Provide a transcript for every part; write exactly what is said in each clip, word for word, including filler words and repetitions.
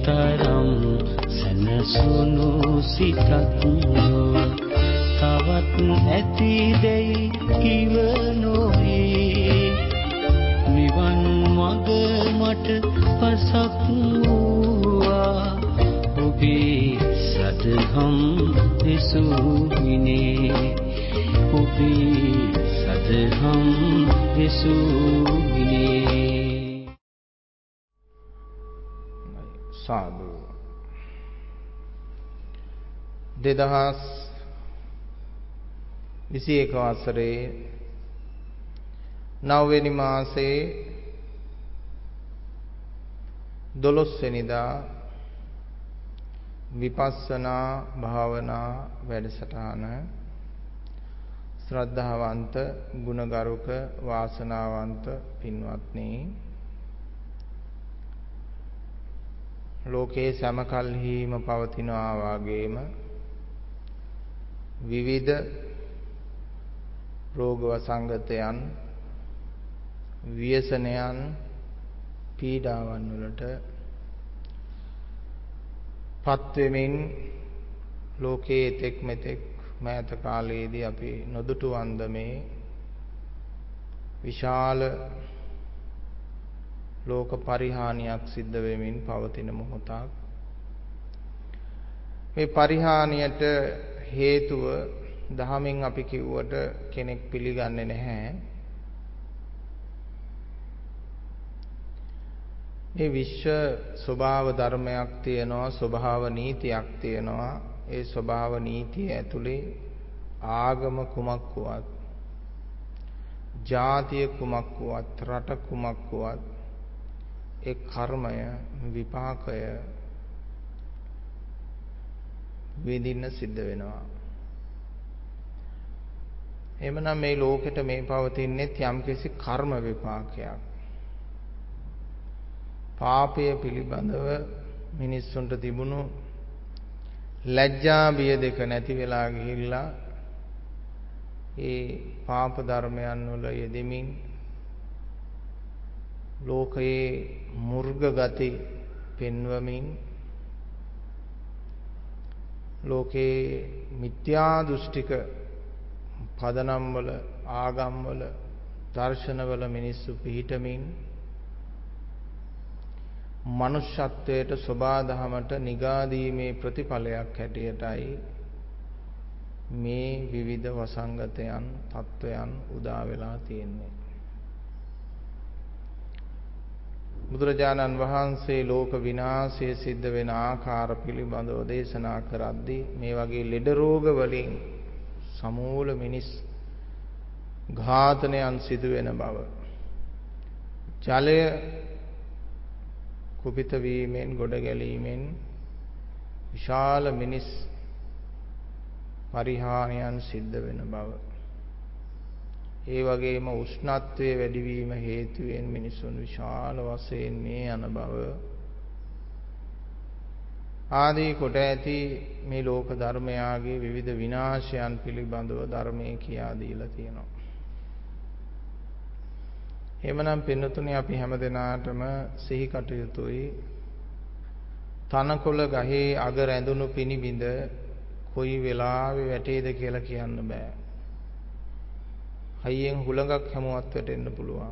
තරම් සනසුණු සිතක් නොව තවත් ඇතිදැයි කිව නොවේ නිවන් මඟ මට පසක් වූවා ඔබේ සදහම් විසුවිනේ ඔබේ සදහම් විසුවිනේ සාදු දෙදහස් විසි එක වසරේ නවවෙනි මාසයේ දොළොස් වෙනිදා විපස්සනා භාවනා වැඩසටහන ශ්‍රද්ධාවන්ත ගුණගරුක වාසනාවන්ත පින්වත්නි ලෝකේ සමකල්හිම පවතිනා වාගේම විවිධ රෝග වසංගතයන් ව්‍යසනයන් පීඩාවන් වලට පත් වෙමින් ලෝකයේ තෙක් මෙතෙක් මෑත කාලයේදී අපි නොදුටු අන්දමේ විශාල ලෝක පරිහානියක් සිද්ධ වෙමින් පවතින මොහොතක් මේ පරිහානියට හේතුව දහමින් අපි කිව්වට කෙනෙක් පිළිගන්නේ නැහැ මේ විශ්ව ස්වභාව ධර්මයක් තියෙනවා ස්වභාව නීතියක් තියෙනවා ඒ ස්වභාව නීතිය ඇතුලේ ආගම කුමක් වුවත් ජාතිය කුමක් වුවත් රට කුමක් වුවත් ඒ කර්මය විපාකය විඳින්න සිද්ධ වෙනවා එමනම් මේ ලෝකෙට මේ පවතින්නේ යම්කිසි කර්ම විපාකයක් පාපය පිළිබඳව මිනිස්සුන්ට තිබුණු ලැජ්ජා බිය දෙක නැති වෙලා ගිහිල්ලා ඒ පාප ධර්මයන් වල යෙදෙමින් ලෝකයේ මුර්ග ගති පෙන්වමින් ලෝකේ මිත්‍යා දෘෂ්ටික පදනම් වල ආගම් වල දර්ශන වල මිනිස්සු පිහිටමින් මනුෂ්‍යත්වයට සබාධමයට නිගාදීමේ ප්‍රතිඵලයක් හැටියටයි මේ විවිධ වසංගතයන් තත්වයන් උදා වෙලා තියෙන්නේ බුදුරජාණන් වහන්සේ ලෝක විනාශය සිද්ධ වෙන ආකාර පිළිබඳව දේශනා කරද්දී මේ වගේ ලෙඩ රෝග වලින් සමූල මිනිස් ඝාතනයන් සිදු වෙන බව ජලය කුපිත වීමෙන් ගොඩ ගැලීමෙන් විශාල මිනිස් පරිහානියන් සිද්ධ වෙන බව ඒ වගේම උෂ්ණත්වයේ වැඩිවීම හේතුවෙන් මිනිසුන් විශාල වශයෙන් මේ යන බව ආදී කොට ඇති මේ ලෝක ධර්මයාගේ විවිධ විනාශයන් පිළිබඳව ධර්මයේ කියා දීලා තියෙනවා. එhmenan පින්නතුනේ අපි හැමදෙනාටම සිහි කටයුතුයි තනකොළ ගහේ අග රැඳුණු පිනිබිඳ කොයි වෙලාවෙ වැටේද කියලා කියන්න බෑ. හයියෙන් හුලඟක් හැමුවත් වැටෙන්න පුළුවන්.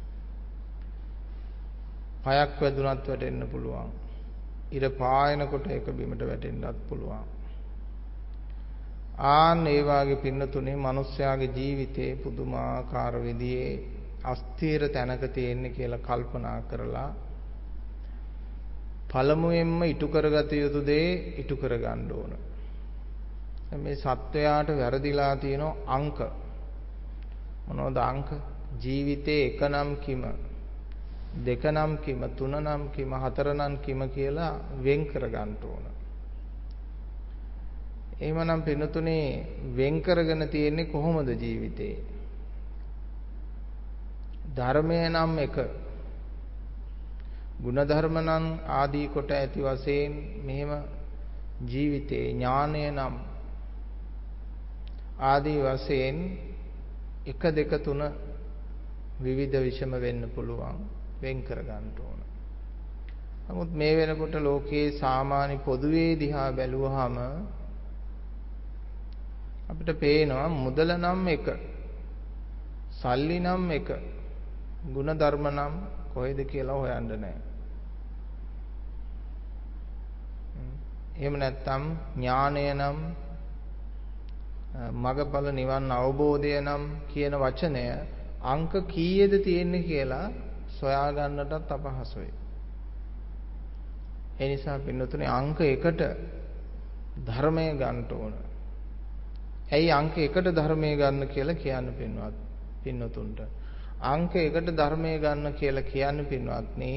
පයක් වැදුනත් වැටෙන්න පුළුවන්. ඉර පායනකොට එක බිමට වැටෙන්නත් පුළුවන්. ආන් ඒ වාගේ පින්නතුනේ මිනිස්යාගේ ජීවිතේ පුදුමාකාර විදිහේ අස්ථීර තැනක තියෙන්නේ කියලා කල්පනා කරලා පළමුවෙන්ම ඉටු කරගත යුතු දේ ඉටු කරගන්න ඕන. මේ සත්වයාට වැරදිලා තියෙන අංක මොනවද අංක? ජීවිතේ එක නම් කිම, දෙක නම් කිම, තුන නම් කිම, හතර නම් කිම කියලා වෙන් කරගන්න ඕන. එහෙමනම් පින්නතුනේ වෙන් කරගෙන තියෙන්නේ කොහොමද ජීවිතේ? ධර්මය නම් එක, ගුණධර්ම නම් ආදී කොට ඇති වශයෙන් මෙහෙම ජීවිතේ ඥානය නම් ආදී වශයෙන් එක දෙක තුන විවිධ විෂම වෙන්න පුළුවන් වෙන් කර ගන්න ඕන. නමුත් මේ වෙනකොට ලෝකයේ සාමාන්‍ය පොදුවේ දිහා බැලුවහම අපිට පේනවා මුදල නම් එක, සල්ලි නම් එක, ಗುಣධර්ම නම් කොහෙද කියලා හොයන්න නැහැ. එහෙම නැත්නම් ඥානය නම් මගඵල නිවන් අවබෝධය නම් කියන වචනය අංක කීයද තියෙන්නේ කියලා සොයා ගන්නටත් අපහසුයි. ඒ නිසා පින්නතුනේ අංක එකට ධර්මය ගන්න ඕන. ඇයි අංක එකට ධර්මය ගන්න කියලා කියන්න පින්වත් පින්නතුන්ට. අංක එකට ධර්මය ගන්න කියලා කියන්න පින්වත්නි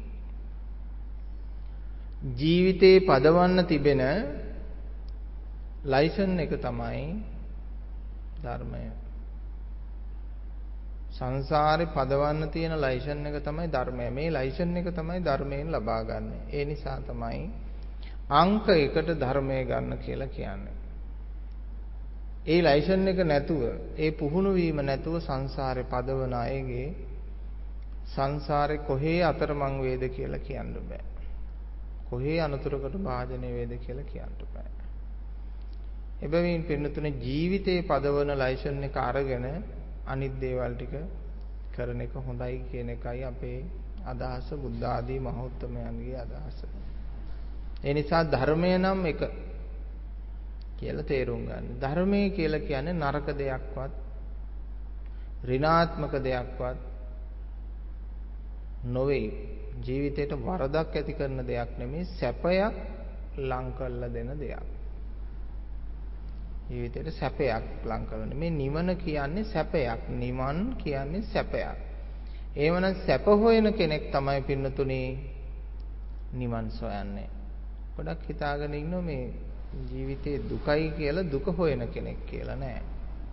ජීවිතේ පදවන්න තිබෙන ලයිසන් එක තමයි ධර්මය. සංසාරේ පදවන්න තියෙන ලයිසන් එක තමයි ධර්මය. මේ ලයිසන් එක තමයි ධර්මයෙන් ලබා ගන්න. ඒ නිසා තමයි අංක එකට ධර්මය ගන්න කියලා කියන්නේ. ඒ ලයිසන් එක නැතුව, ඒ පුහුණු වීම නැතුව සංසාරේ පදවන අයගේ සංසාරේ කොහේ අතරමං වේද කියලා කියන්න බෑ. කොහේ අනතුරකට භාජනය වේද කියලා කියන්න බෑ. එබැවින් පින්නතුනේ ජීවිතේ පදවන ලයිසන් එක අරගෙන අනිත් දේවල් ටික කරන එක හොඳයි කියන එකයි අපේ අදහස, බුද්ධ ආදී මහෞත්තමයන්ගේ අදහස. ඒ නිසා ධර්මය නම් එක කියලා තේරුම් ගන්න. ධර්මය කියලා කියන්නේ නරක දෙයක්වත්, ඍණාත්මක දෙයක්වත් නොවේ. ජීවිතේට වරදක් ඇති කරන දෙයක් නෙමෙයි, සැපයක් ලං කරලා දෙන දෙයක්. ජීවිතේට සැපයක් ලං කරන. මේ නිවන කියන්නේ සැපයක්. නිවන් කියන්නේ සැපයක්. එහෙමනම් සැප හොයන කෙනෙක් තමයි පින්නතුනේ නිවන් සොයන්නේ. ගොඩක් හිතාගෙන ඉන්නෝ මේ ජීවිතේ දුකයි කියලා දුක හොයන කෙනෙක් කියලා නෑ.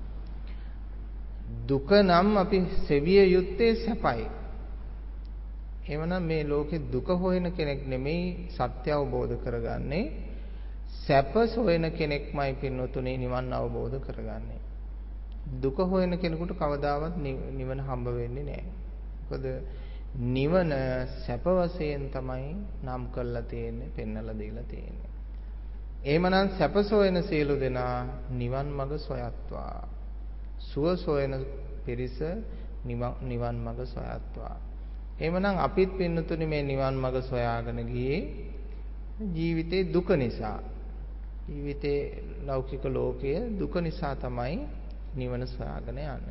දුක නම් අපි සෙවිය යුත්තේ සැපයි. එවනම් මේ ලෝකේ දුක හොයන කෙනෙක් නෙමෙයි සත්‍ය අවබෝධ කරගන්නේ, සැප සොයන කෙනෙක්මයි පින්නතුනේ නිවන් අවබෝධ කරගන්නේ. දුක හොයන කෙනෙකුට කවදාවත් නිවන හම්බ වෙන්නේ නැහැ. මොකද නිවන සැප වශයෙන් තමයි නම් කරලා තියෙන්නේ, පෙන්වලා දීලා තියෙන්නේ. එහෙමනම් සැප සොයන සියලු දෙනා නිවන් මඟ සොයත්වා. සුව සොයන පිරිස නිවන් මඟ සොයත්වා. එහෙමනම් අපිත් පින්නතුනේ මේ නිවන් මඟ සොයාගෙන ගියේ ජීවිතේ දුක නිසා. ජීවිතේ ලෞකික ලෝකයේ දුක නිසා තමයි නිවන සොයාගෙන යන්නේ.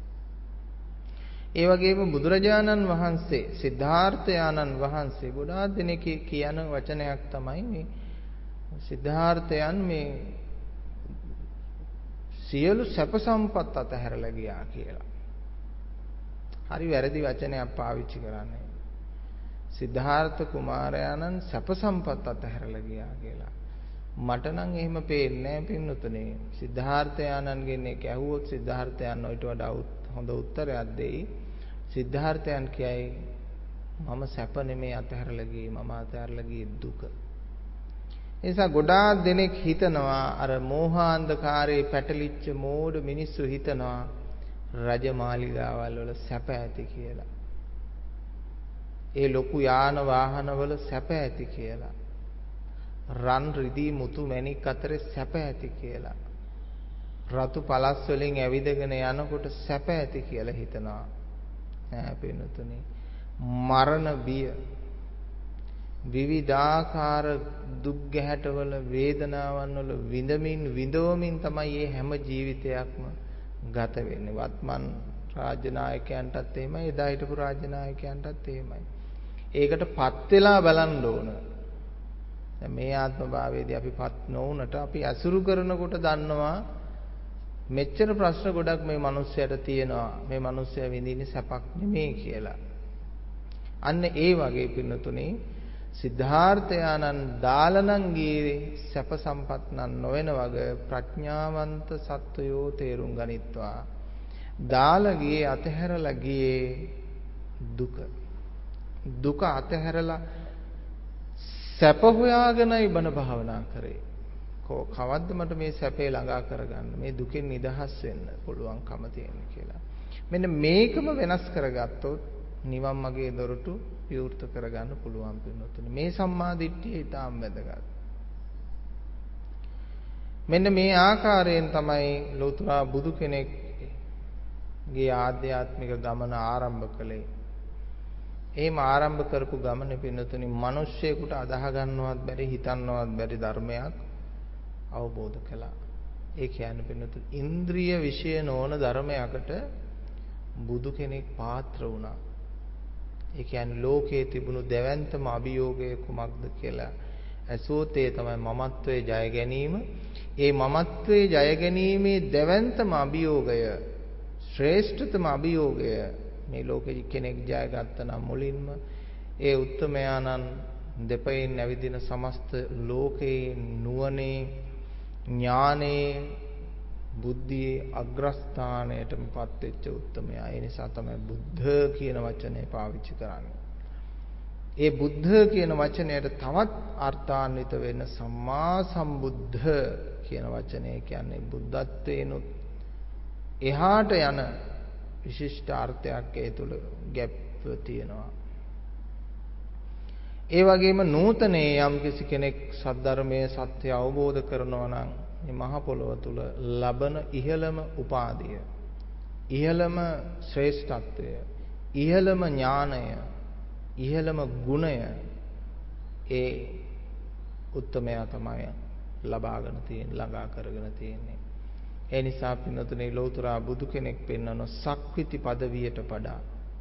ඒ වගේම බුදුරජාණන් වහන්සේ, සිද්ධාර්ථයාණන් වහන්සේ ගොඩාක් දෙනෙක් කියන වචනයක් තමයි මේ සිද්ධාර්ථයන් මේ සියලු සැප සම්පත් අතහැරලා ගියා කියලා. හරි වැරදි වචනයක් පාවිච්චි කරන්නේ. සිද්ධාර්ථ කුමාරයාණන් සැප සම්පත් අතහැරලා ගියා කියලා. මට නම් එහෙම පේන්නේ නැහැ පින්නතුනේ. සිද්ධාර්ථයාණන්ගෙන් ඒක ඇහුවොත් සිද්ධාර්ථයන් ඔයිට වඩා හොඳ උත්තරයක් දෙයි. සිද්ධාර්ථයන් කියයි මම සැප නෙමේ අතහැරලා ගියේ, මම අතහැරලා ගියේ දුක. ඒ නිසා ගොඩාක් දෙනෙක් හිතනවා අර මෝහාන්ධකාරයේ පැටලිච්ච මෝඩ මිනිස්සු හිතනවා රජමාලිගාවල් වල සැප ඇති කියලා. ඒ ලොකු යාන වාහන වල සැප ඇති කියලා. රන් රිදී මුතු මැණික් අතරේ සැප ඇති කියලා. රතු පළස් වලින් ඇවිදගෙන යනකොට සැප ඇති කියලා හිතනවා. ඈ පින්නතුනේ මරණ බිය, විවිධාකාර දුක් ගැහැටවල, වේදනාවන් වල විඳමින් විඳවමින් තමයි මේ හැම ජීවිතයක්ම ගත වෙන්නේ. වත්මන් රාජ්‍ය නායකයන්ටත් එහෙමයි, එදා හිටපු රාජ්‍ය නායකයන්ටත් එහෙමයි. ඒකට පත් වෙලා බලන්න ඕන. දැන් මේ ආත්ම භාවයේදී අපි පත් නොවුනට අපි අසුරු කරනකොට දන්නවා මෙච්චර ප්‍රශ්න ගොඩක් මේ මිනිස්සයාට තියෙනවා. මේ මිනිස්සයා විඳින්නේ සැපක් නෙමෙයි කියලා. අන්න ඒ වගේ පින්නතුනේ සිද්ධාර්ථයාණන් දාලනන් ගියේ සැප සම්පත් නම් නොවන වගේ ප්‍රඥාවන්ත සත්වයෝ තේරුම් ගනිත්වා. දාල ගියේ අතහැරලා ගියේ දුක. දුක අතහැරලා සැප හොයාගෙනයි බණ භාවනා කරේ. කවද්ද මට මේ සැපේ ළඟා කරගන්න, මේ දුකෙන් නිදහස් වෙන්න පුළුවන්කම තියෙන කියලා. මෙන්න මේකම වෙනස් කරගත්තොත් නිවන් මාගේ දොරටු විවෘත කරගන්න පුළුවන් පින්නතුනි. මේ සම්මා දිට්ඨිය ඊටාම් වැදගත්. මෙන්න මේ ආකාරයෙන් තමයි ලෝතර බුදු කෙනෙක්ගේ ආධ්‍යාත්මික ගමන ආරම්භ කළේ. එහෙම ආරම්භ කරපු ගමනේ පින්නතුනි මිනිස්සෙකුට අදාහ ගන්නවත් බැරි හිතන්නවත් බැරි ධර්මයක් අවබෝධ කළා. ඒ කියන්නේ පින්නතුනි ඉන්ද්‍රිය විෂය නොවන ධර්මයකට බුදු කෙනෙක් පාත්‍ර වුණා. ඒ කියන්නේ ලෝකයේ තිබුණු දැවැන්තම අභියෝගය කුමක්ද කියලා ඇසුවොත් ඒ තමයි මමත්වයේ ජය ගැනීම. ඒ මමත්වයේ ජය ගැනීමේ දැවැන්තම අභියෝගය, ශ්‍රේෂ්ඨතම අභියෝගය මේ ලෝකෙ කෙනෙක් ජයගත්තා නම් මුලින්ම ඒ උත්තමයාණන් දෙපයින් ඇවිදින සමස්ත ලෝකේ නුවණේ ඥානේ බුද්ධියේ අග්‍රස්ථානයටමපත් වෙච්ච උත්තමයා. ඒ නිසා තමයි බුද්ධ කියන වචනේ පාවිච්චි කරන්නේ. ඒ බුද්ධ කියන වචනයට තවත් අර්ථාන්විත වෙන සම්මා සම්බුද්ධ කියන වචනේ කියන්නේ බුද්ධත්වේනොත් එහාට යන විශිෂ්ට අර්ථයක් ඒ තුල ගැප්ව තියෙනවා. ඒ වගේම නූතනයේ යම් කිසි කෙනෙක් සද්ධර්මයේ සත්‍ය අවබෝධ කරනවා නම් මේ මහ පොළොව තුල ලබන ඉහළම උපාධිය, ඉහළම ශ්‍රේෂ්ඨත්වය, ඉහළම ඥානය, ඉහළම ගුණය ඒ උත්තමයා තමයි ලබාගෙන තියෙන්නේ, ළඟා කරගෙන තියෙන්නේ. ඒ නිසා පින්නතුනේ ලෞතර බුදු කෙනෙක් පෙන්වන සක්විති පදවියට වඩා,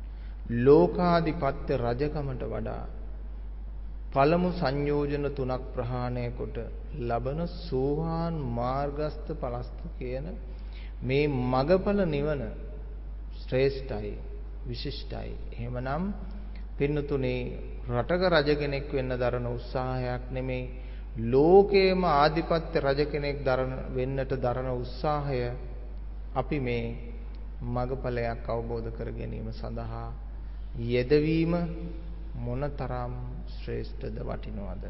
ලෝකාධිපත්‍ය රජකමට වඩා පළමු සංයෝජන තුනක් ප්‍රහාණය කොට ලබන සෝවාන් මාර්ගස්ත පලස්ත කියන මේ මගඵල නිවන ශ්‍රේෂ්ඨයි, විශිෂ්ටයි. එහෙමනම් පින්නතුනේ රටක රජ කෙනෙක් වෙන්න දරන උත්සාහයක් නෙමෙයි, ලෝකේම ආධිපත්‍ය රජ කෙනෙක් දරන වෙන්නට දරන උත්සාහය අපි මේ මගඵලයක් අවබෝධ කර ගැනීම සඳහා යෙදවීම මොනතරම් ශ්‍රේෂ්ඨද, වටිනවද?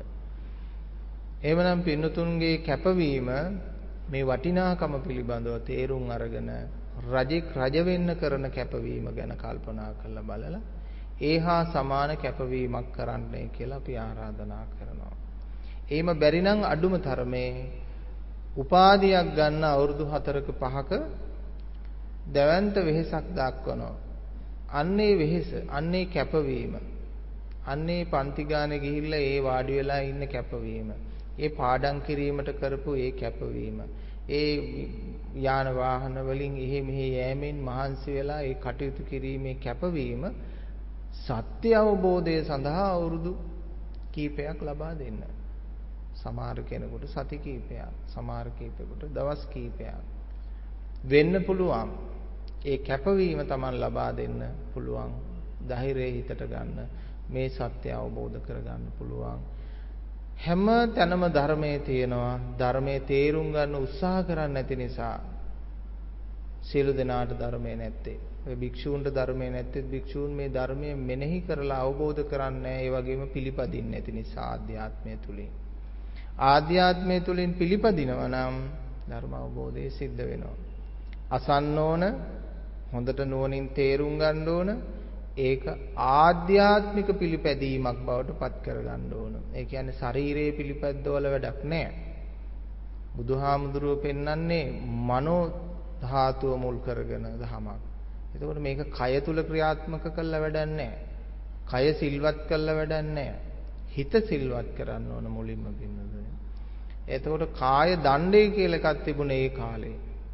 එවනම් පින්නතුන්ගේ කැපවීම මේ වටිනාකම පිළිබඳව තේරුම් අරගෙන රජෙක් රජ වෙන්න කරන කැපවීම ගැන කල්පනා කරලා බලලා ඒහා සමාන කැපවීමක් කරන්නයි කියලා අපි ආරාධනා කරනවා. එහෙම බැරි නම් අඩුම තරමේ උපාධියක් ගන්න අවුරුදු හතරක පහක දැවැන්ත වෙහෙසක් දක්වනවා. අන්නේ වෙහෙස, අන්නේ කැපවීම, අන්නේ පන්ති ගානේ ගිහිල්ලා ඒ වාඩි වෙලා ඉන්න කැපවීම, ඒ පාඩම් කිරීමට කරපු ඒ කැපවීම, ඒ යාන වාහන වලින් එහෙ මෙහෙ යෑමෙන් මහන්සි වෙලා ඒ කටයුතු කිරීමේ කැපවීම සත්‍ය අවබෝධය සඳහා අවුරුදු කීපයක් ලබා දෙන්න. සමහර කෙනෙකුට සති කීපයක්, සමහර කීපෙකුට දවස් කීපයක් වෙන්න පුළුවන්. ඒ කැපවීම Taman ලබා දෙන්න පුළුවන්. ධෛර්යය හිතට ගන්න, මේ සත්‍ය අවබෝධ කරගන්න පුළුවන්. හැම තැනම ධර්මයේ තියෙනවා. ධර්මයේ තේරුම් ගන්න උත්සාහ කරන්නේ නැති නිසා සියලු දෙනාට ධර්මයේ නැත්තේ. ඔය භික්ෂූන්ට ධර්මයේ නැත්තේ භික්ෂූන් මේ ධර්මයේ මෙනෙහි කරලා අවබෝධ කරන්නේ නැහැ. ඒ වගේම පිළිපදින්නේ නැති නිසා ආධ්‍යාත්මය තුලින්. ආධ්‍යාත්මය තුලින් පිළිපදිනවා නම් ධර්ම අවබෝධය සිද්ධ වෙනවා. අසන්න ඕන, හොඳට නුවණින් තේරුම් ගන්න ඕන. ඒක ආධ්‍යාත්මික පිළිපැදීමක් බවට පත් කරගන්න ඕන. ඒ කියන්නේ ශරීරයේ පිළිපැද්දවල වැඩක් නැහැ. බුදුහාමුදුරුව පෙන්වන්නේ මනෝ ධාතුව මුල් කරගෙන දහමක්. එතකොට මේක කය තුල ක්‍රියාත්මක කළා වැඩක් නැහැ. කය සිල්වත් කළා වැඩක් නැහැ. හිත සිල්වත් කරන්න ඕන මුලින්ම පින්නදුනේ. එතකොට කාය දණ්ඩේ කියලා එකක් තිබුණේ ඒ කාලේ.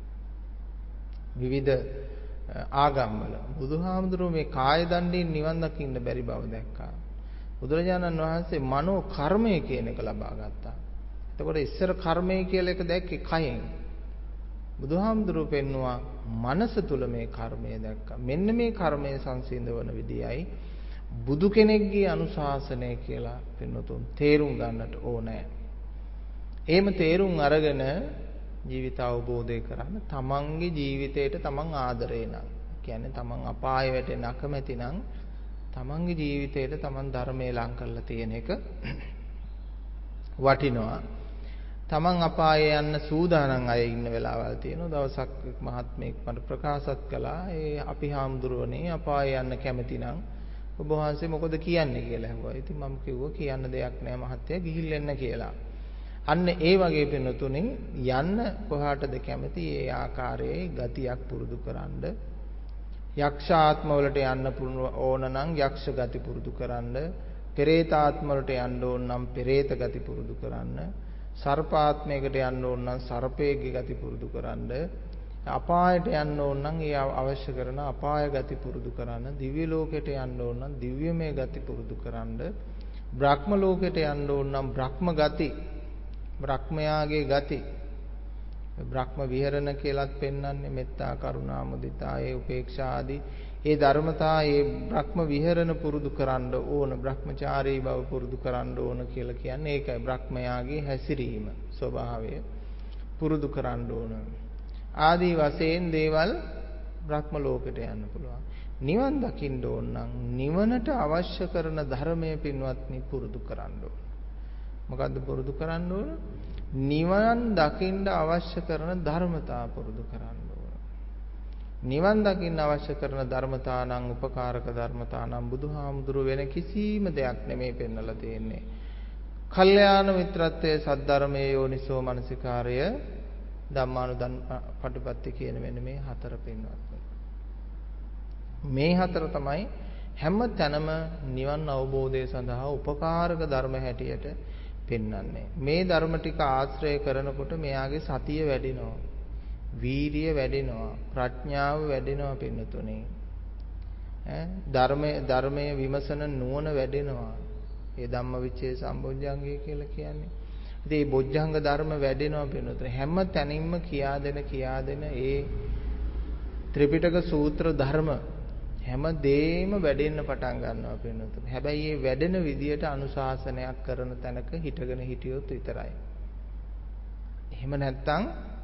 විවිධ ආගම්වල බුදුහාමුදුරුවෝ මේ කාය දණ්ඩයෙන් නිවන් දකින්න බැරි බව දැක්කා. බුදුරජාණන් වහන්සේ මනෝ කර්මය කියන එක ලබා ගත්තා. එතකොට ඉස්සර කර්මය කියලා එක දැක්කේ කයෙන්. බුදුහාමුදුරුවෝ පෙන්නවා මනස තුල මේ කර්මය දැක්කා. මෙන්න මේ කර්මය සංසිඳවන විදියයි බුදු කෙනෙක්ගේ අනුශාසනය කියලා පින්නතුන් තේරුම් ගන්නට ඕනේ. එහෙම තේරුම් අරගෙන ජීවිත අවබෝධය කරන්න තමන්ගේ ජීවිතයට තමන් ආදරේ නම්, කියන්නේ තමන් අපාය වැටෙන්න අකමැති නම් තමන්ගේ ජීවිතයට තමන් ධර්මයේ ලං කරලා තියෙන එක වටිනවා. තමන් අපායේ යන්න සූදානම් අය ඉන්න වෙලාවල් තියෙනවා. දවසක් මහත්මයෙක් මට ප්‍රකාශත් කළා, ඒ අපි හාමුදුරුවනේ අපායේ යන්න කැමති නම් ඔබ වහන්සේ මොකද කියන්නේ කියලා ඇහුවා. ඉතින් මම කිව්වා කියන්න දෙයක් නෑ මහත්තයා ගිහිල්ලා එන්න කියලා. අන්න ඒ වගේ පින්නතුනේ යන්න කොහාටද කැමති ඒ ආකාරයේ ගතියක් පුරුදු කරන්න. යක්ෂ ආත්ම වලට යන්න ඕන නම් යක්ෂ ගති පුරුදු කරන්න. පෙරේත ආත්ම වලට යන්න ඕන නම් පෙරේත ගති පුරුදු කරන්න. සර්පාත්මයකට යන්න ඕන නම් සර්පයේ ගති පුරුදු කරන්න. අපායට යන්න ඕන නම් ඒ අවශ්‍ය කරන අපාය ගති පුරුදු කරන්න. දිව්‍ය ලෝකයට යන්න ඕන නම් දිව්‍යමය ගති පුරුදු කරන්න. බ්‍රහ්ම ලෝකයට යන්න ඕන නම් බ්‍රහ්ම ගති බ්‍රහ්මයාගේ ගති බ්‍රහ්ම විහරණ කියලාත් පෙන්වන්නේ මෙත්තා කරුණා මුදිතා ඒ උපේක්ෂා ආදී ඒ ධර්මතා ඒ බ්‍රහ්ම විහරණ පුරුදු කරන්න ඕන බ්‍රහ්මචාරී බව පුරුදු කරන්න ඕන කියලා කියන්නේ ඒකයි බ්‍රහ්මයාගේ හැසිරීම ස්වභාවය පුරුදු කරන්න ඕන ආදී වශයෙන් දේවල් බ්‍රහ්ම ලෝකයට යන්න පුළුවන් නිවන් දකින්න ඕන නම් නිවනට අවශ්‍ය කරන ධර්මයේ පින්වත්නි පුරුදු කරන්න ඕන මොකද්ද පුරුදු කරන්න ඕන? නිවන් දකින්න අවශ්‍ය කරන ධර්මතා පුරුදු කරන්න ඕන. නිවන් දකින්න අවශ්‍ය කරන ධර්මතා නම් උපකාරක ධර්මතා නම් බුදුහාමුදුරු වෙන කිසිම දෙයක් නෙමෙයි පෙන්වලා තියෙන්නේ. කල්යාණ මිත්‍රත්වයේ සද්ධර්මයේ යෝනිසෝ මනසිකාරය ධම්මානුදන් පටිපත්ති කියන මෙන්න මේ හතර පෙන්වන්නේ. මේ හතර තමයි හැම තැනම නිවන් අවබෝධය සඳහා උපකාරක ධර්ම හැටියට පෙන්වන්නේ. මේ ධර්ම ටික ආශ්‍රය කරනකොට මෙයාගේ සතිය වැඩෙනවා. වීරිය වැඩෙනවා. ප්‍රඥාව වැඩෙනවා පින්නතුනේ. ඈ ධර්මයේ ධර්මයේ විමසන නුවණ වැඩෙනවා. ඒ ධම්මවිචේ සම්බොජ්ජංගය කියලා කියන්නේ. ඉතින් මේ බොජ්ජංග ධර්ම වැඩෙනවා පින්නතුනේ. හැම තැනින්ම කියා දෙන කියා දෙන ඒ ත්‍රිපිටක සූත්‍ර ධර්ම හැම දෙෙම වැඩෙන්න පටන් ගන්නවා පින්නතුනේ. හැබැයි මේ වැඩෙන විදියට අනුශාසනයක් කරන තැනක හිටගෙන හිටියොත් විතරයි. එහෙම නැත්නම්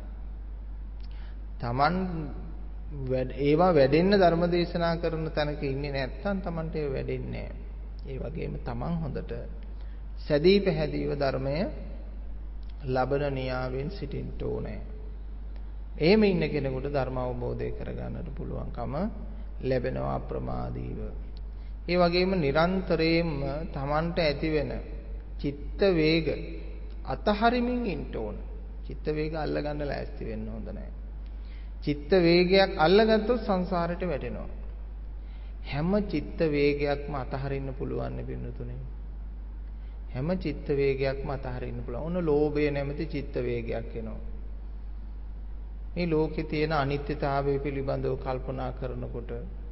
Taman ඒවා වැඩෙන්න ධර්ම දේශනා කරන තැනක ඉන්නේ නැත්නම් Tamanට ඒ වැඩෙන්නේ නැහැ. ඒ වගේම Taman හොඳට සැදී පැහැදීව ධර්මය ලබන නියාවෙන් සිටින්න ඕනේ. එහෙම ඉන්න කෙනෙකුට ධර්ම අවබෝධය කරගන්නට පුළුවන්කම ලැබෙනවා අප්‍රමාදීව. ඒ වගේම නිරන්තරයෙන්ම Tamanට ඇතිවෙන චිත්ත වේග අතහරිමින් ඉන්න ඕන. චිත්ත වේග අල්ලගන්න ලෑස්ති වෙන්න හොඳ නැහැ. චිත්ත වේගයක් අල්ලගත්තොත් සංසාරයට වැටෙනවා. හැම චිත්ත වේගයක්ම අතහරින්න පුළුවන් නේ පින්නතුනේ. හැම චිත්ත වේගයක්ම අතහරින්න පුළුවන්. ඔන්න ලෝභය නැමැති චිත්ත වේගයක් එනවා. මේ ලෝකේ තියෙන අනිත්‍යතාවය පිළිබඳව කල්පනා කරනකොට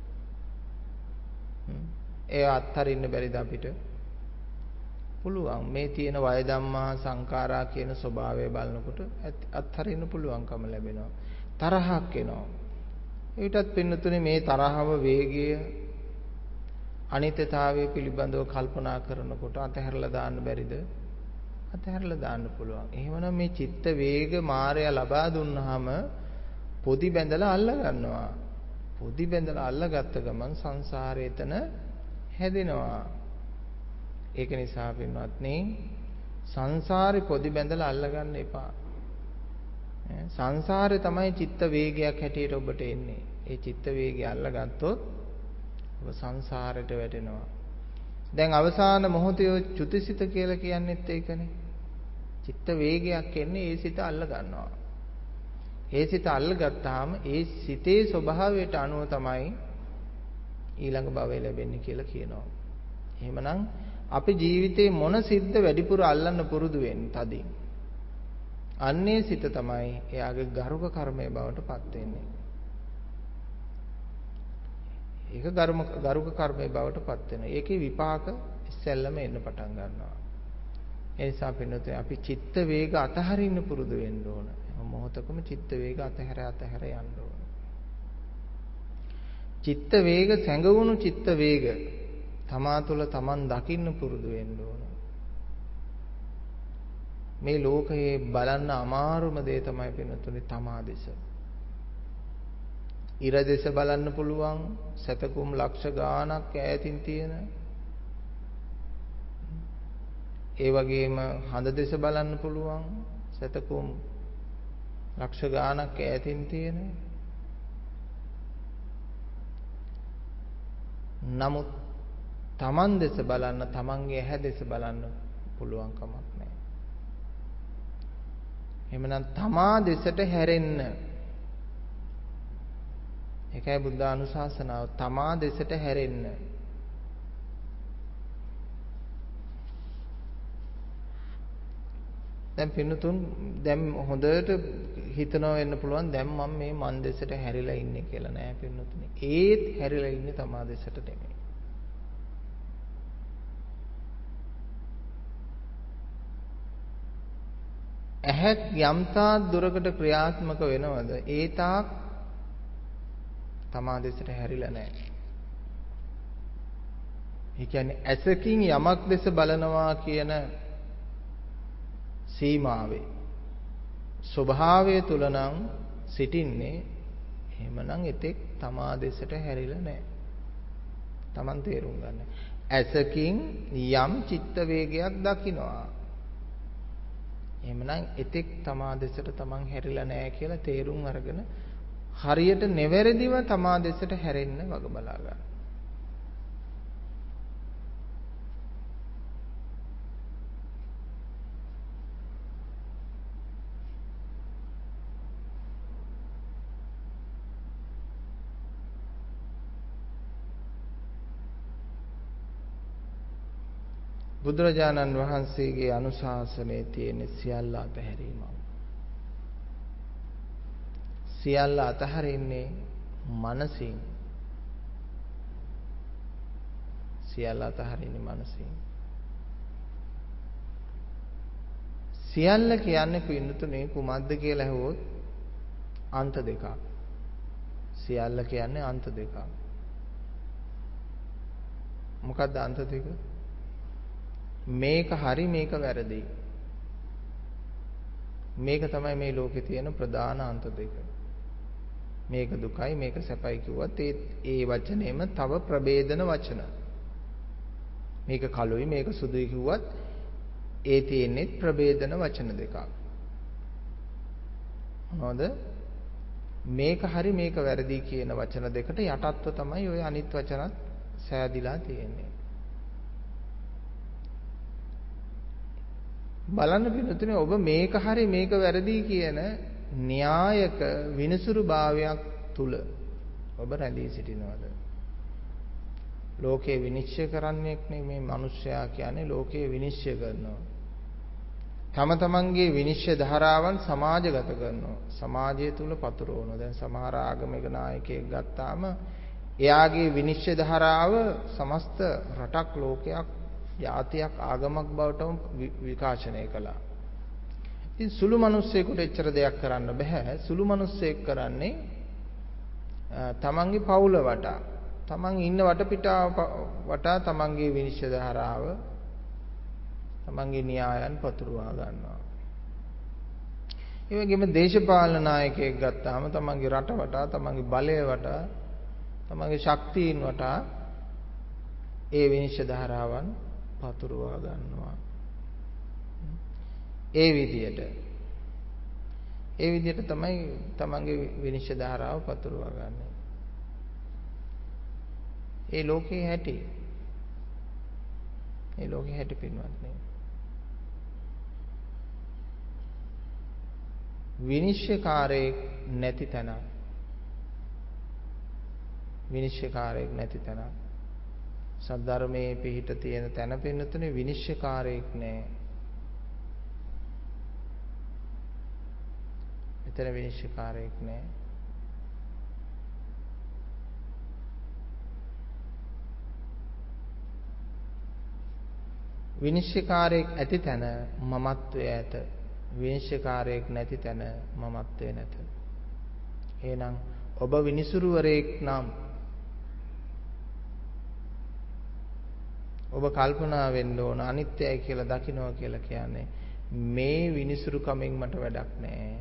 ඒ අත්හරින්න බැරිද අපිට? පුළුවන්. මේ තියෙන වය ධම්මා සංඛාරා කියන ස්වභාවය බලනකොට අත්හරින්න පුළුවන්කම ලැබෙනවා. තරහක් එනවා. ඊටත් පින්නතුනේ මේ තරහව වේගය අනිත්‍යතාවය පිළිබඳව කල්පනා කරනකොට අතහැරලා දාන්න බැරිද? අතහැරලා දාන්න පුළුවන්. එහෙමනම් මේ චිත්ත වේග මායя ලබා දුන්නාම පොදි බැඳලා අල්ල ගන්නවා. පොදි බැඳලා අල්ලගත්ත ගමන් සංසාරේ එතන හැදෙනවා. ඒක නිසා පින්වත්නි සංසාරේ පොදි බැඳලා අල්ල ගන්න එපා. සංසාරේ තමයි චිත්ත වේගයක් හැටියට ඔබට එන්නේ. ඒ චිත්ත වේගය අල්ලගත්තොත් ඔබ සංසාරයට වැටෙනවා. දැන් අවසාන මොහොතේ චුතිසිත කියලා කියන්නේත් ඒකනේ. චිත්ත වේගයක් එන්නේ ඒ සිත අල්ල ගන්නවා. ඒ සිත අල්ලගත්තාම ඒ සිතේ ස්වභාවයට අනුව තමයි ඊළඟ භවය ලැබෙන්නේ කියලා කියනවා. එහෙමනම් අපි ජීවිතේ මොන සිද්ද වැඩිපුර අල්ලන්න පුරුදු වෙන්නේ තදින්. අන්නේ සිත තමයි එයාගේ ගරුක කර්මයේ බවට පත් වෙන්නේ. ඒක ගරුම ගරුක කර්මයේ බවට පත් වෙනවා. ඒකේ විපාක ඉස්සෙල්ලම එන්න පටන් ගන්නවා. ඒ නිසා පින්නතේ අපි චිත්ත වේග අතහරින්න පුරුදු වෙන්න ඕන. හැම මොහොතකම චිත්ත වේග අතහැර අතහැර යන්න ඕන. චිත්ත වේග සැඟවුණු චිත්ත වේග තමා තුළ Taman දකින්න පුරුදු වෙන්න ඕන. මේ ලෝකයේ බලන්න අමාරුම දේ තමයි පින්නතුනේ තමා දෙස. ඉර දෙස බලන්න පුළුවන් සතකුම් ලක්ෂ ගාණක් ඈතින් තියෙන. ඒ වගේම හඳ දෙස බලන්න පුළුවන් සතකුම් ලක්ෂ ගාණක් ඈතින් තියෙන. නමුත් තමන් දෙස බලන්න, තමන්ගේ ඇහැ දෙස බලන්න පුළුවන් කමක් නැහැ. එහෙමනම් තමා දෙසට හැරෙන්න. ඒකයි බුද්ධ අනුශාසනාව, තමා දෙසට හැරෙන්න. දැන් පින්නතුන් දැන් හොඳට හිතනවා වෙන්න පුළුවන් දැන් මම මේ මන් දෙසට හැරිලා ඉන්නේ කියලා. නෑ පින්නතුනි. ඒත් හැරිලා ඉන්නේ තමා දෙසට නෙමෙයි. ඇහැ යම්තා දුරකට ක්‍රියාත්මක වෙනවද ඒ තාක් තමා දෙසට හැරිලා නැහැ. ඒ කියන්නේ ඇසකින් යමක් දෙස බලනවා කියන සීමාවේ ස්වභාවය තුල නම් සිටින්නේ. එහෙමනම් එතෙක් තමා දෙසට හැරිලා නැහැ. Taman තේරුම් ගන්න. ඇසකින් යම් චිත්ත වේගයක් දකිනවා. එහෙමනම් එතෙක් තමා දෙසට තමන් හැරිලා නැහැ කියලා තේරුම් අරගෙන හරියට neverediව තමා දෙසට හැරෙන්න වග බලා ගන්න. බුදුරජාණන් වහන්සේගේ අනුශාසනයේ තියෙන සියල්ල අතහැරීමක්. සියල්ල අතහරින්නේ මනසින්. සියල්ල අතහරින්නේ මනසින්. සියල්ල කියන්නේ පින්නතුනේ කුමක්ද කියලා ඇහුවොත් අන්ත දෙකක්. සියල්ල කියන්නේ අන්ත දෙකක්. මොකක්ද අන්ත දෙක? මේක හරි මේක වැරදි. මේක තමයි මේ ලෝකේ තියෙන ප්‍රධාන අන්ත දෙක. මේක දුකයි මේක සැපයි කිව්වත් ඒ ඒ වචනේම තව ප්‍රභේදන වචන. මේක කළුයි මේක සුදුයි කිව්වත් ඒ තියෙන්නේ ප්‍රභේදන වචන දෙකක්. මොනවද? මේක හරි මේක වැරදි කියන වචන දෙකට යටත්ව තමයි ওই අනිත් වචනත් සෑදිලා තියෙන්නේ. බලන්න පිටුතුනේ ඔබ මේක හරි මේක වැරදි කියන න්‍යායක විනිසුරු භාවයක් තුල ඔබ රැඳී සිටිනවද? ලෝකේ විනිශ්චය කරන්නේ මේ මිනිස්සයා කියන්නේ ලෝකේ විනිශ්චය කරනවා. තම තමන්ගේ විනිශ්චය ධාරාවන් සමාජගත කරනවා. සමාජය තුල පතුරවනවා. දැන් සමහර ආගමික නායකයෙක් ගත්තාම එයාගේ විනිශ්චය ධාරාව සමස්ත රටක් ලෝකයක් ජාතියක් ආගමක් බවට විකාශනය කළා. ඉතින් සුළු මිනිස්සෙකුට එච්චර දෙයක් කරන්න බෑ. සුළු මිනිස්සෙක් කරන්නේ තමන්ගේ පවුල වටා, තමන් ඉන්න වටපිටාව වටා තමන්ගේ විනිශ්චය ධාරාව, තමන්ගේ න්‍යායයන් පතුරවා ගන්නවා. ඒ වගේම දේශපාලන නායකයෙක් ගත්තාම තමන්ගේ රට වටා, තමන්ගේ බලය වටා, තමන්ගේ ශක්තියින් වටා ඒ විනිශ්චය ධාරාවන් පතුරවා ගන්නවා. ඒ විදියට ඒ විදියට තමයි තමන්ගේ විනිශ්චය ධාරාව පතුරවා ගන්න. ඒ ලෝකේ හැටි. ඒ ලෝකේ හැටි පින්වත්නි. විනිශ්චයකාරයෙක් නැති තැන විනිශ්චයකාරයෙක් නැති තැන සද්ධර්මයේ පිහිට තියෙන තැන පින්නතුනේ විනිශ්චයකාරයෙක් නැහැ. එතන විනිශ්චයකාරයෙක් නැහැ. විනිශ්චයකාරයෙක් ඇති තැන මමත්වය ඇත. විනිශ්චයකාරයෙක් නැති තැන මමත්වය නැත. එහෙනම් ඔබ විනිසුරුවරයෙක් නම් ඔබ කල්පනා වෙන්න ඕන අනිත්‍යයි කියලා දකින්නවා කියලා කියන්නේ මේ විනිසුරු කමෙන් මට වැඩක් නැහැ.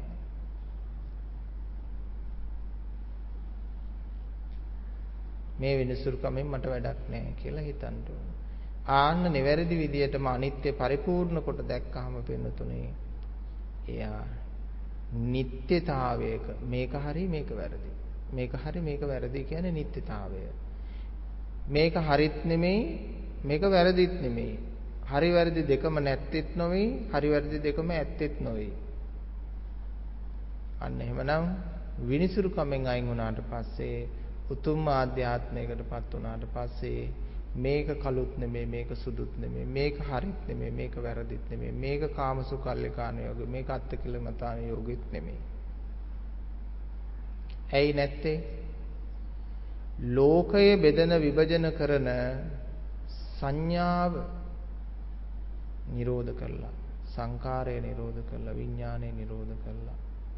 මේ විනිසුරු කමෙන් මට වැඩක් නැහැ කියලා හිතන්න ඕන. ආන්න නිවැරදි විදියටම අනිත්‍ය පරිපූර්ණ කොට දැක්කහම පෙනුතුනේ එයා නිට්ටයතාවයක මේක හරි මේක වැරදි. මේක හරි මේක වැරදි කියන්නේ නිට්ටයතාවය. මේක හරිත් නෙමෙයි මේක වැරදිත් නෙමෙයි. හරි වැරදි දෙකම නැත්තේත් නොවේ. හරි වැරදි දෙකම ඇත්තේත් නොවේ. අන්න එහෙමනම් විනිසුරුකමෙන් අයින් වුණාට පස්සේ උතුම් ආධ්‍යාත්මයකටපත් වුණාට පස්සේ මේක කළුත් නෙමෙයි මේක සුදුත් නෙමෙයි මේක හරිත් නෙමෙයි මේක වැරදිත් නෙමෙයි මේක කාමසුකල්ලිකාන යෝග මේක අත්තිකිලමතාන යෝගෙත් නෙමෙයි. ඇයි නැත්තේ? ලෝකය බෙදන විභජන කරන සංඥාව නිරෝධ කරලා සංකාරය නිරෝධ කරලා විඥානය නිරෝධ කරලා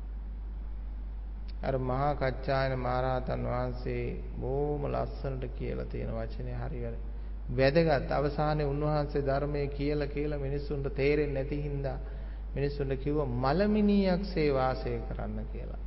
අර මහා කච්චායන මහරහතන් වහන්සේ බොහොම ලස්සනට කියලා තියෙන වචනේ හරියට වැදගත්. අවසානයේ උන්වහන්සේ ධර්මයේ කියලා කියලා මිනිස්සුන්ට තේරෙන්නේ නැති හින්දා මිනිස්සුන්ට කිව්වා මලමිනියක්සේ වාසය කරන්න කියලා.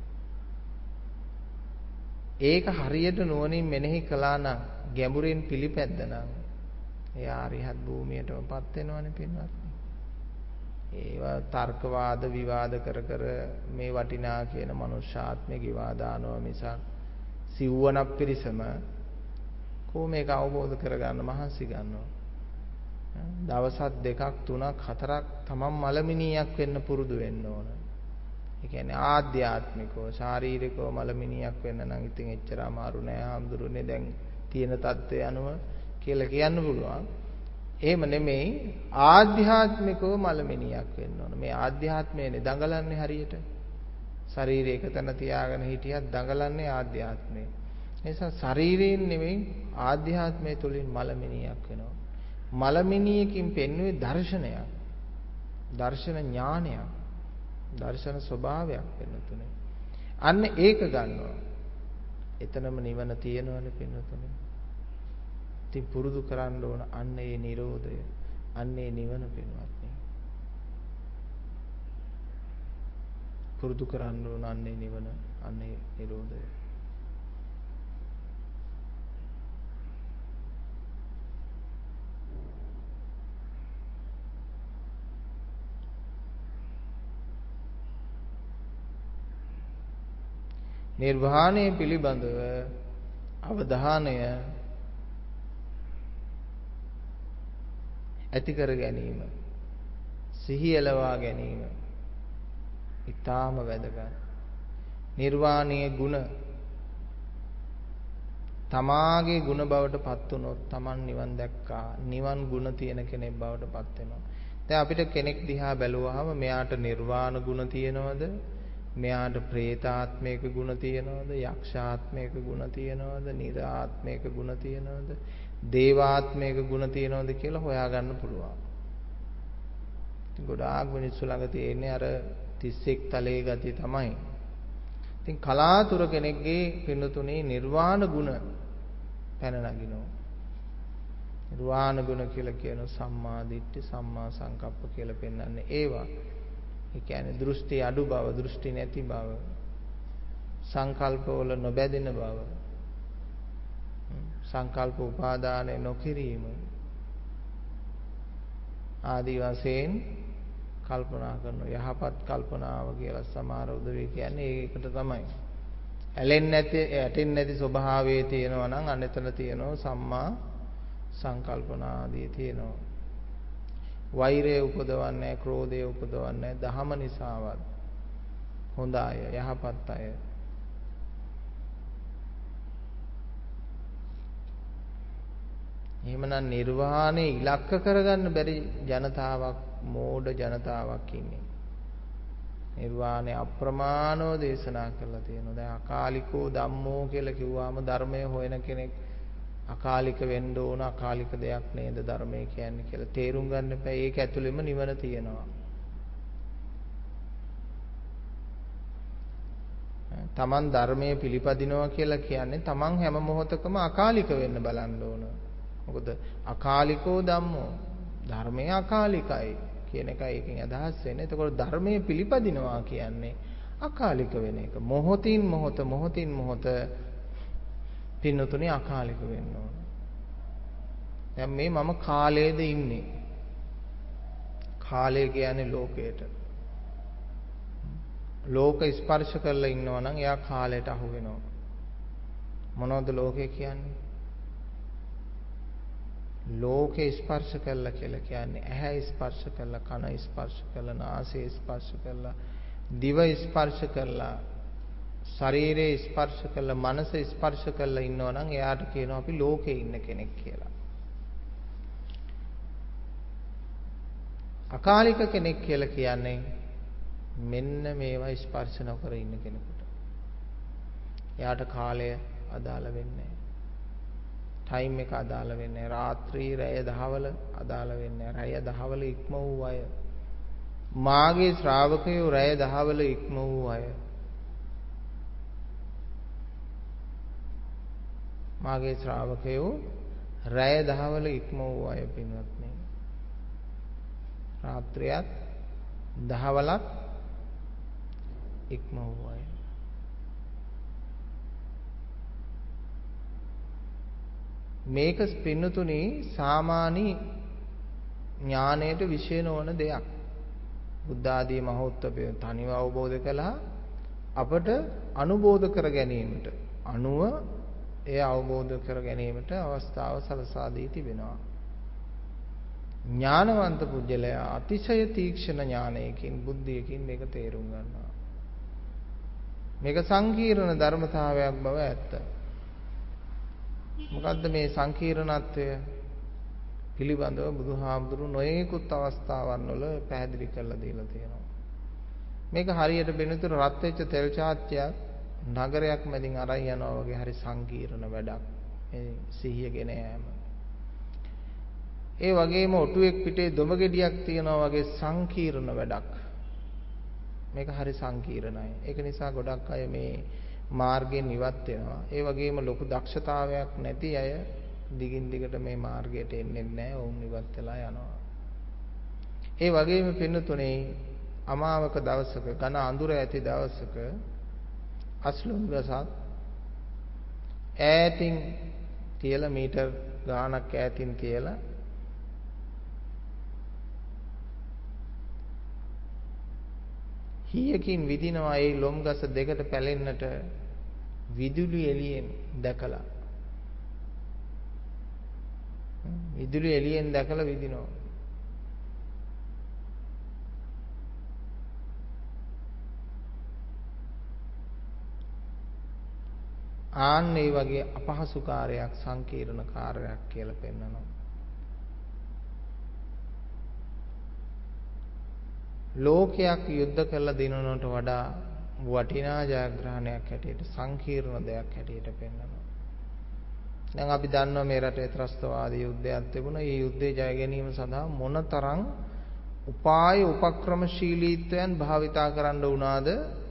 ඒක හරියට නුවණින් මෙනෙහි කළා නම් ගැඹුරින් පිළිපැද්දනම් එයා අරිහත් භූමියටමපත් වෙනවනේ පින්වත්නි. ඒවා තර්කවාද විවාද කර කර මේ වටිනා කියන මනුෂ්‍යාත්මේ ගිවා දානවා මිසක් සිව්වනක් පිරිසම කො මේක අවබෝධ කරගන්න මහන්සි ගන්නවා. දවසක් දෙකක් තුනක් හතරක් තමන් මලමිනියක් වෙන්න පුරුදු වෙන්න ඕන. ඒ කියන්නේ ආධ්‍යාත්මිකව ශාරීරිකව මලමිනියක් වෙන්න නම් ඉතින් එච්චර අමාරු නෑ. හාමුදුරනේ දැන් තියෙන தත්ත්වය අනුව කියලා කියන්න පුළුවන්. එහෙම නෙමෙයි ආධ්‍යාත්මිකව මලමිනියක් වෙන්න ඕන. මේ ආධ්‍යාත්මයනේ දඟලන්නේ හරියට. ශරීරයක තන තියාගෙන හිටියත් දඟලන්නේ ආධ්‍යාත්මය. ඒ නිසා ශරීරයෙන් නෙමෙයි ආධ්‍යාත්මය තුලින් මලමිනියක් වෙනවා. මලමිනියකින් පෙන්වුවේ දර්ශනයක්. දර්ශන ඥානයක්. දර්ශන ස්වභාවයක් වෙන තුනේ. අන්න ඒක ගන්නවා. එතනම නිවන තියෙනවනේ පින්නතුනේ. ඉතින් පුරුදු කරන්න ඕන අන්න ඒ නිරෝධය, අන්න ඒ නිවන පින්වත්නි. පුරුදු කරන්න ඕන අන්න ඒ නිවන, අන්න ඒ නිරෝධය. නිර්වාණය පිළිබඳව අවධානය ඇති කර ගැනීම, සිහිය ලවා ගැනීම ඊටාම වැදගත්. නිර්වාණයේ ගුණ තමාගේ ගුණ බවට පත් වුණොත් Taman නිවන් දැක්කා. නිවන් ගුණ තියෙන කෙනෙක් බවට පත් වෙනවා. දැන් අපිට කෙනෙක් දිහා බැලුවාම මෙයාට නිර්වාණ ගුණ තියෙනවද? මෙයාට പ്രേතාත්මයක ගුණ තියනවද? යක්ෂාත්මයක ගුණ තියනවද? නිරාත්මයක ගුණ තියනවද? දේවාත්මයක ගුණ තියනවද කියලා හොයාගන්න පුළුවන්. ගොඩාක් මිනිස්සු ළඟ තියෙන්නේ අර තිස් එක් තලයේ ගතිය තමයි. ඉතින් කලාතුර කෙනෙක්ගේ පින්නතුනේ නිර්වාණ ගුණ පැන නගිනවා. නිර්වාණ ගුණ කියලා කියන සම්මා දිට්ඨි, සම්මා සංකප්ප කියලා පෙන්වන්නේ ඒවා. ඒ කියන්නේ දෘෂ්ටි අඩු බව, දෘෂ්ටි නැති බව, සංකල්පවල නොබැඳෙන බව, සංකල්ප උපාදානය නොකිරීම ආදී වශයෙන් කල්පනා කරන යහපත් කල්පනාව කියලා සමහර උදවිය කියන්නේ ඒකට තමයි. ඇලෙන්නේ නැති, ඇටෙන්නේ නැති ස්වභාවයේ තියෙනවා නම් අනෙතන තියෙනවා සම්මා සංකල්පනා ආදී තියෙනවා. වෛරය උපදවන්නේ නැහැ, ක්‍රෝධය උපදවන්නේ නැහැ. දහම නිසාවත් හොඳ අය, යහපත් අය. එහෙමනම් නිර්වාණය ඉලක්ක කරගන්න බැරි ජනතාවක්, මෝඩ ජනතාවක් ඉන්නේ. නිර්වාණය අප්‍රමාණව දේශනා කරලා තියෙනවා. දැන් අකාලිකෝ ධම්මෝ කියලා කිව්වම ධර්මය හොයන කෙනෙක් අකාලික වෙන්න ඕන, අකාලික දෙයක් නේද ධර්මය කියන්නේ කියලා තේරුම් ගන්න එපා. ඒක ඇතුළෙම නිවන තියෙනවා. තමන් ධර්මයේ පිළිපදිනවා කියලා කියන්නේ තමන් හැම මොහොතකම අකාලික වෙන්න බලන්න ඕන. මොකද අකාලිකෝ ධම්මෝ, ධර්මය අකාලිකයි කියන එකයි එකෙන් අදහස් වෙන්නේ. එතකොට ධර්මයේ පිළිපදිනවා කියන්නේ අකාලික වෙන එක. මොහොතින් මොහොත මොහොතින් මොහොත පින්නතුනේ අකාලික වෙන්න ඕන. දැන් මේ මම කාලයේද ඉන්නේ. කාලය කියන්නේ ලෝකයට. ලෝක ස්පර්ශ කරලා ඉන්නවා නම් එයා කාලයට අහු වෙනවා. මොනවද ලෝකය කියන්නේ? ලෝකේ ස්පර්ශ කළා කියලා කියන්නේ ඇහැ ස්පර්ශ කළා, කන ස්පර්ශ කළා, නාසය ස්පර්ශ කළා, දිව ස්පර්ශ කළා, ශරීරේ ස්පර්ශ කළා, මනස ස්පර්ශ කළා ඉන්නවා නම් එයාට කියනවා අපි ලෝකේ ඉන්න කෙනෙක් කියලා. අකාලික කෙනෙක් කියලා කියන්නේ මෙන්න මේවා ස්පර්ශ නොකර ඉන්න කෙනෙකුට. එයාට කාලය අදාළ වෙන්නේ නැහැ. ටයිම් එක අදාළ වෙන්නේ නැහැ. රාත්‍රී රැය දහවල අදාළ වෙන්නේ නැහැ. රැය දහවල ඉක්ම වූ අය. මාගේ ශ්‍රාවකයෝ රැය දහවල ඉක්ම වූ අය. මාගේ ශ්‍රාවකයෝ රැය දහවල ඉක්ම වූ අය පින්වත්නි. රාත්‍රියත් දහවලත් ඉක්ම වූ අය. මේක පින්නතුනි සාමාන්‍ය ඥාණයට විශේෂ නොවන දෙයක්. බුද්ධ ආදී මහෝත්තමයන් තනිව අවබෝධ කළා අපට අනුබෝධ කර ගැනීමට අනුව එය අවබෝධ කර ගැනීමට අවස්ථාව සලසා දී තිබෙනවා. ඥානවන්ත පුජ්‍යලයා අතිශය තීක්ෂණ ඥානයකින් බුද්ධියකින් මේක තේරුම් ගන්නවා. මේක සංකීර්ණ ධර්මතාවයක් බව ඇත්ත. මොකද්ද මේ සංකීර්ණත්වය පිළිබඳව බුදුහාමුදුරු නොයෙකුත් අවස්ථාවන් වල පැහැදිලි කරලා දීලා තියෙනවා. මේක හරියට වෙනතුර රත් වෙච්ච තෙල් චාත්‍යයක් නගරයක් මැදින් අරන් යනවා වගේ හරි සංකීර්ණ වැඩක්. මේ සිහිය ගෙන යෑම. ඒ වගේම ඔටුවෙක් පිටේ දොඹ ගෙඩියක් තියනවා වගේ සංකීර්ණ වැඩක්. මේක හරි සංකීර්ණයි. ඒක නිසා ගොඩක් අය මේ මාර්ගයෙන් ඉවත් වෙනවා. ඒ වගේම ලොකු දක්ෂතාවයක් නැති අය දිගින් දිගට මේ මාර්ගයට එන්නේ නැහැ. වුන් ඉවත් වෙලා යනවා. ඒ වගේම පින්නතුනේ අමාවක දවසක ඝන අඳුර ඇති දවසක අස්ලුන් ගසක් ඈතින් තියලා මීටර් ගාණක් ඈතින් තියලා හීයකින් විදිනවා ඒ ලොම් ගස දෙකට පැලෙන්නට විදුලි එළියෙන් දැකලා විදුලි එළියෙන් දැකලා විදිනවා. ආන්න ඒ වගේ අපහසු කාර්යයක් සංකීර්ණ කාර්යයක් කියලා පෙන්වනවා. ලෝකයක් යුද්ධ කරලා දිනනවට වඩා වටිනා ජයග්‍රහණයක් හැටියට සංකීර්ණ දෙයක් හැටියට පෙන්වනවා. දැන් අපි දන්නවා මේ රටේ ත්‍රස්තවාදී යුද්ධයක් තිබුණා. මේ යුද්ධේ ජය ගැනීම සඳහා මොනතරම් උපාය උපක්‍රමශීලීත්වයන් භාවිතා කරන්න වුණාද?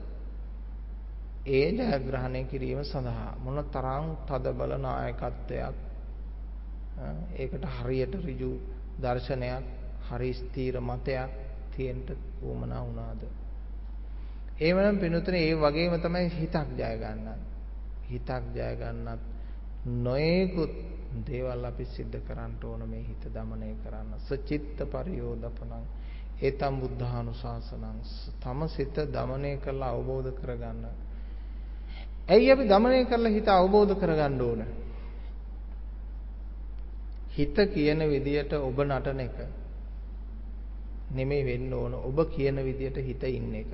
ඒ ජයග්‍රහණය කිරීම සඳහා මොනතරම් තදබල නායකත්වයක් ඒකට හරියට ඍජු දර්ශනයක් හරි ස්ථීර මතයක් තියෙන්න උවමනා වුණාද? ඒවනම් පිනුතනේ ඒ වගේම තමයි හිතක් ජය ගන්නත්. හිතක් ජය ගන්නත් නොයෙකුත් දේවල් අපි සිද්ධ කරන්න ඕන මේ හිත দমনය කරන්න. සචිත්ත පරියෝදපණං ඒතම් බුද්ධානුශාසනං තම සිත দমনය කරලා අවබෝධ කරගන්න. ඇයි අපි দমনය කරලා හිත අවබෝධ කරගන්න ඕන? හිත කියන විදියට ඔබ නටන එක නෙමෙයි වෙන්න ඕන. ඔබ කියන විදියට හිත ඉන්න එක.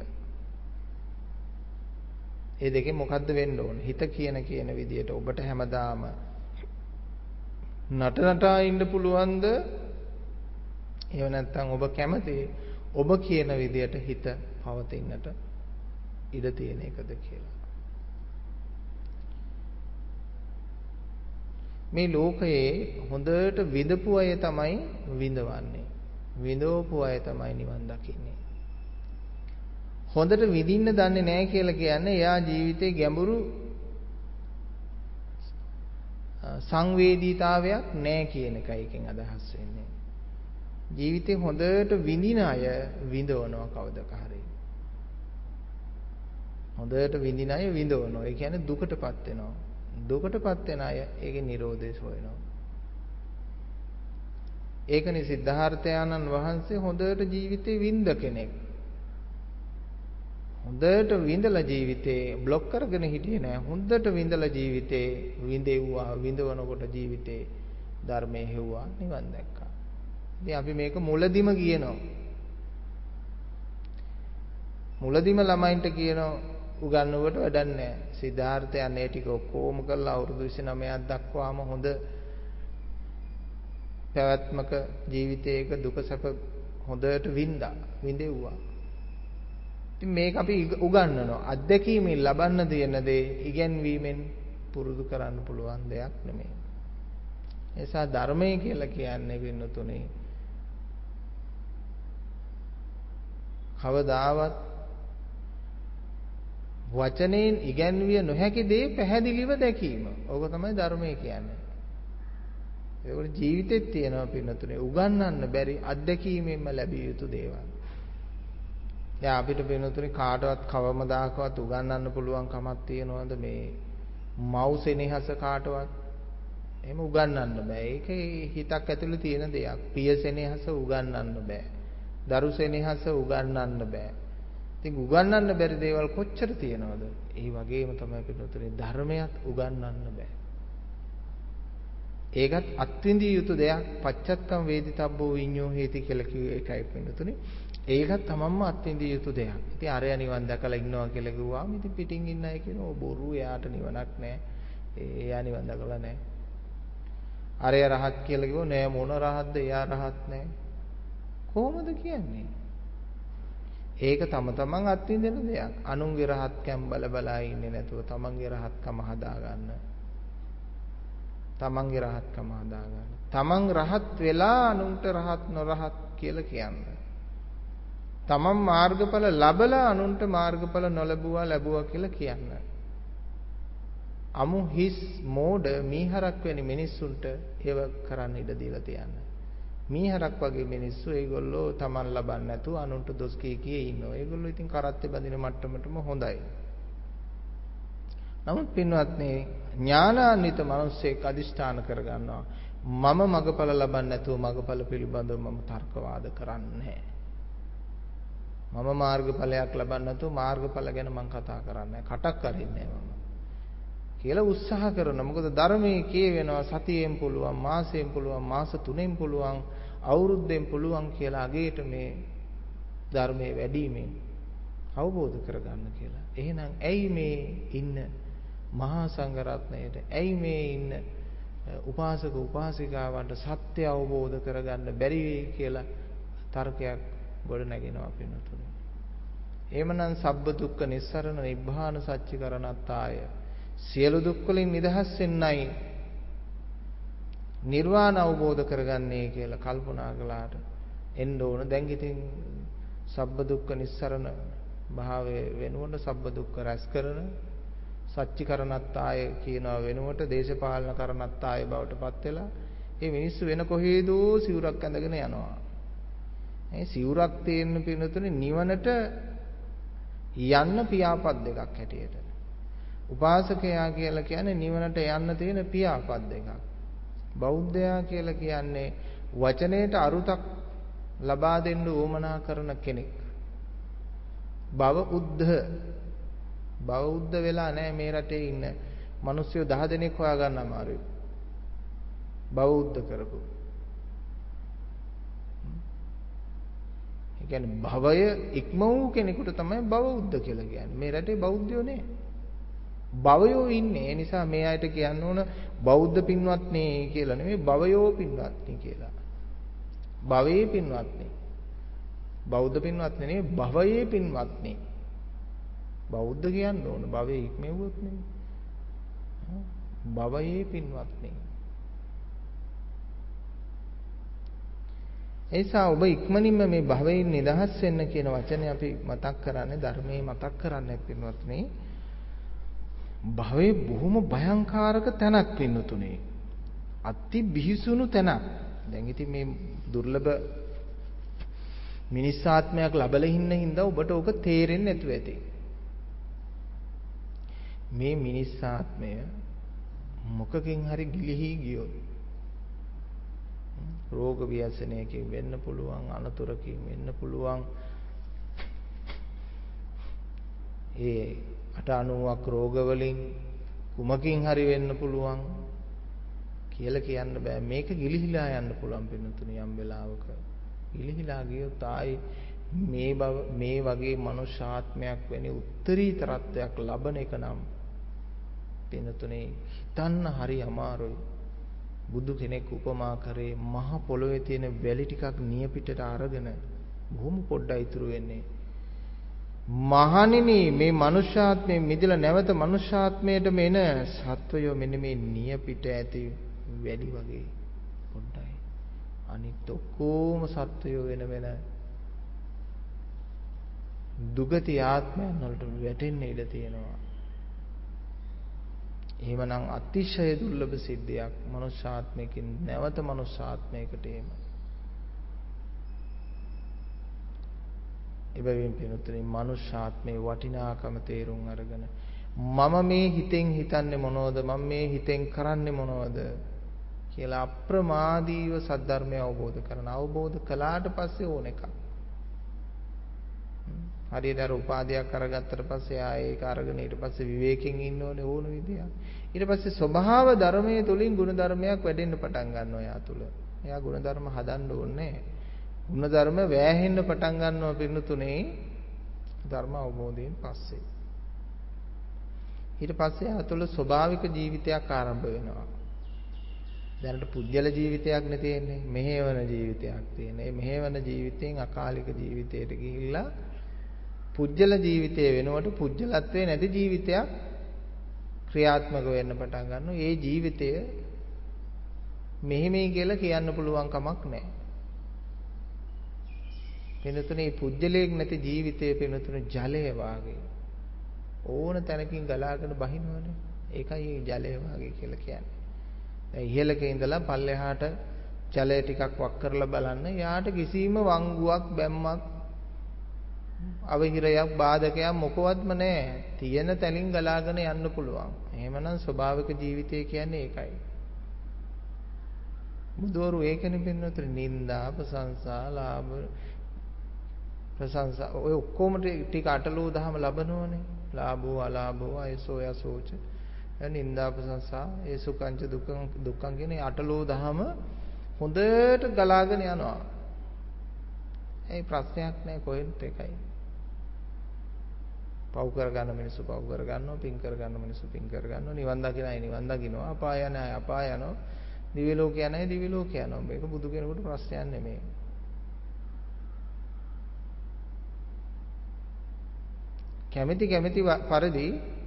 ඒ දෙකේ මොකද්ද වෙන්න ඕන? හිත කියන කියන විදියට ඔබට හැමදාම නට නටා ඉන්න පුළුවන්ද? එහෙම නැත්නම් ඔබ කැමති ඔබ කියන විදියට හිත පවතින්නට ඉඩ තියෙන එකද කියලා. මේ ලෝකයේ හොඳට විඳපු අය තමයි විඳවන්නේ. විඳවපු අය තමයි නිවන් දකින්නේ. හොඳට විඳින්න දන්නේ නැහැ කියලා කියන්නේ එයා ජීවිතේ ගැඹුරු සංවේදීතාවයක් නැහැ කියන එකයි එකෙන් අදහස් වෙන්නේ. ජීවිතේ හොඳට විඳින අය විඳවනවා කවදක හරි. හොඳට විඳින අය විඳවනවා. ඒ කියන්නේ දුකටපත් වෙනවා. දුකටපත් වෙන අය ඒකේ Nirodhe හොයනවා. ඒකනේ සිද්ධාර්ථයන්න් වහන්සේ හොඳට ජීවිතේ විඳ කෙනෙක්. හොඳට විඳලා ජීවිතේ બ્લોක් කරගෙන හිටියේ නෑ. හොඳට විඳලා ජීවිතේ විඳෙව්වා. විඳවනකොට ජීවිතේ ධර්මයේ හෙව්වා නිවන් දැක්කා. ඉතින් අපි මේක මුලදිම කියනවා. මුලදිම ළමයින්ට කියනවා උගන්වුවට වැඩක් නැහැ. සිද්ධාර්ථයන් ඒ ටික ඔක්කොම කරලා අවුරුදු විසිනමයක් දක්වාම හොඳ පැවැත්මක ජීවිතයක දුක සැප හොඳට වින්දා විඳෙව්වා. ඉතින් මේක අපි උගන්වනවා. අත්දැකීමෙන් ලබන්න දෙන දේ ඉගැන්වීමෙන් පුරුදු කරන්න පුළුවන් දෙයක් නෙමෙයි. ඒ නිසා ධර්මය කියලා කියන්නේ වෙනතුනේ කවදාවත් වචනෙන් ඉගැන්විය නොහැකි දේ පැහැදිලිව දැකීම. ඕක තමයි ධර්මය කියන්නේ. ඒකට ජීවිතෙත් තියෙනවා පින්නතුනේ උගන්වන්න බැරි අත්දැකීමෙන්ම ලැබිය යුතු දේවල්. දැන් අපිට පින්නතුනේ කාටවත් කවමදාකවත් උගන්වන්න පුළුවන් කමක් තියනවද මේ මව් සෙනෙහස කාටවත්? එහෙම උගන්වන්න බෑ. ඒක හිතක් ඇතුළේ තියෙන දෙයක්. ප්‍රිය සෙනෙහස උගන්වන්න බෑ. දරු සෙනෙහස උගන්වන්න බෑ. ඉතින් උගන්වන්න බැරි දේවල් කොච්චර තියෙනවද? ඒ වගේම තමයි පිටුතුනේ ධර්මයක් උගන්වන්න බෑ. ඒකත් අත්විඳිය යුතු දෙයක්. පච්චත්තම් වේදිතබ්බෝ විඤ්ඤෝ හේති කියලා කිව්වේ ඒකයි පිටුතුනේ. ඒකත් තමන්ම අත්විඳිය යුතු දෙයක්. ඉතින් අරයා නිවන් දැකලා ඉන්නවා කියලා කිව්වාම ඉතින් පිටින් ඉන්න අය කියනවා බොරු එයාට නිවනක් නෑ. එයා නිවන් දැකලා නෑ. අරයා රහත් කියලා කිව්වෝ නෑ මොන රහත්ද එයා රහත් නෑ. කොහොමද කියන්නේ? ඒක තම තමන් අත්විඳින දෙයක්. අනුන්ගේ රහත්කම් බල බලා ඉන්නේ නැතුව තමන්ගේ රහත්කම හදාගන්න. තමන්ගේ රහත්කම හදාගන්න. තමන් රහත් වෙලා අනුන්ට රහත් නොරහත් කියලා කියන්න. තමන් මාර්ගඵල ලැබලා අනුන්ට මාර්ගඵල නොලැබුවා ලැබුවා කියලා කියන්න. අමු හිස් මෝඩ මීහරක් වැනි මිනිස්සුන්ට ඒව කරන්න ඉඩ දීලා තියන්න. මීහරක් වගේ මිනිස්සු ඒගොල්ලෝ Taman ලබන්නේ නැතුව අනුන්ට දොස් කී කී ඉන්නවා. ඒගොල්ලෝ ඉතින් කරත්තේ බඳින මට්ටමටම හොඳයි. නමුත් පින්වත්නි ඥානාන්විත මිනිස්සෙක් අදිෂ්ඨාන කරගන්නවා මම මගඵල ලබන්නේ නැතුව මගඵල පිළිබඳව මම තර්කවාද කරන්නේ නැහැ. මම මාර්ගඵලයක් ලබන්නේ නැතුව මාර්ගඵල ගැන මම කතා කරන්නේ නැහැ. කටක් අරින්නේ නැහැ මම. කියලා උත්සාහ කරනවා. මොකද ධර්මයේ කියවෙනවා සතියෙන් පුළුවන්, මාසයෙන් පුළුවන්, මාස තුනෙන් පුළුවන්, අවුරුද්දෙන් පුළුවන් කියලා අගේට මේ ධර්මයේ වැඩිමෙන් අවබෝධ කරගන්න කියලා. එහෙනම් ඇයි මේ ඉන්න මහා සංඝරත්නයට, ඇයි මේ ඉන්න උපාසක උපාසිකාවන්ට සත්‍ය අවබෝධ කරගන්න බැරි වෙයි කියලා තර්කයක් ගොඩ නැගෙනවා පින්නතුනේ. එහෙමනම් සබ්බ දුක්ඛ නිස්සරණ නිබ්බාන සච්චිකරණත්තාය සියලු දුක් වලින් නිදහස් වෙන්නයි නිර්වාණ අවබෝධ කරගන්නේ කියලා කල්පනා කළාට එන්න ඕන. දැන් ඉතින් සබ්බ දුක්ඛ නිස්සරණ භාවයේ වෙනුවට සබ්බ දුක්ඛ රැස් කරන සච්චිකරණත්තාය කියනවා වෙනුවට දේශපාලන කරණත්තාය බවට පත් වෙලා මේ මිනිස්සු වෙන කොහේදෝ සිවුරක් ඇඳගෙන යනවා. මේ සිවුරක් තියෙන පිනතුනේ නිවනට යන්න පියාපත් දෙකක් හැටියට. උපාසකයා කියලා කියන්නේ නිවනට යන්න තියෙන පියාපත් දෙකක්. බෞද්ධයා කියලා කියන්නේ වචනයට අරුතක් ලබා දෙන්න උවමනා කරන කෙනෙක්. භව උද්ධ බෞද්ධ වෙලා නැහැ මේ රටේ ඉන්න මිනිස්සු දහ දෙනෙක් හොයාගන්න අමාරුයි. බෞද්ධ කරපු. ඒ කියන්නේ භවය ඉක්ම වූ කෙනෙකුට තමයි බෞද්ධ කියලා කියන්නේ. මේ රටේ බෞද්ධයෝ නෑ. භවයෝ ඉන්නේ. ඒ නිසා මේ අයට කියන්න ඕන බෞද්ධ පින්වත්නි කියලා නෙමෙයි භවයෝ පින්වත්නි කියලා. භවයේ පින්වත්නි. බෞද්ධ පින්වත්නි නෙමෙයි භවයේ පින්වත්නි. බෞද්ධ කියන්න ඕන භවයේ ඉක්මෙව්වොත් නෙමෙයි. භවයේ පින්වත්නි. එයිසා ඔබ ඉක්මනින්ම මේ භවයෙන් නිදහස් වෙන්න කියන වචනේ අපි මතක් කරන්නේ ධර්මයේ මතක් කරන්නේ පින්වත්නි. භවයේ බොහොම භයංකාරක තැනක් පින්නතුනේ. අති බිහිසුණු තැනක්. දැන් ඉතින් මේ දුර්ලභ මිනිස් ආත්මයක් ලැබලා ඉන්න හින්දා ඔබට ඕක තේරෙන්නේ නැතුව ඇති. මේ මිනිස් ආත්මය මොකකින් හරි ගිලිහි ගියොත් රෝග ව්‍යසනයකින් වෙන්න පුළුවන්, අනතුරකින් වෙන්න පුළුවන්. ඒ අට අනූවක් රෝග වලින් කුමකින් හරි වෙන්න පුළුවන්. කියලා කියන්න බෑ. මේක ගිලිහිලා යන්න පුළුවන් පින්නතුනි යම් වෙලාවක. ගිලිහිලා ගියොත් ආයි මේ බව මේ වගේ මනුෂ්‍යාත්මයක් වෙන උත්තරීතරත්වයක් ලබන එක නම් පින්නතුනි හිතන්න හරි අමාරුයි. බුදු කෙනෙක් උපමා කරේ මහ පොළොවේ තියෙන වැලි ටිකක් නියපිටට අරගෙන බොහොම පොඩ්ඩයි ඉතුරු වෙන්නේ. මහණෙනි මේ මනුෂ්‍යාත්මේ මිදලා නැවත මනුෂ්‍යාත්මයටම එන සත්වයෝ මෙන්න මේ නියපිට ඇති වැලි වගේ පොඩ්ඩයි. අනිත් ඔක්කොම සත්වයෝ වෙන වෙන දුගති ආත්මයන් වලට වැටෙන්න ඉඩ තියෙනවා. එහෙමනම් අතිශය දුර්ලභ සිද්ධියක් මනුෂ්‍යාත්මයකින් නැවත මනුෂ්‍යාත්මයකට එීම. එබැවින් පින්තුනි මනුෂ්‍යාත්මේ වටිනාකම තේරුම් අරගෙන මම මේ හිතෙන් හිතන්නේ මොනවද මම මේ හිතෙන් කරන්නේ මොනවද කියලා අප්‍රමාදීව සද්ධර්මය අවබෝධ කරන අවබෝධ කළාට පස්සේ ඕන එකක්. හරියට අර උපාධියක් අරගත්තට පස්සේ ආයේ ඒක අරගෙන ඊට පස්සේ විවේකයෙන් ඉන්න ඕනේ ඕන විදියක්. ඊට පස්සේ ස්වභාව ධර්මයේ තුලින් ගුණ ධර්මයක් වැඩෙන්න පටන් ගන්නවා යා තුල. එයා ගුණ ධර්ම හදන්න ඕනේ. ගුණ ධර්ම වෑහෙන්න පටන් ගන්නවා පින්නතුනේ ධර්ම අවබෝධයෙන් පස්සේ. ඊට පස්සේ යා තුල ස්වභාවික ජීවිතයක් ආරම්භ වෙනවා. දැනට පුජ්‍යල ජීවිතයක් නේ තියෙන්නේ. මෙහෙවන ජීවිතයක් තියෙන්නේ. මේ මෙහෙවන ජීවිතයෙන් අකාලික ජීවිතයට ගිහිල්ලා පුජ්‍යල ජීවිතය වෙනුවට පුජ්‍යලත්වයේ නැති ජීවිතයක් ක්‍රියාත්මක වෙන්න පටන් ගන්නවා. ඒ ජීවිතය මෙහෙමයි කියලා කියන්න පුළුවන් කමක් නැහැ. පිනතුනේ පුජ්‍යලයක් නැති ජීවිතයේ පිනතුනේ ජලය වාගේ ඕන තැනකින් ගලාගෙන බහිනවනේ. ඒකයි ජලය වාගේ කියලා කියන්නේ. දැන් ඉහළක ඉඳලා පල්ලෙහාට ජලය ටිකක් වක් කරලා බලන්න. යාට කිසිම වංගුවක් බැම්මක් අවහිරයක් බාධකයක් මොකවත්ම නැහැ. තියෙන තැනින් ගලාගෙන යන්න පුළුවන්. එහෙමනම් ස්වභාවික ජීවිතය කියන්නේ ඒකයි. බුදවරු ඒකනේ පින්නතර නිന്ദා ප්‍රශංසා ලාභ ප්‍රශංසා ඔය ඔක්කොම ටික අටලෝ දහම ලබනෝනේ. ලාභෝ අලාභෝ අයසෝ යසෝච නිന്ദා ප්‍රශංසා ඒ සුඛංච දුක්ඛං දුක්ඛං කියන අටලෝ දහම හොඳට ගලාගෙන යනවා. ඒ ප්‍රශ්නයක් නැහැ කොහෙන්ද එකයි. පව් කරගන්න මිනිස්සු පව් කරගන්නවා, පින් කරගන්න මිනිස්සු පින් කරගන්නවා, නිවන් දකින අය නිවන් දකින්නවා, අපාය යන අය අපාය යනවා, දිව්‍ය ලෝක යන අය දිව්‍ය ලෝක යනවා. මේක බුදු කෙනෙකුට ප්‍රශ්නයක් නෙමෙයි. කැමැති කැමැති පරිදි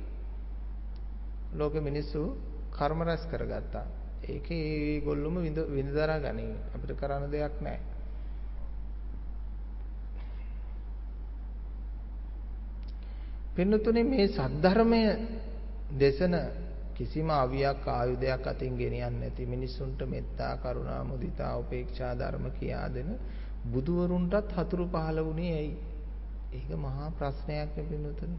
ලෝකෙ මිනිස්සු කර්ම රැස් කරගත්තා. ඒකේ ඒගොල්ලොම විඳ විඳදරා ගනී. අපිට කරන්න දෙයක් නැහැ. පින්නතුනේ මේ සද්ධර්මය දේශන කිසිම අවියක් ආයුධයක් අතින් ගෙනියන්නේ නැති මිනිසුන්ට මෙත්තා කරුණා මුදිතා උපේක්ෂා ධර්ම කියා දෙන බුදුවරුන්ටත් හතුරු පහළ වුණේ ඇයි? ඒක මහා ප්‍රශ්නයක් නේ පින්නතුනේ.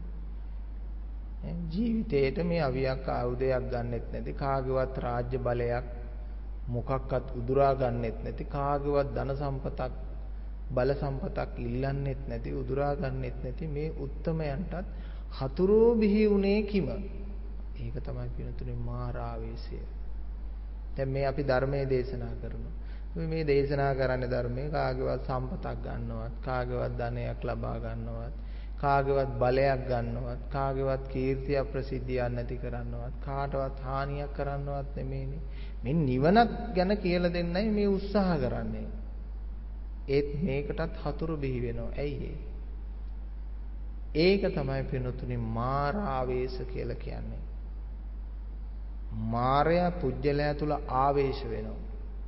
ජීවිතේට මේ අවියක් ආයුධයක් ගන්නෙත් නැති කාගේවත් රාජ්‍ය බලයක් මොකක්වත් උදුරා ගන්නෙත් නැති කාගේවත් ධන සම්පතක් බල සම්පතක් ඉල්ලන්නෙත් නැති උදුරා ගන්නෙත් නැති මේ උත්තමයන්ටත් හතුරෝ බිහි වුණේ කිම? ඒක තමයි පිනතුනේ මාරාවේශය. දැන් මේ අපි ධර්මයේ දේශනා කරනවා. අපි මේ දේශනා කරන්නේ ධර්මයේ කාගේවත් සම්පතක් ගන්නවත් කාගේවත් ධනයක් ලබා ගන්නවත් කාගේවත් බලයක් ගන්නවත් කාගේවත් කීර්තිය ප්‍රසිද්ධියක් නැති කරන්නවත් කාටවත් හානියක් කරන්නවත් නෙමෙයිනේ. මේ නිවනක් ගැන කියලා දෙන්නයි මේ උත්සාහ කරන්නේ. ඒත් මේකටත් හතුරු බිහි වෙනවා. ඇයි ඒ? ඒක තමයි පින්තුනි මාරාවේශ කියලා කියන්නේ. මාරයා පුජ්‍යලයා තුල ආවේශ වෙනවා.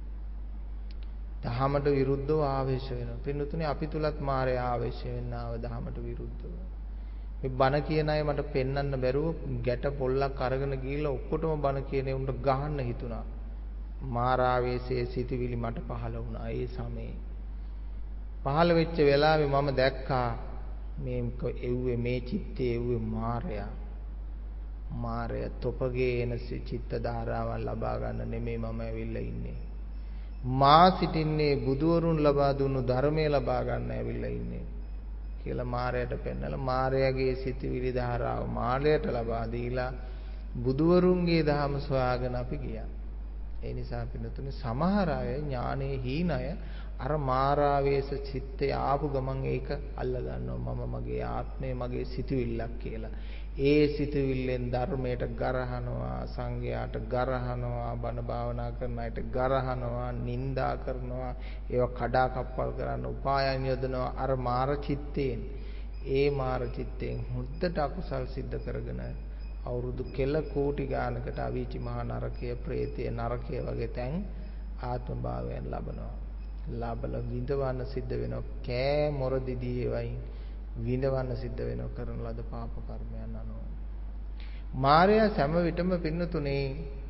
දහමට විරුද්ධව ආවේශ වෙනවා. පින්තුනි අපි තුලත් මාරයා ආවේශ වෙන්නව දහමට විරුද්ධව. මේ බණ කියන අය මට පෙන්වන්න බැරුව ගැට පොල්ලක් අරගෙන ගිහිල්ලා ඔක්කොටම බණ කියන උන්ට ගහන්න හිතුණා. මාරාවේශයේ සිටිවිලි මට පහළ වුණා ඒ සමයේ. පහළ වෙච්ච වෙලාවේ මම දැක්කා මේ එව්වේ මේ චිත්තේ එව්වේ මායя. මායя තොපගේ එන චිත්ත ධාරාවන් ලබා ගන්න නෙමෙයි මම ඇවිල්ලා ඉන්නේ. මා සිටින්නේ බුදුවරුන් ලබා දුන්නු ධර්මයේ ලබා ගන්න ඇවිල්ලා ඉන්නේ කියලා මායයට පෙන්නලා මායගේ සිටිවිලි ධාරාව මායයට ලබා දීලා බුදුවරුන්ගේ ධර්ම සොයාගෙන අපි ගියා. ඒ නිසා පින්නතුනේ සමහර අය ඥානේ හීන අය අර මාරාවේශ චිත්තේ ආපු ගමන් ඒක අල්ල ගන්නවා මම මගේ ආත්මය මගේ සිතුවිල්ලක් කියලා. ඒ සිතුවිල්ලෙන් ධර්මයට ගරහනවා, සංඝයාට ගරහනවා, බණ භාවනා කරන අයට ගරහනවා, නිඳා කරනවා, ඒවා කඩා කප්පල් කරන්න උපායන් යොදනවා අර මාර චිත්තයෙන්. ඒ මාර චිත්තයෙන් හුද්දට අකුසල් සිද්ධ කරගෙන අවුරුදු කෙල කෝටි ගානකට අවීචි මහා නරකය, ප්‍රේතය නරකය වගේ තැන් ආත්ම භාවයන් ලබනවා. ලබල විඳවන්න සිද්ධ වෙනවා. කෑ මොර දිදී වයින් විඳවන්න සිද්ධ වෙනවා කරන ලද පාප කර්මයන් අනුව. මායя සෑම විටම පින්නතුනේ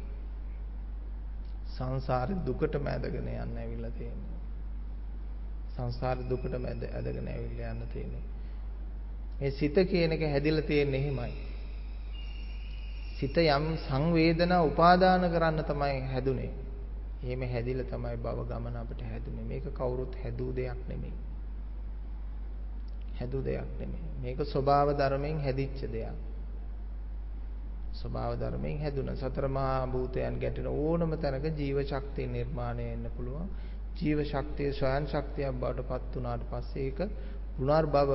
සංසාර දුකටම ඇදගෙන යන්න ඇවිල්ලා තියෙනවා. සංසාර දුකටම ඇදගෙන ඇවිල්ලා යන්න තියෙන්නේ. මේ සිත කියන එක හැදිලා තියෙන්නේ එහෙමයි. සිත යම් සංවේදනා උපාදාන කරන්න තමයි හැදුනේ. එහෙම හැදිලා තමයි භව ගමන අපිට හැදුනේ. මේක කවුරුත් හැදූ දෙයක් නෙමෙයි. හැදූ දෙයක් නෙමෙයි. මේක ස්වභාව ධර්මයෙන් හැදිච්ච දෙයක්. ස්වභාව ධර්මයෙන් හැදුන සතර මහා භූතයන් ගැටෙන ඕනම තැනක ජීව ශක්තිය නිර්මාණය වෙන්න පුළුවන්. ජීව ශක්තිය ස්වයන් ශක්තියක් බවට පත් වුණාට පස්සේ ඒක පුනර්භව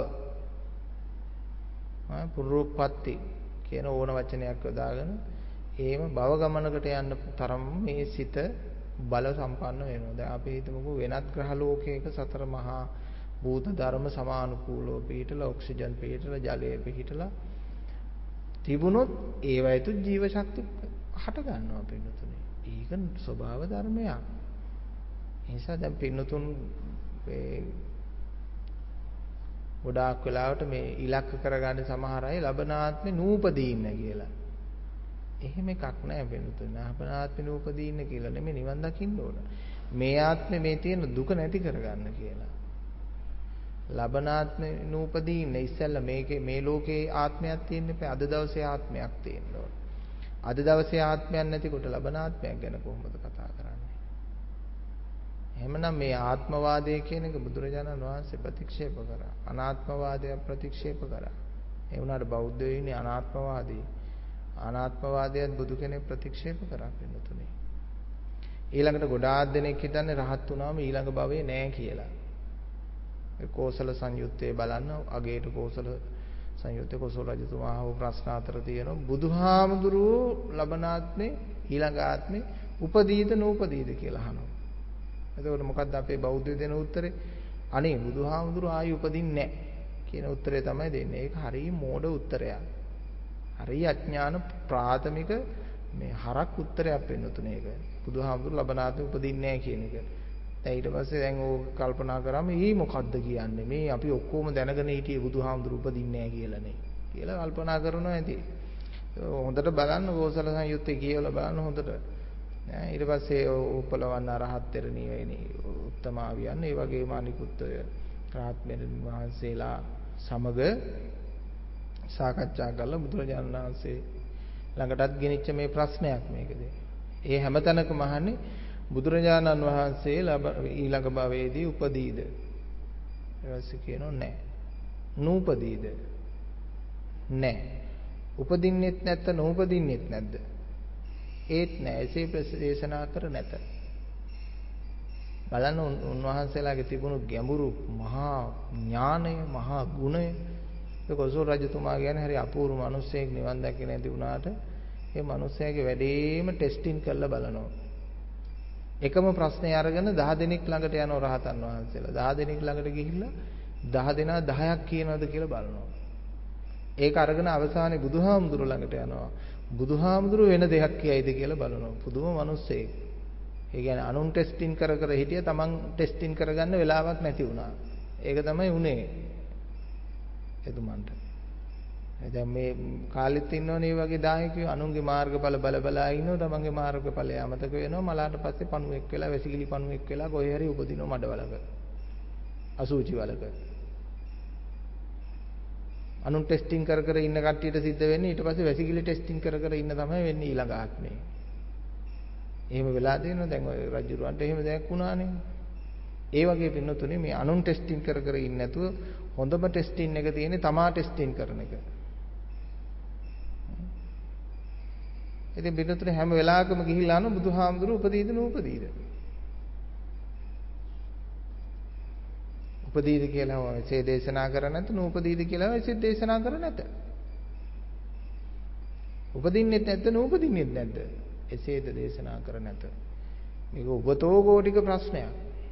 ආ පුරුප්පත්ති කියන ඕන වචනයක් යොදාගෙන එහෙම භව ගමනකට යන්න තරම් මේ සිත බල සම්පන්න වෙනවා. දැන් අපි හිතමුකෝ වෙනත් ග්‍රහ ලෝකයක සතර මහා භූත ධර්ම සමානුකූලව පිහිටලා ඔක්සිජන් පිහිටලා ජලය පිහිටලා තිබුණොත් ඒවයිතු ජීව ශක්තිය හට ගන්නවා පින්නතුනේ. ඒක ස්වභාව ධර්මයක්. ඒ නිසා දැන් පින්නතුන් මේ ගොඩාක් වෙලාවට මේ ඉලක්ක කරගන්න සමහර අය ලබනාත්මේ නූපදීන්න කියලා. එහෙම එකක් නෑ පින්නතුනේ. ලබනාත්මේ නූපදීන්න කියලා නෙමෙයි නිවන් දකින්න ඕන. මේ ආත්මේ මේ තියෙන දුක නැති කරගන්න කියලා. ලබනාත්මේ නූපදීන්න ඉස්සෙල්ලා මේකේ මේ ලෝකේ ආත්මයක් තියෙන්න එපා. අද දවසේ ආත්මයක් තියෙන්න ඕන. අද දවසේ ආත්මයක් නැතිකොට ලබනාත්මයක් ගැන කොහොමද කතා කරන්නේ? එහෙමනම් මේ ආත්මවාදය කියන එක බුදුරජාණන් වහන්සේ ප්‍රතික්ෂේප කරා. අනාත්මවාදය ප්‍රතික්ෂේප කරා. ඒ වුණාට බෞද්ධයෝ ඉන්නේ අනාත්මවාදී. අනාත්මවාදයත් බුදු කෙනෙක් ප්‍රතික්ෂේප කරා පින්නතුනේ. ඊළඟට ගොඩාක් දෙනෙක් හිතන්නේ රහත් වුණාම ඊළඟ භවයේ නෑ කියලා. ඒ කෝසල සංයුත්තේ බලන්න අගේට කෝසල සංයුත්තේ කෝසල රජතුමා අහපු ප්‍රශ්න අතර තියෙනවා බුදුහාමුදුරුවෝ ලබනාත්මේ ඊළඟ ආත්මේ උපදීද නූපදීද කියලා අහනවා. එතකොට මොකද්ද අපේ බෞද්ධයෝ දෙන උත්තරේ? අනේ බුදුහාමුදුරුවෝ ආයි උපදින්නේ නැහැ කියන උත්තරේ තමයි දෙන්නේ. ඒක හරිය මෝඩ උත්තරයක්. හරිය අඥාන ප්‍රාථමික මේ හරක් උත්තරයක් වෙන්නතුනේ ඒක. බුදුහාමුදුරුවෝ ලබනාත්මේ උපදින්නේ නැහැ කියන එක. දැන් ඊට පස්සේ දැන් ඕක කල්පනා කරාම ඊ මොකද්ද කියන්නේ? මේ අපි ඔක්කොම දැනගෙන හිටියේ බුදුහාමුදුරුවෝ උපදින්නේ නැහැ කියලානේ. කියලා කල්පනා කරනවා ඇති. හොඳට බලන්න කෝසල සංයුත්තේ කියවලා බලන්න හොඳට. ඊට පස්සේ උපලවන්න රහත් තෙරණිය වෙනි උත්තමාවියන් ඒ වගේම අනිකුත් රහත් මෙරණි වහන්සේලා සමග සාකච්ඡා කරලා බුදුරජාණන් වහන්සේ ළඟටත් ගෙනිච්ච මේ ප්‍රශ්නයක් මේකද. ඒ හැමතැනකම අහන්නේ බුදුරජාණන් වහන්සේ ඊළඟ භවයේදී උපදීද? ඊපස්සේ කියනවා නැහැ. නූපදීද? නැහැ. උපදින්නෙත් නැත්ත නූපදින්නෙත් නැද්ද? ඒත් නෑ. එසේ ප්‍රදේශනා කර නැත. බලන්න උන්වහන්සේලාගේ තිබුණු ගැඹුරු මහා ඥානය, මහා ගුණය. ඒ කොසල් රජතුමා කියන්නේ හරි අපූර්ව මිනිසෙක් නිවන් දැකේ නැති වුණාට ඒ මිනිසයාගේ වැඩේම ටෙස්ටිං කරලා බලනවා. එකම ප්‍රශ්නේ අරගෙන දහ දෙනෙක් ළඟට යනවා රහතන් වහන්සේලා. දහ දෙනෙක් ළඟට ගිහිල්ලා දහ දෙනා දහයක් කියනවද කියලා බලනවා. ඒක අරගෙන අවසානයේ බුදුහාමුදුරුවෝ ළඟට යනවා. බුදුහාමුදුරුවෝ වෙන දෙයක් කියයිද කියලා බලනවා. පුදුම මිනිස්සෙක්. ඒ කියන්නේ අනුන් ටෙස්ටිං කර කර හිටිය තමන් ටෙස්ටිං කරගන්න වෙලාවක් නැති වුණා. ඒක තමයි උනේ. එතුමන්ට. දැන් මේ කාලෙත් ඉන්නවනේ මේ වගේ දායකයෝ අනුන්ගේ මාර්ගඵල බල බලා ඉන්නව තමන්ගේ මාර්ගඵලය අමතක වෙනවා. මලාට පස්සේ පණුවෙක් වෙලා වැසිකිලි පණුවෙක් වෙලා කොහේ හරි උපදිනවා මඩවලක. අසුචි වලක. අනුන් ටෙස්ටිං කර කර ඉන්න කට්ටියට සිද්ධ වෙන්නේ ඊට පස්සේ වැසිකිලි ටෙස්ටිං කර කර ඉන්න තමයි වෙන්නේ ඊළඟ ආත්මේ. එහෙම වෙලා තියෙනවා දැන් ඔය රජුරවන්ට එහෙම දෙයක් වුණානේ. ඒ වගේ පින්නතුනේ මේ අනුන් ටෙස්ටිං කර කර ඉන්නේ නැතුව හොඳම ටෙස්ටිං එක තියෙන්නේ තමා ටෙස්ටිං කරන එක. ඉතින් පිටුතුනේ හැම වෙලාවකම ගිහිල්ලා අහන බුදුහාමුදුරුවෝ උපදීද නූපදීද? උපදීද කියලා එසේ දේශනා කර නැත, නූපදීද කියලා එසේ දේශනා කර නැත. උපදින්නෙත් නැද්ද නූපදින්නෙත් නැද්ද? එසේද දේශනා කර නැත. මේක ඔබතෝ කෝටික ප්‍රශ්නයක්.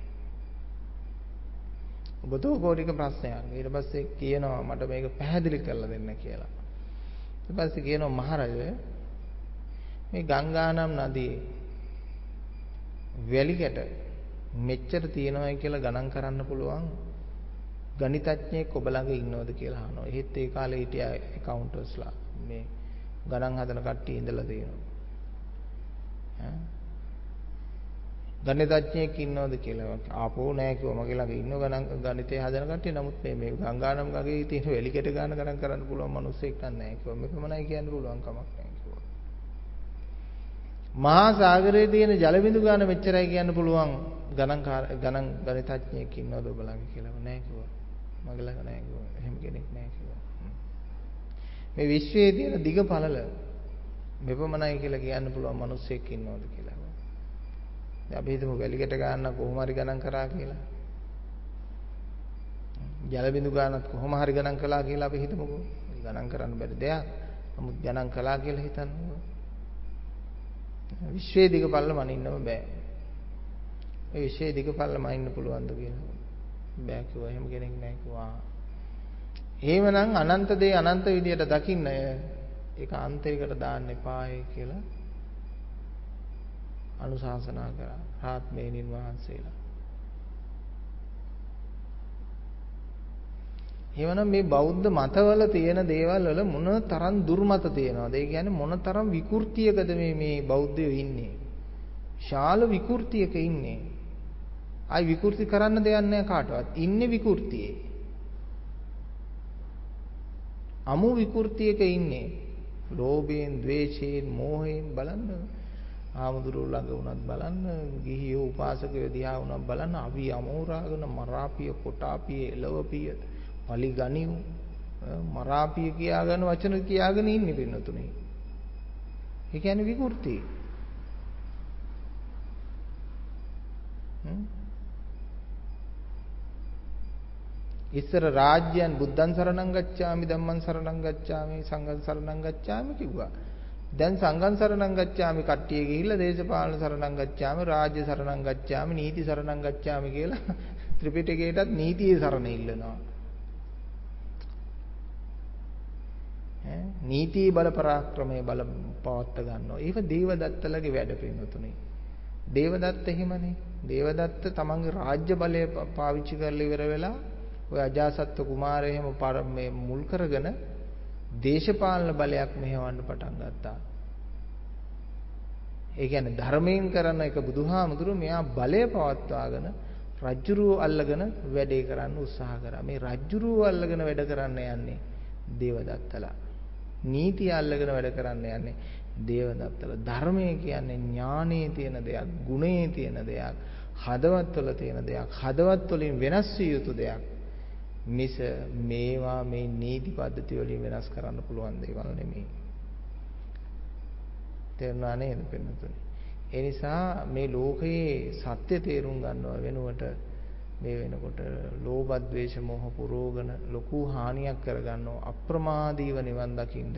ඔබතෝ කෝටික ප්‍රශ්නයක්. ඊට පස්සේ කියනවා මට මේක පැහැදිලි කරලා දෙන්න කියලා. ඊට පස්සේ කියනවා මහරජ මේ ගංගානම් නදියේ වැලි කැට මෙච්චර තියෙනවයි කියලා ගණන් කරන්න පුළුවන් ගණිතඥයෙක් ඔබ ළඟ ඉන්නවද කියලා අහනවා. එහෙත් ඒ කාලේ හිටිය ඇකවුන්ටර්ස්ලා මේ ගණන් හදන කට්ටිය ඉඳලා තියෙනවා. ඈ ගණිතඥයෙක් ඉන්නවද කියලා ආපෝ නෑ කිව්වා. මගේ ළඟ ඉන්න ගණන් ගණිතය හදන කට්ටිය. නමුත් මේ මේ ගංගානම් ගඟේ තියෙන වැලි කැට ගන්න ගණන් කරන්න පුළුවන් මිනිස්සෙක් නෑ කිව්වා. මේකමයි කියන්න පුළුවන් කමක් නෑ කිව්වා. මහා සාගරයේ තියෙන ජල බිඳු ගන්න මෙච්චරයි කියන්න පුළුවන් ගණන් ගණන් ගණිතඥයෙක් ඉන්නවද ඔබ ළඟ කියලා නෑ කිව්වා. මගේ ළඟ නෑ කිව්වා. එහෙම කෙනෙක් නෑ කිව්වා. මේ විශ්වයේ තියෙන දිග පළල මෙපමණයි කියලා කියන්න පුළුවන් මිනිස්සෙක් ඉන්නවද කියලා. දැන් අපි හිතමු වැලිකට ගන්න කොහොම හරි ගණන් කරා කියලා. ජල බිඳු ගන්නත් කොහොම හරි ගණන් කළා කියලා අපි හිතමුකෝ. ගණන් කරන්න බැරි දෙයක්. නමුත් ගණන් කළා කියලා හිතන්නකෝ. විශ්වයේ දිග පළල මනින්නම බෑ. මේ විශ්වයේ දිග පළල මනින්න පුළුවන්ද කියලා. බෑ කිව්වා. එහෙම කෙනෙක් නෑ කිව්වා. එහෙමනම් අනන්ත දේ අනන්ත විදියට දකින්න ඒක අන්තයකට දාන්න එපායි කියලා අනුශාසනා කරා රාත්මේනින් වහන්සේලා. එහෙමනම් මේ බෞද්ධ මතවල තියෙන දේවල් වල මොන තරම් දුර්මත තියෙනවද? ඒ කියන්නේ මොන තරම් විකෘතියකද මේ මේ බෞද්ධයෝ ඉන්නේ? ශාල විකෘතියක ඉන්නේ. ආයි විකෘති කරන්න දෙයක් නැහැ කාටවත්. ඉන්නේ විකෘතියේ. අමු විකෘතියක ඉන්නේ. ලෝභයෙන්, ද්වේෂයෙන්, මෝහයෙන් බලන්න. ආමුදුරු ළඟ වුණත් බලන්න, ගිහියෝ උපාසකයෝ දිහා වුණත් බලන්න, අවි අමෝරාගෙන මරාපිය, කොටාපිය, එළවපිය, පලිගණියු, මරාපිය කියාගෙන වචන කියාගෙන ඉන්නේ පින්නතුනේ. ඒ කියන්නේ විකෘති. හ්ම් ඉස්සර රාජ්‍යයන් බුද්ධං සරණං ගච්ඡාමි ධම්මං සරණං ගච්ඡාමි සංඝං සරණං ගච්ඡාමි කිව්වා. දැන් සංඝං සරණං ගච්ඡාමි කට්ටිය ගිහිල්ලා දේශපාලන සරණං ගච්ඡාමි රාජ්‍ය සරණං ගච්ඡාමි නීති සරණං ගච්ඡාමි කියලා ත්‍රිපිටකයටත් නීතියේ සරණ ඉල්ලනවා. ඈ නීතියේ බල පරාක්‍රමයේ බල පවත්ත ගන්නවා. ඒක දේවදත්තලගේ වැඩ පින්නතුනේ. දේවදත්ත එහෙමනේ. දේවදත්ත තමන්ගේ රාජ්‍ය බලය පාවිච්චි කරලා ඉවර වෙලා ඔය අජාසත්ත කුමාරය එහෙම මේ මුල් කරගෙන දේශපාලන බලයක් මෙහෙවන්න පටන් ගත්තා. ඒ කියන්නේ ධර්මයෙන් කරන එක බුදුහාමුදුරුවෝ මෙයා බලය පවත්වාගෙන රජ්ජුරුව අල්ලගෙන වැඩේ කරන්න උත්සාහ කරා. මේ රජ්ජුරුව අල්ලගෙන වැඩ කරන්න යන්නේ දේවදත්තලා. නීතිය අල්ලගෙන වැඩ කරන්න යන්නේ දේවදත්තලා. ධර්මය කියන්නේ ඥානයේ තියෙන දෙයක්, ගුණයේ තියෙන දෙයක්, හදවත්වල තියෙන දෙයක්, හදවත් වලින් වෙනස් විය යුතු දෙයක්. මිස මේවා මේ නීති පද්ධති වලින් වෙනස් කරන්න පුළුවන් දේවල් නෙමෙයි. තේරුණා නේද පින්නතුනි? ඒ නිසා මේ ලෝකයේ සත්‍ය තේරුම් ගන්නව වෙනුවට මේ වෙනකොට ලෝභ ද්වේෂ මොහ පුරෝගන ලොකු හානියක් කරගන්නව. අප්‍රමාදීව නිවන් දකින්න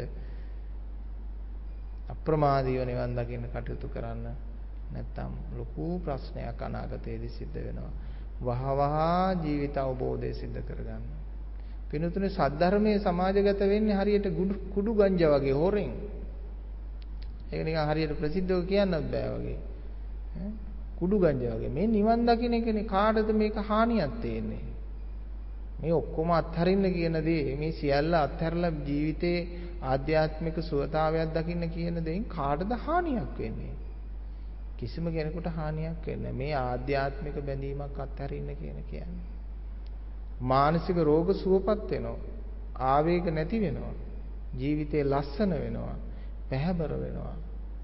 අප්‍රමාදීව නිවන් දකින්න කටයුතු කරන්න නැත්තම් ලොකු ප්‍රශ්නයක් අනාගතයේදී සිද්ධ වෙනවා. වහවහ ජීවිත අවබෝධය සිද්ධ කරගන්න. පිනුතුනේ සද්ධර්මයේ සමාජගත වෙන්නේ හරියට කුඩු ගංජා වගේ හොරෙන්. ඒක නිකන් හරියට ප්‍රසිද්ධව කියන්නත් බෑ වගේ. ඈ කුඩු ගංජා වගේ. මේ නිවන් දකින්න එකනේ කාටද මේක හානියක් තියෙන්නේ? මේ ඔක්කොම අත්හරින්න කියන දේ මේ සියල්ල අත්හැරලා ජීවිතේ ආධ්‍යාත්මික සුවතාවයක් දකින්න කියන දෙයින් කාටද හානියක් වෙන්නේ? කිසිම කෙනෙකුට හානියක් වෙන්නේ නැහැ. මේ ආධ්‍යාත්මික බැඳීමක් අත්හරින්න කියන කියන්නේ. මානසික රෝග සුවපත් වෙනවා. ආවේග නැති වෙනවා. ජීවිතේ ලස්සන වෙනවා. පැහැබර වෙනවා.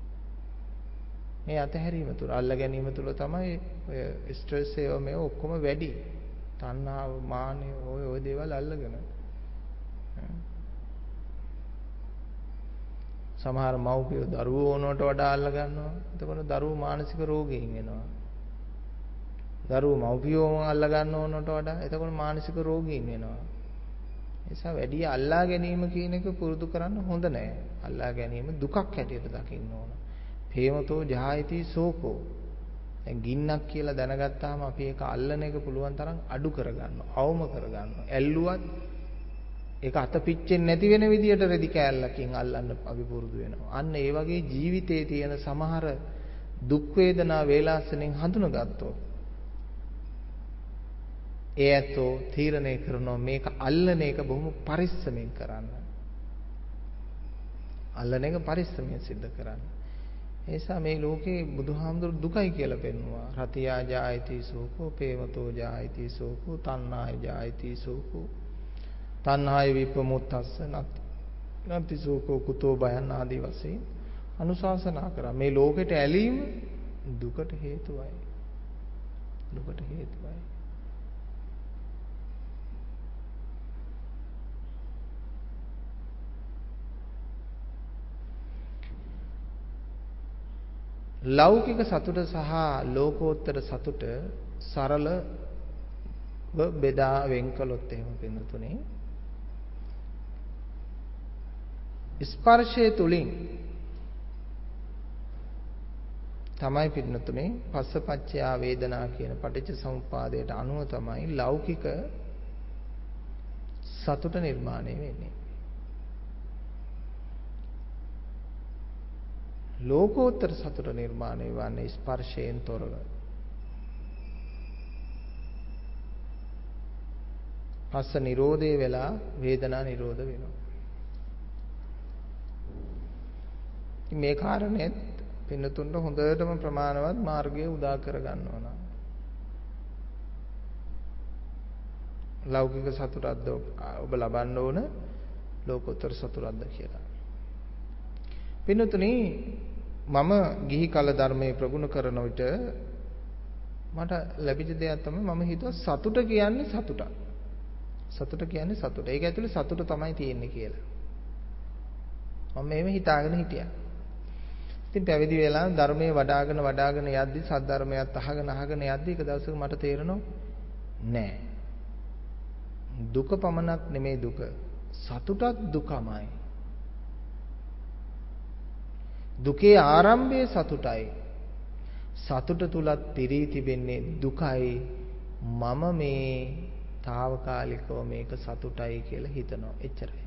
මේ අතහැරීම තුළ අල්ල ගැනීම තුළ තමයි ඔය ස්ට්‍රෙස් ඒවා මේ ඔක්කොම වැඩි. තණ්හාව, මානය, ඔය ඔය දේවල් අල්ලගෙන. සමහර මව්පියෝ දරුවෝ ඕනවට වඩා අල්ල ගන්නවා. එතකොට දරුවෝ මානසික රෝගීන් වෙනවා. දරුවෝ මව්පියෝම අල්ල ගන්න ඕනවට වඩා එතකොට මානසික රෝගීන් වෙනවා. ඒ නිසා වැඩි අල්ලා ගැනීම කියන එක පුරුදු කරන්න හොඳ නෑ. අල්ලා ගැනීම දුකක් හැටියට දකින්න ඕන. ප්‍රේමතෝ ජායති සෝකෝ. දැන් ගින්නක් කියලා දැනගත්තාම අපි ඒක අල්ලන එක පුළුවන් තරම් අඩු කරගන්නවා. අවම කරගන්නවා. ඇල්ලුවත් ඒක අත පිච්චෙන්නේ නැති වෙන විදියට රෙදි කෑල්ලකින් අල්ලන්න අපි පුරුදු වෙනවා. අන්න ඒ වගේ ජීවිතයේ තියෙන සමහර දුක් වේදනා වේලාසනෙන් හඳුනගත්තොත් ඒ ඇත්තෝ තීරණය කරනවා මේක අල්ලන එක බොහොම පරිස්සමෙන් කරන්න. අල්ලන එක පරිස්සමෙන් සිද්ධ කරන්න. ඒ නිසා මේ ලෝකේ බුදුහාමුදුරු දුකයි කියලා පෙන්වුවා. රතියා ජායති සෝකෝ, පේමතෝ ජායති සෝකෝ, තණ්හාය ජායති සෝකෝ, තණ්හාය විපමුත්තස්ස නති නති සෝකෝ කුතෝ බයං ආදී වශයෙන් අනුශාසනා කරා. මේ ලෝකෙට ඇලීම දුකට හේතුවයි. දුකට හේතුවයි. ලෞකික සතුට සහ ලෝකෝත්තර සතුට සරලව බෙදා වෙන් කළොත් එහෙම පින්නතුනේ ස්පර්ශය තුලින් තමයි පින්නතුනේ පස්සපච්චයා වේදනා කියන පටිච්ච සමුප්පාදයට අනුව තමයි ලෞකික සතුට නිර්මාණය වෙන්නේ. ලෝකෝත්තර සතුට නිර්මාණය වන්නේ ස්පර්ශයෙන් තොරව. පස්ස නිරෝධය වෙලා වේදනා නිරෝධ වෙනවා. මේ කාරණෙත් පින්නතුන්ට හොඳටම ප්‍රමාණවත් මාර්ගය උදා කර ගන්නවා නම් ලෞකික සතුටක්ද ඔබ ලබන්න ඕන ලෝකෝත්තර සතුටක්ද කියලා. පින්නතුනි මම ගිහි කල ධර්මයේ ප්‍රගුණ කරන විට මට ලැබිච්ච දෙයක් තමයි මම හිතුවා සතුට කියන්නේ සතුටක්. සතුට කියන්නේ සතුට. ඒක ඇතුලේ සතුට තමයි තියෙන්නේ කියලා. මම මේව හිතාගෙන හිටියා. ඉතින් පැවිදි වෙලා ධර්මයේ වඩ아가න වඩ아가න යද්දි සද්ධර්මයත් අහගෙන අහගෙන යද්දි එක දවසක මට තේරෙනවා නෑ. දුක පමණක් නෙමේ දුක. සතුටත් දුකමයි. දුකේ ආරම්භයේ සතුටයි. සතුට තුලත් පිරී තිබෙන්නේ දුකයි. මම මේ తాවකාලිකව මේක සතුටයි කියලා හිතනවා. එච්චරයි.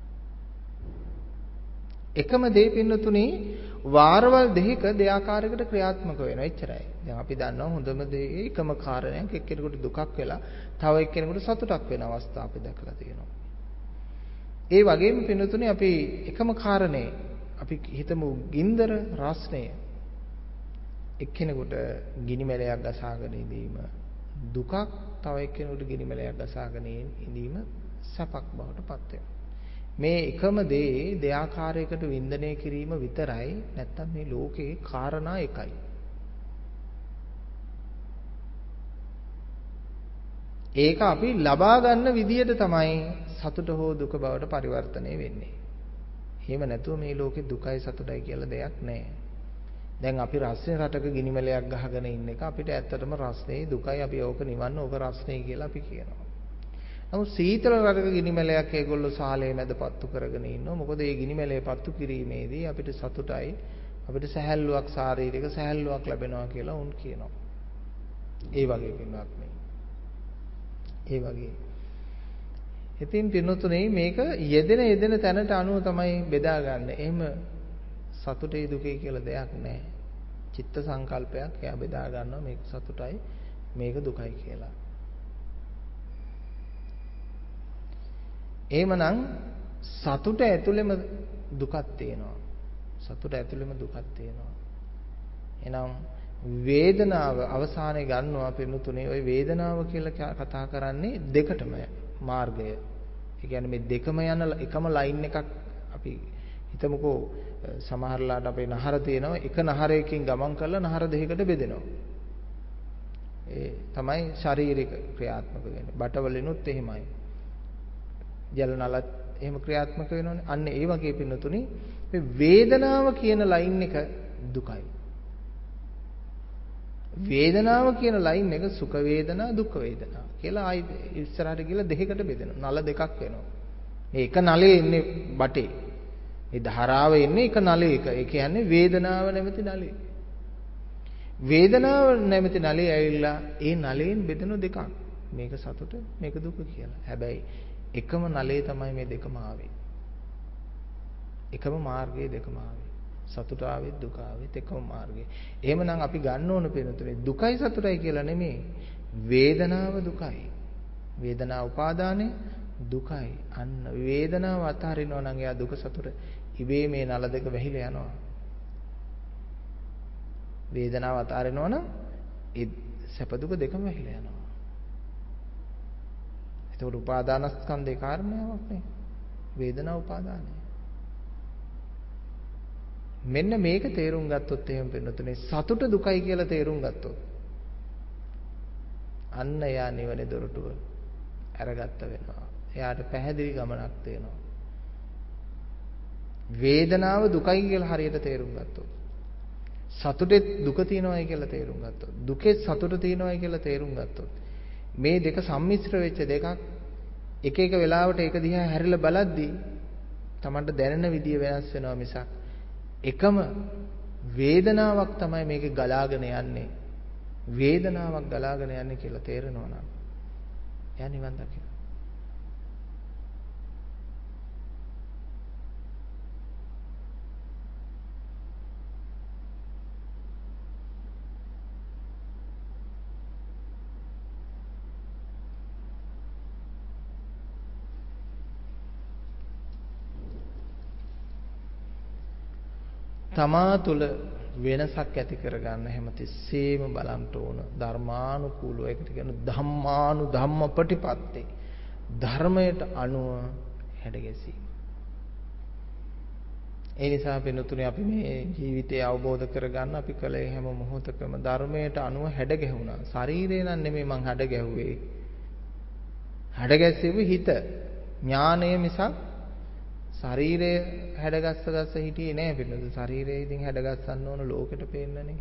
එකම දේ පින්නතුනේ වාරවල් දෙකක දෙආකාරයකට ක්‍රියාත්මක වෙනවා. එච්චරයි. දැන් අපි දන්නවා හොඳම දේ එකම කාරණයක් එක්කෙනෙකුට දුකක් වෙලා තව එක්කෙනෙකුට සතුටක් වෙන අවස්ථා අපි දැකලා තියෙනවා. ඒ වගේම පින්නතුනේ අපි එකම කාරණේ අපි හිතමු ගින්දර රස්නය එක්කෙනෙකුට ගිනි මැලයක් ගසාගෙන ඉඳීම දුකක්, තව එක්කෙනෙකුට ගිනි මැලයක් ගසාගෙන ඉඳීම සැපක් බවට පත් වෙනවා. මේ එකම දේ දෙආකාරයකට වින්දනය කිරීම විතරයි. නැත්තම් මේ ලෝකේ කාරණා එකයි. ඒක අපි ලබා ගන්න විදියට තමයි සතුට හෝ දුක බවට පරිවර්තනය වෙන්නේ. එහෙම නැතුව මේ ලෝකේ දුකයි සතුටයි කියලා දෙයක් නැහැ. දැන් අපි රස්නේ රටක ගිනිමැලයක් ගහගෙන ඉන්න එක අපිට ඇත්තටම රස්නේ දුකයි අපි ඕක නිවන්න ඕක රස්නේ කියලා අපි කියනවා. නමුත් සීතල රටක ගිනිමැලයක් ඒගොල්ලෝ සාලේ මැද පත්තු කරගෙන ඉන්නවා. මොකද මේ ගිනිමැලේ පත්තු කිරීමේදී අපිට සතුටයි අපිට සැහැල්ලුවක් ශාරීරික සැහැල්ලුවක් ලැබෙනවා කියලා උන් කියනවා. ඒ වගේ පින්වත්නි. ඒ වගේ ඉතින් පින්නතුනේ මේක යෙදෙන යෙදෙන තැනට අනුව තමයි බෙදාගන්නේ. එහෙම සතුටේ දුකේ කියලා දෙයක් නැහැ. චිත්ත සංකල්පයක් එයා බෙදා ගන්නවා මේක සතුටයි මේක දුකයි කියලා. එහෙමනම් සතුට ඇතුළෙම දුකක් තියෙනවා. සතුට ඇතුළෙම දුකක් තියෙනවා. එහෙනම් වේදනාව අවසානයේ ගන්නවා පින්නතුනේ ওই වේදනාව කියලා කතා කරන්නේ දෙකටම මාර්ගය. ඒ කියන්නේ මේ දෙකම යන එකම ලයින් එකක් අපි හිතමුකෝ සමහරලාට අපේ නහර තියෙනවා එක නහරයකින් ගමන් කරලා නහර දෙකකට බෙදෙනවා. ඒ තමයි ශාරීරික ක්‍රියාත්මක වෙන්නේ. බටවලිනුත් එහෙමයි. ජල නල එහෙම ක්‍රියාත්මක වෙනවනේ. අන්න ඒ වගේ පින්නතුනි මේ වේදනාව කියන ලයින් එක දුකයි. වේදනාව කියන ලයින් එක සුඛ වේදනා දුක්ඛ වේදනා කියලා ආයි ඉස්සරහට ගිහලා දෙකකට බෙදෙනවා. නල දෙකක් වෙනවා. මේ එක නලේ ඉන්නේ බටේ. මේ ධාරාව එන්නේ එක නලයක. ඒ කියන්නේ වේදනාව නැමැති නලේ. වේදනාව නැමැති නලේ ඇවිල්ලා ඒ නලයෙන් බෙදෙන දෙකක්. මේක සතුට මේක දුක කියලා. හැබැයි එකම නලේ තමයි මේ දෙකම ආවේ. එකම මාර්ගයේ දෙකම ආවේ. සතුට ආවෙත් දුක ආවෙත් එකම මාර්ගයේ. එහෙමනම් අපි ගන්න ඕන පෙනුතුනේ දුකයි සතුටයි කියලා නෙමෙයි. වේදනාව දුකයි. වේදනා උපාදානය දුකයි. අන්න වේදනාව අතහරිනවා නම් එයා දුක සතුට ඉබේ මේ නල දෙක වැහිලා යනවා. වේදනාව අතහරිනවා නම් ඒ සැප දුක දෙකම වැහිලා යනවා. එතකොට උපාදානස්කන්ධේ කාරණාවක් නේ. වේදනා උපාදානය. මෙන්න මේක තේරුම් ගත්තොත් එහෙම වෙනතුනේ සතුට දුකයි කියලා තේරුම් ගත්තොත් අන්න එයා නිවනේ දොරටුව අරගත්ත වෙනවා. එයාට පැහැදිලි ගමනක් තියෙනවා. වේදනාව දුකයි කියලා හරියට තේරුම් ගත්තොත් සතුටේ දුක තියෙනවායි කියලා තේරුම් ගත්තොත් දුකේ සතුට තියෙනවායි කියලා තේරුම් ගත්තොත් මේ දෙක සම්මිශ්‍ර වෙච්ච දෙකක් එක එක වෙලාවට එක දිහා හැරිලා බලද්දී Tamanට දැනෙන විදිය වෙනස් වෙනවා මිසක් එකම වේදනාවක් තමයි මේකේ ගලාගෙන යන්නේ වේදනාවක් ගලාගෙන යන්නේ කියලා තේරෙනවා නම් එයා නිවන් දකිනවා. තමා තුළ වෙනසක් ඇති කරගන්න හැමතිස්සෙම බලන්න ඕන ධර්මානුකූලව ඒකට කියන ධම්මානු ධම්ම ප්‍රතිපatti ධර්මයට අනුව හැඩගැසීම. ඒ නිසා පින්තුනේ අපි මේ ජීවිතය අවබෝධ කරගන්න අපි කලේ හැම මොහොතකම ධර්මයට අනුව හැඩගැහුණා. ශරීරේ නම් නෙමෙයි මං හැඩගැහුවේ. හැඩගැස්සෙව්වේ හිත. ඥානය මිසක් ශරීරය හැඩගස්ස ගස්ස හිටියේ නෑ පිළිද ශරීරය ඉතින් හැඩගස්සන්න ඕන ලෝකෙට පේන්නනේ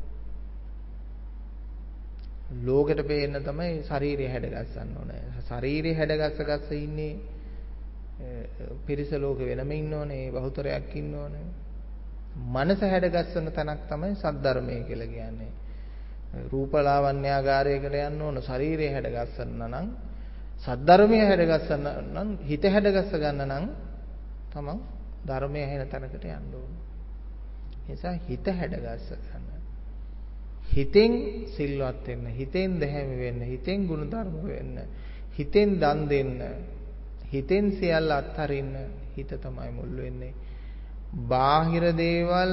ලෝකෙට පේන්න තමයි ශරීරය හැඩගස්සන්න ඕනේ ශරීරය හැඩගස්ස ගස්ස ඉන්නේ පිරිස ලෝකෙ වෙනම ඉන්නෝනේ බහුතරයක් ඉන්නෝනේ මනස හැඩගස්සන තැනක් තමයි සද්ධර්මය කියලා කියන්නේ රූපලාවන්‍යාගාරයකට යන්න ඕන ශරීරය හැඩගස්සන්න නම් සද්ධර්මය හැඩගස්සන්න නම් හිත හැඩගස්ස ගන්න නම් තමන් ධර්මයේ ඇහෙන තැනකට යන්න ඕන. ඒ නිසා හිත හැඩගස්ස ගන්න. හිතෙන් සිල්වත් වෙන්න, හිතෙන් දැහැමි වෙන්න, හිතෙන් ගුණධර්ම වෙන්න, හිතෙන් දන් දෙන්න, හිතෙන් සියල්ල අත්හරින්න හිත තමයි මුල් වෙන්නේ. බාහිර දේවල්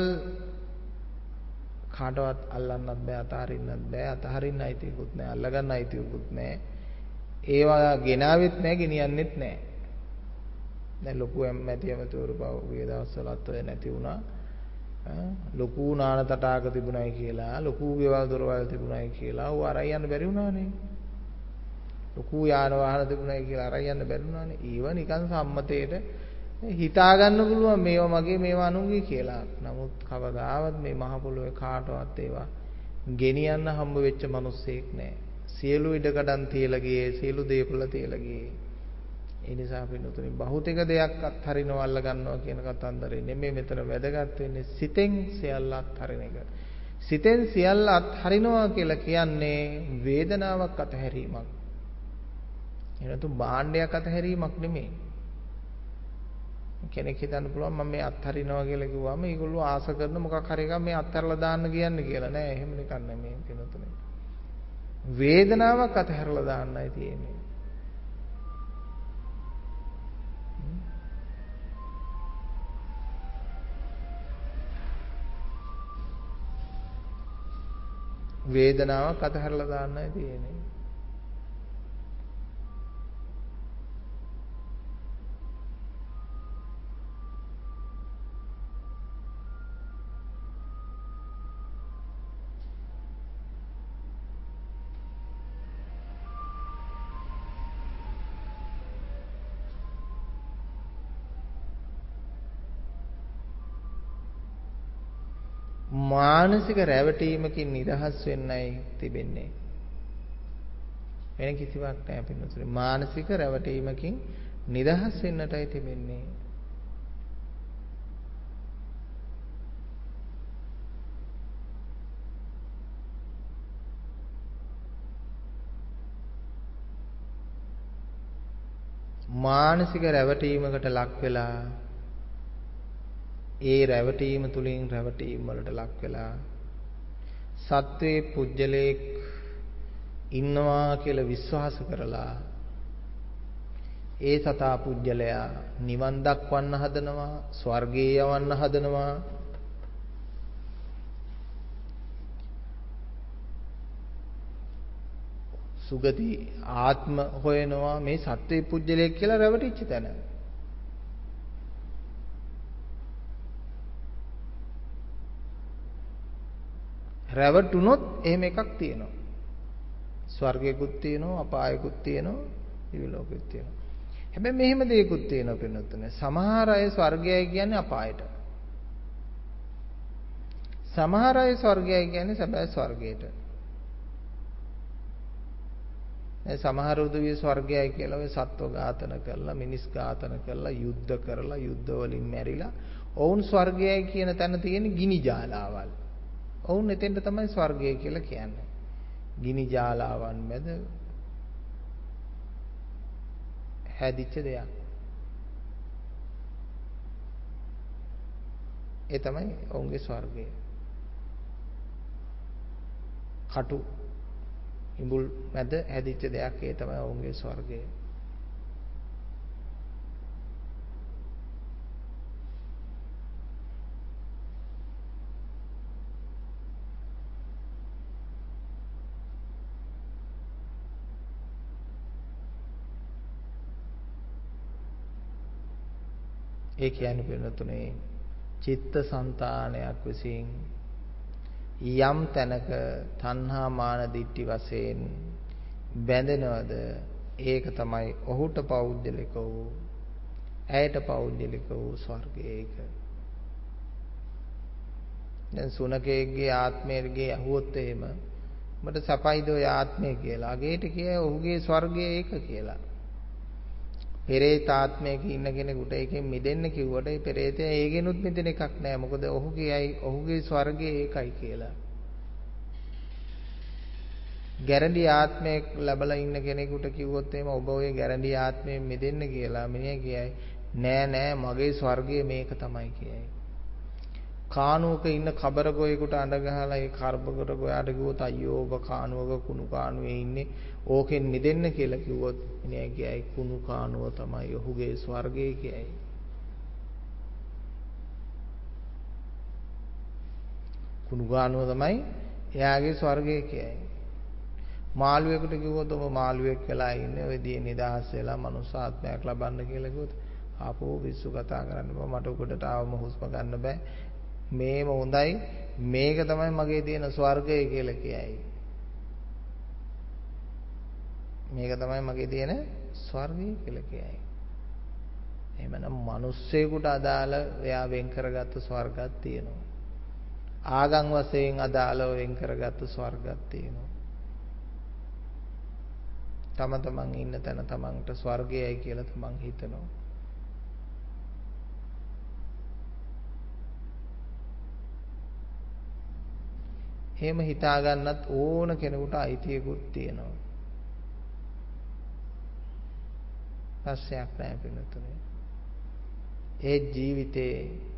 කාටවත් අල්ලන්නත් බෑ, අතහරින්නත් බෑ, අතහරින්න අයිතියකුත් නෑ, අල්ලගන්න අයිතියකුත් නෑ. ඒවා ගෙනාවෙත් නෑ, ගෙනියන්නෙත් නෑ. දැන් ලොකු ඇමැති ඇමතිවරු පහුගිය දවස්වලත් ඔය නැති වුණා. ලොකු නාන තටාක තිබුණයි කියලා, ලොකු ගෙවල් දොරවල් තිබුණයි කියලා ඌ අරන් යන්න බැරි වුණානේ. ලොකු යාන වාහන තිබුණයි කියලා අරන් යන්න බැරි වුණානේ. ඊව නිකන් සම්මතයේට හිතා ගන්න පුළුවන් මේවා මගේ මේවා අනුන්ගේ කියලා. නමුත් කවදාවත් මේ මහ පොළොවේ කාටවත් ඒවා ගෙනියන්න හම්බ වෙච්ච මිනිස්සෙක් නැහැ. සියලු ඉඩකඩම් තියලා ගියේ, සියලු දේපල තියලා ගියේ. ඒ නිසා පින්නතුනි භෞතික දෙයක් අත්හරිනවා අල්ල ගන්නවා කියන කතන්දරේ නෙමෙයි මෙතන වැදගත් වෙන්නේ සිතෙන් සියල්ල අත්හරින එක. සිතෙන් සියල්ල අත්හරිනවා කියලා කියන්නේ වේදනාවක් අතහැරීමක්. එනතු භාණ්ඩයක් අතහැරීමක් නෙමෙයි. කෙනෙක් හිතන්න පුළුවන් මම මේ අත්හරිනවා කියලා කිව්වම මේගොල්ලෝ ආස කරන මොකක් හරි එකක් මේ අත්හැරලා දාන්න කියන්නේ කියලා නෑ. එහෙම නිකන් නෙමෙයි පින්නතුනි. වේදනාවක් අතහැරලා දාන්නයි තියෙන්නේ. වේදනාවක් අතහැරලා දාන්නයි තියෙන්නේ. මානසික රැවටීමකින් නිදහස් වෙන්නයි තිබෙන්නේ. වෙන කිසිවක් නැහැ පින්නතුනි. මානසික රැවටීමකින් නිදහස් වෙන්නටයි තිබෙන්නේ. මානසික රැවටීමකට ලක් වෙලා ඒ රැවටීම තුලින් රැවටීම් වලට ලක් වෙලා සත්වේ පුජ්‍යලයක් ඉන්නවා කියලා විශ්වාස කරලා ඒ සතා පුජ්‍යලයා නිවන් දක්වන්න හදනවා, ස්වර්ගයේ යවන්න හදනවා. සුගති ආත්ම හොයනවා මේ සත්වේ පුජ්‍යලයක් කියලා රැවටිච්ච තැන. රැවටුනොත් එහෙම එකක් තියෙනවා. ස්වර්ගයකුත් තියෙනවා, අපායකුත් තියෙනවා, දිව්‍ය ලෝකෙත් තියෙනවා. හැබැයි මෙහෙම දෙයක්කුත් තියෙනවා පින්නතුනේ. සමහර අය ස්වර්ගයයි කියන්නේ අපායට. සමහර අය ස්වර්ගයයි කියන්නේ සැබෑ ස්වර්ගයට. ඒ සමහර උදවිය ස්වර්ගයයි කියලා ඔය සත්ව ඝාතන කරලා, මිනිස් ඝාතන කරලා, යුද්ධ කරලා, යුද්ධ වලින් මැරිලා, ඔවුන් ස්වර්ගයයි කියන තැන තියෙන ගිනි ජාලාවල්. ඔවුන් එතෙන්ට තමයි ස්වර්ගය කියලා කියන්නේ. ගිනි ජාලාවන් මැද හැදිච්ච දෙයක්. ඒ තමයි ඔවුන්ගේ ස්වර්ගය. කටු ඉඹුල් මැද හැදිච්ච දෙයක්. ඒ තමයි ඔවුන්ගේ ස්වර්ගය. ඒ කියන්නේ පින්නතුනේ චිත්තසංතානයක් විසින් යම් තැනක තණ්හා මාන දිට්ඨි වශයෙන් බැඳෙනවද ඒක තමයි ඔහුට පෞද්ගලික වූ ඇයට පෞද්ගලික වූ ස්වර්ගය. ඒක දැන් සුනකේගේ ආත්මයේ ඇහුවොත් එහෙම මට සපයිද ඔය ආත්මය කියලා. අගේට කියයි ඔහුගේ ස්වර්ගය ඒක කියලා. පෙරේත ආත්මයක ඉන්න කෙනෙකුට ඒකෙන් මිදෙන්න කිව්වට ඒ පෙරේතය ඒගෙනුත් මිදෙන එකක් නෑ. මොකද ඔහුගේයි ඔහුගේ ස්වර්ගය ඒකයි කියලා. ගැරන්ටි ආත්මයක් ලැබලා ඉන්න කෙනෙකුට කිව්වොත් එහෙම ඔබ ඔය ගැරන්ටි ආත්මයෙන් මිදෙන්න කියලා මිනිහ කියයි නෑ නෑ මගේ ස්වර්ගය මේක තමයි කියයි. කානුවක ඉන්න කබර ගොයෙකුට අඬ ගහලා ඒ කබර ගොයාට කිව්වොත් අයියෝ ඔබ කානුවක කුණු කානුවේ ඉන්නේ ඕකෙන් මිදෙන්න කියලා කිව්වොත් මිනිහා කියයි කුණු කානුව තමයි ඔහුගේ ස්වර්ගය කියයි. කුණු කානුව තමයි එයාගේ ස්වර්ගය කියයි. මාළුවෙකුට කිව්වොත් ඔබ මාළුවෙක් වෙලා ඉන්නේ ඔය දී නිදහස් වෙලා මනුස්ස ආත්මයක් ලබන්න කියලා කිව්වොත් ආපෝ විශ්ව කතා කරන්න බෑ මට උඩට ආවම හුස්ම ගන්න බෑ මේම හොඳයි මේක තමයි මගේ තියෙන ස්වර්ගය කියලා කියයි. මේක තමයි මගේ තියෙන ස්වර්ගය කියලා කියයි. එහෙමනම් මිනිස්සෙකුට අදාළ එයා වෙන් කරගත්තු ස්වර්ගයක් තියෙනවා. ආගම් වශයෙන් අදාළව වෙන් කරගත්තු ස්වර්ගයක් තියෙනවා. තම තමන් ඉන්න තැන තමන්ට ස්වර්ගයයි කියලා තමන් හිතනවා. එහෙම හිතා ගන්නත් ඕන කෙනෙකුට අයිතියකුත් තියෙනවා. ප්‍රශ්නයක් නැහැ පිළිතුරේ. ඒ ජීවිතේ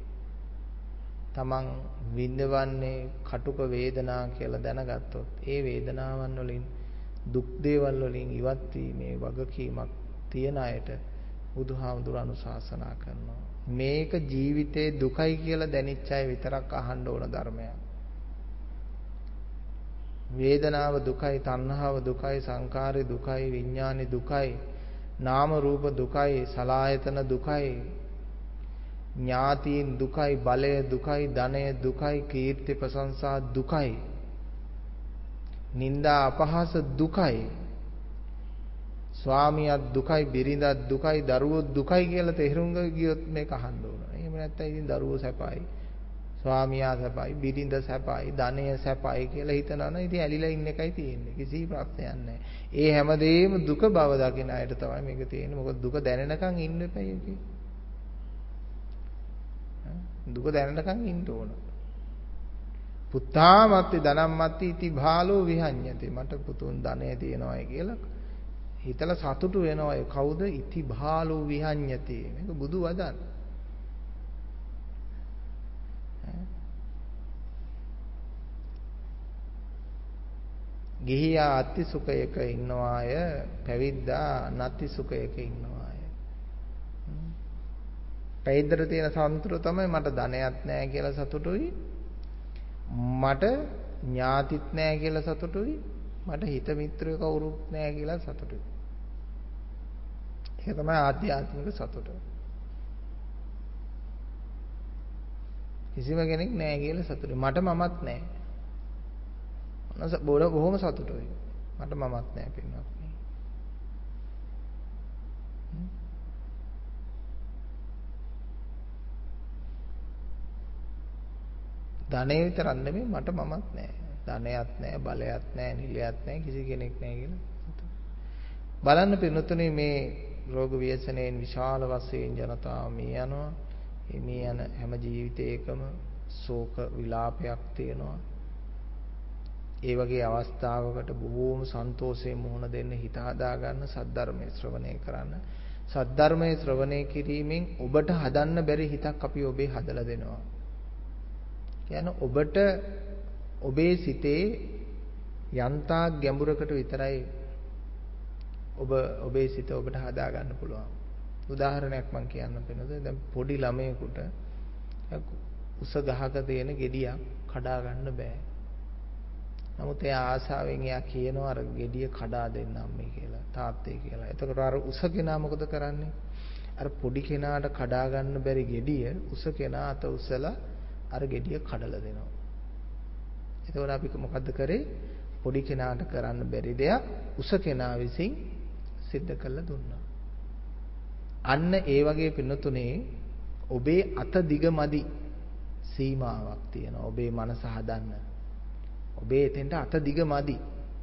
තමන් විඳවන්නේ කටුක වේදනා කියලා දැනගත්තොත් ඒ වේදනාවන් වලින් දුක් දේවල් වලින් ඉවත් වීමේ වගකීමක් තියන අයට බුදුහාමුදුර අනුශාසනා කරනවා. මේක ජීවිතේ දුකයි කියලා දැනෙච්ච අය විතරක් අහන්න ඕන ධර්මයක්. වේදනාව දුකයි, තණ්හාව දුකයි, සංකාරය දුකයි, විඥානෙ දුකයි, නාම රූප දුකයි, සලආයතන දුකයි, ඥාතීන් දුකයි, බලය දුකයි, ධනය දුකයි, කීර්ති ප්‍රශංසා දුකයි, නිന്ദා අපහාස දුකයි, ස්වාමියාත් දුකයි, බිරිඳත් දුකයි, දරුවෝ දුකයි කියලා තේරුම් ගියොත් මේක අහන්න ඕන. එහෙම නැත්නම් ඉතින් දරුවෝ සැපයි, ස්වාමියා සැපයි, බිරිඳ සැපයි, ධනය සැපයි කියලා හිතනවනේ ඉතින් ඇලිලා ඉන්න එකයි තියෙන්නේ. කිසි ප්‍රශ්නයක් නැහැ. ඒ හැමදේම දුක බව දකින අයට තමයි මේක තියෙන්නේ. මොකද දුක දැනෙනකන් ඉන්න එපා ඒකේ. දුක දැනෙනකන් ඉන්න ඕන. පුත්තාමත්ති ධනම්මත්ති ඉති භාලෝ විහඤ්ඤති. මට පුතුන් ධනය තියෙනවායි කියලා හිතලා සතුටු වෙනවා. ඒ කවුද? ඉති භාලෝ විහඤ්ඤති. මේක බුදු වදන්. ගිහියා අති සුඛයක ඉන්නවාය, පැවිද්දා නැති සුඛයක ඉන්නවාය. පැවිද්දට තියෙන සතුට තමයි මට ධනයක් නැහැ කියලා සතුටුයි, මට ඥාතිත් නැහැ කියලා සතුටුයි, මට හිත මිත්‍රයෝ කවුරුත් නැහැ කියලා සතුටුයි. ඒක තමයි ආධ්‍යාත්මික සතුට. කිසිම කෙනෙක් නැහැ කියලා සතුටුයි. මට මමත් නැහැ. බොර බොහොම සතුටුයි. මට මමත් නැහැ පින්වත්නි. ධනෙ විතරක් නෙමෙයි මට මමත් නැහැ. ධනයක් නැහැ, බලයක් නැහැ, නිලයක් නැහැ, කිසි කෙනෙක් නැහැ කියලා. බලන්න පින්වත්නි මේ රෝග ව්‍යසනයෙන් විශාල වශයෙන් ජනතාව මේ යනවා. මේ යන හැම ජීවිතයකම ශෝක විලාපයක් තියෙනවා. ඒ වගේ අවස්ථාවකට බොහෝම සන්තෝෂයෙන් මුහුණ දෙන්න හිත හදා ගන්න සද්ධර්මයේ ශ්‍රවණය කරන්න. සද්ධර්මයේ ශ්‍රවණය කිරීමෙන් ඔබට හදන්න බැරි හිතක් අපි ඔබේ හදලා දෙනවා. කියන්නේ ඔබට ඔබේ සිතේ යන්තා ගැඹුරකට විතරයි ඔබ ඔබේ සිත ඔබට හදා ගන්න පුළුවන්. උදාහරණයක් මම කියන්න වෙනද දැන් පොඩි ළමයෙකුට උස ගහක තියෙන ගෙඩියක් කඩා ගන්න බෑ. නමුත් එයා ආසාවෙන් එයා කියනවා අර ගෙඩිය කඩා දෙන්න අම්මේ කියලා තාත්තේ කියලා. එතකොට අර උස කෙනා මොකද කරන්නේ? අර පොඩි කෙනාට කඩා ගන්න බැරි ගෙඩිය උස කෙනා අත උසලා අර ගෙඩිය කඩලා දෙනවා. එතකොට අපි මොකද්ද කරේ? පොඩි කෙනාට කරන්න බැරි දෙයක් උස කෙනා විසින් සිද්ධ කරලා දුන්නා. අන්න ඒ වගේ පින්නතුනේ ඔබේ අත දිග මදි සීමාවක් තියෙනවා. ඔබේ මනස හදන්න. ඔබේ එතෙන්ට අත දිග මදි.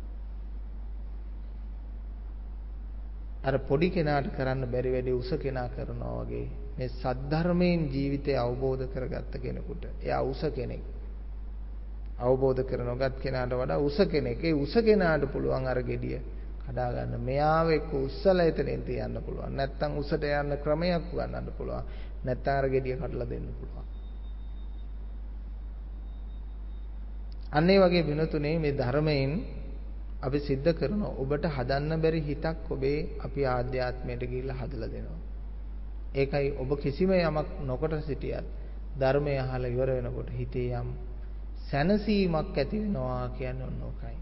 අර පොඩි කෙනාට කරන්න බැරි වැඩේ උස කෙනා කරනවා වගේ මේ සද්ධර්මයෙන් ජීවිතය අවබෝධ කරගත්ත කෙනෙකුට එයා උස කෙනෙක්. අවබෝධ කරනගත් කෙනාට වඩා උස කෙනෙක්. ඒ උස කෙනාට පුළුවන් අර ගෙඩිය කඩා ගන්න. මෙයාව එක්ක උස්සලා එතනින් තියන්න පුළුවන්. නැත්තම් උසට යන්න ක්‍රමයක් ගන්නන්න පුළුවන්. නැත්තම් අර ගෙඩිය කඩලා දෙන්න පුළුවන්. අන්න ඒ වගේ විනතුනේ මේ ධර්මයෙන් අපි सिद्ध කරන ඔබට හදන්න බැරි හිතක් ඔබේ අපි ආධ්‍යාත්මයට ගිහිල්ලා හදලා දෙනවා. ඒකයි ඔබ කිසිම යමක් නොකොට සිටියත් ධර්මය අහලා ඉවර වෙනකොට හිතේ යම් සැනසීමක් ඇති වෙනවා කියන්නේ ඔන්න ඔකයි.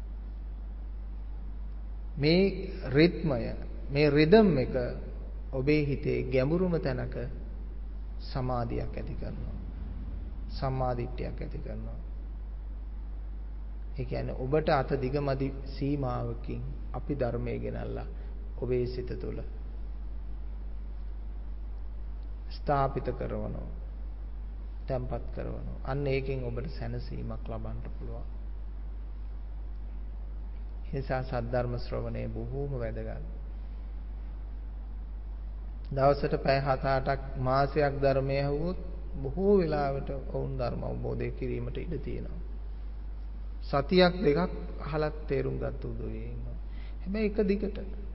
මේ රිද්මය මේ රිද්ම් එක ඔබේ හිතේ ගැඹුරුම තැනක සමාධියක් ඇති කරනවා. සම්මාදිට්ඨියක් ඇති කරනවා. ඒ කියන්නේ ඔබට අත දිගමදි සීමාවකින් අපි ධර්මයේ ගෙනල්ලා ඔබේ සිත තුළ ස්ථාපිත කරනවා. තැම්පත් කරනවා. අන්න ඒකෙන් ඔබට සැනසීමක් ලබන්න පුළුවන්. ඒ නිසා සද්ධර්ම ශ්‍රවණය බොහෝම වැදගත්. දවසට පැය හත අටක් මාසයක් ධර්මය ඇහුවොත් බොහෝ වෙලාවට වුන් ධර්ම අවබෝධය කිරීමට ඉඩ තියෙනවා. සතියක් දෙකක් අහලත් තේරුම් ගන්න උදේ ඉන්නවා. හැබැයි එක දිගට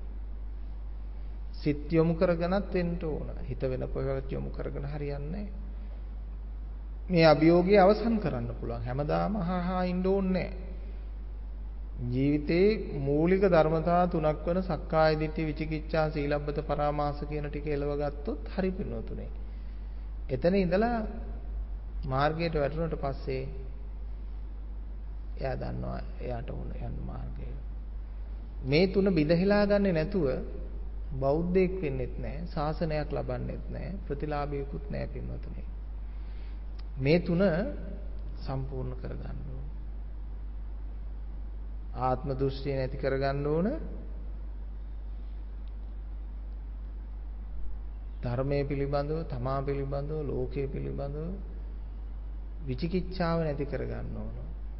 සිත් යොමු කරගෙනත් වෙන්න ඕන. හිත වෙන කොහෙවත් යොමු කරගෙන හරියන්නේ මේ අභියෝගය අවසන් කරන්න පුළුවන්. හැමදාම හහා ඉන්න ඕනේ ජීවිතේ මූලික ධර්මතා තුනක් වෙන සක්කාය දිට්ඨි විචිකිච්ඡා සීලබ්බත පරාමාස කියන ටික එලව ගත්තොත් හරි පින්නතුනේ. එතන ඉඳලා මාර්ගයට වැටුණාට පස්සේ එයා දන්නවා එයාට ඕන යන මාර්ගය. මේ තුන බිඳහිලා ගන්නේ නැතුව බෞද්ධයෙක් වෙන්නෙත් නැහැ, ශාසනයක් ලබන්නෙත් නැහැ, ප්‍රතිලාභයකුත් නැහැ පින්වතුනි. මේ තුන සම්පූර්ණ කරගන්න ඕන. ආත්ම දෘෂ්ටිය නැති කරගන්න ඕන. ධර්මයේ පිළිබඳව, තමා පිළිබඳව, ලෝකයේ පිළිබඳව විචිකිච්ඡාව නැති කරගන්න ඕන.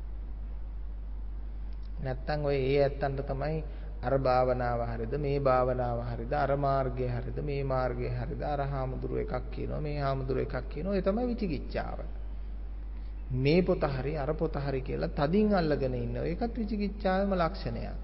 නැත්තම් ඔය ඒ ඇත්තන්ට තමයි අර භාවනාව හරිද මේ භාවනාව හරිද අර මාර්ගය හරිද මේ මාර්ගය හරිද අර හාමුදුරුව එකක් කියනවා මේ හාමුදුරුව එකක් කියනවා. ඒ තමයි විචිකිච්ඡාව. මේ පොත හරි අර පොත හරි කියලා තදින් අල්ලගෙන ඉන්නවා. ඒකත් විචිකිච්ඡාවේම ලක්ෂණයක්.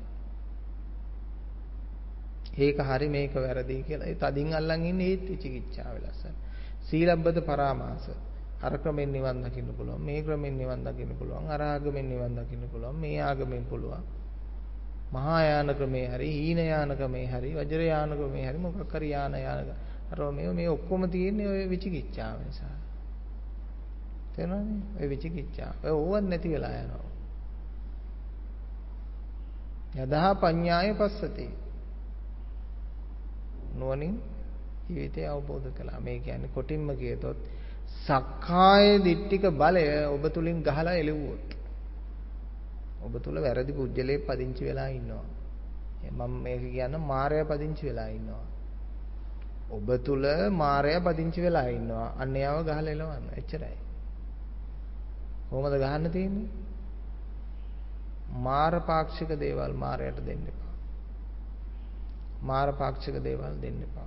ඒක හරි මේක වැරදි කියලා ඒ තදින් අල්ලන් ඉන්නේ ඒත් විචිකිච්ඡාවේ ලක්ෂණ. සීලබ්බත පරාමාස. අර ක්‍රමෙන් නිවන් දකින්න පුළුවන්. මේ ක්‍රමෙන් නිවන් දකින්න පුළුවන්. අර ආගමෙන් නිවන් දකින්න පුළුවන්. මේ ආගමෙන් පුළුවන්. මහා යාන ක්‍රමේ හරි හීන යාන ක්‍රමේ හරි වජ්‍ර යාන ක්‍රමේ හරි මොකක් හරි යාන යාන අර මේ මේ ඔක්කොම තියෙන්නේ ඔය විචිකිච්ඡාව නිසා. තේරෙනවද? ඔය විචිකිච්ඡාව. ඔය ඕවත් නැති වෙලා යනවා. යදා පඤ්ඤාය පස්සති. නුවණින් ජීවිතය අවබෝධ කළා. මේ කියන්නේ කොටින්ම කියතොත් සක්කාය දිට්ඨික බලය ඔබ තුලින් ගහලා එළෙව්වොත් ඔබ තුල වැරදි පුජ්‍යලේ පදිංචි වෙලා ඉන්නවා. මම මේක කියන්නේ මායя පදිංචි වෙලා ඉන්නවා. ඔබ තුල මායя පදිංචි වෙලා ඉන්නවා. අන්න ඒව ගහලා එලවන්න. එච්චරයි. කොහොමද ගහන්න තියෙන්නේ? මාර පාක්ෂික දේවල් මායයට දෙන්න එපා. මාර පාක්ෂික දේවල් දෙන්න එපා.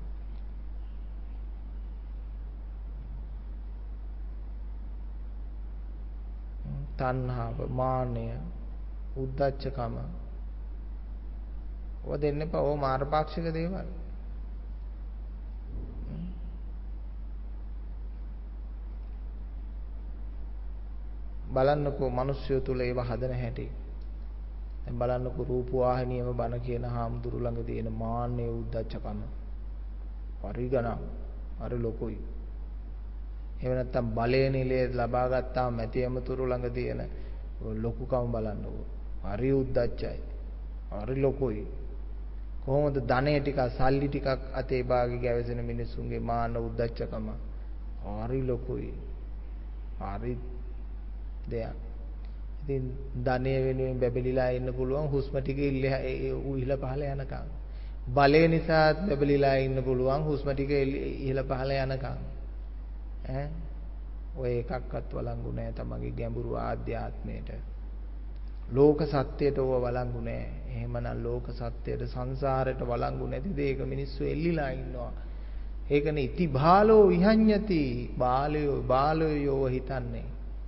තණ්හාව, මානය, උද්ධච්චකම ඔය දෙන්න එපා. ඔය මාර්ගපාක්ෂික දේවල්. බලන්නකෝ මිනිස්සු තුල ඒව හදන හැටි. දැන් බලන්නකෝ රූප වාහිනියම බන කියන හාමුදුරු ළඟ තියෙන මාන්නේ උද්ධච්චකම. පරිගණන් අර ලොකුයි. එහෙම නැත්නම් බලය නිලයේ ලබා ගත්තාම ඇති ඇමතුරු ළඟ තියෙන ලොකුකම බලන්නකෝ. හරි උද්දච්චයි. හරි ලොකුයි. කොහොමද ධනෙ ටික සල්ලි ටිකක් අතේ භාගේ ගැවසෙන මිනිසුන්ගේ මාන උද්දච්චකම හරි ලොකුයි. හරි දෙයක්. ඉතින් ධනෙ වෙනුවෙන් බැබලිලා ඉන්න පුළුවන් හුස්ම ටික ඉහළ පහළ යනකම්. බලය නිසා බැබලිලා ඉන්න පුළුවන් හුස්ම ටික ඉහළ පහළ යනකම්. ඈ ඔය එකක්වත් වළංගු නැහැ තමගේ ගැඹුරු ආධ්‍යාත්මයට. ලෝක සත්‍යයට ඕව වළංගු නැහැ. එහෙමනම් ලෝක සත්‍යයට සංසාරයට වළංගු නැති දෙයක මිනිස්සු එල්ලිලා ඉන්නවා. ඒකනේ ඉති බාලෝ විහඤ්ඤති. බාලයෝ බාලයෝ යෝව හිතන්නේ.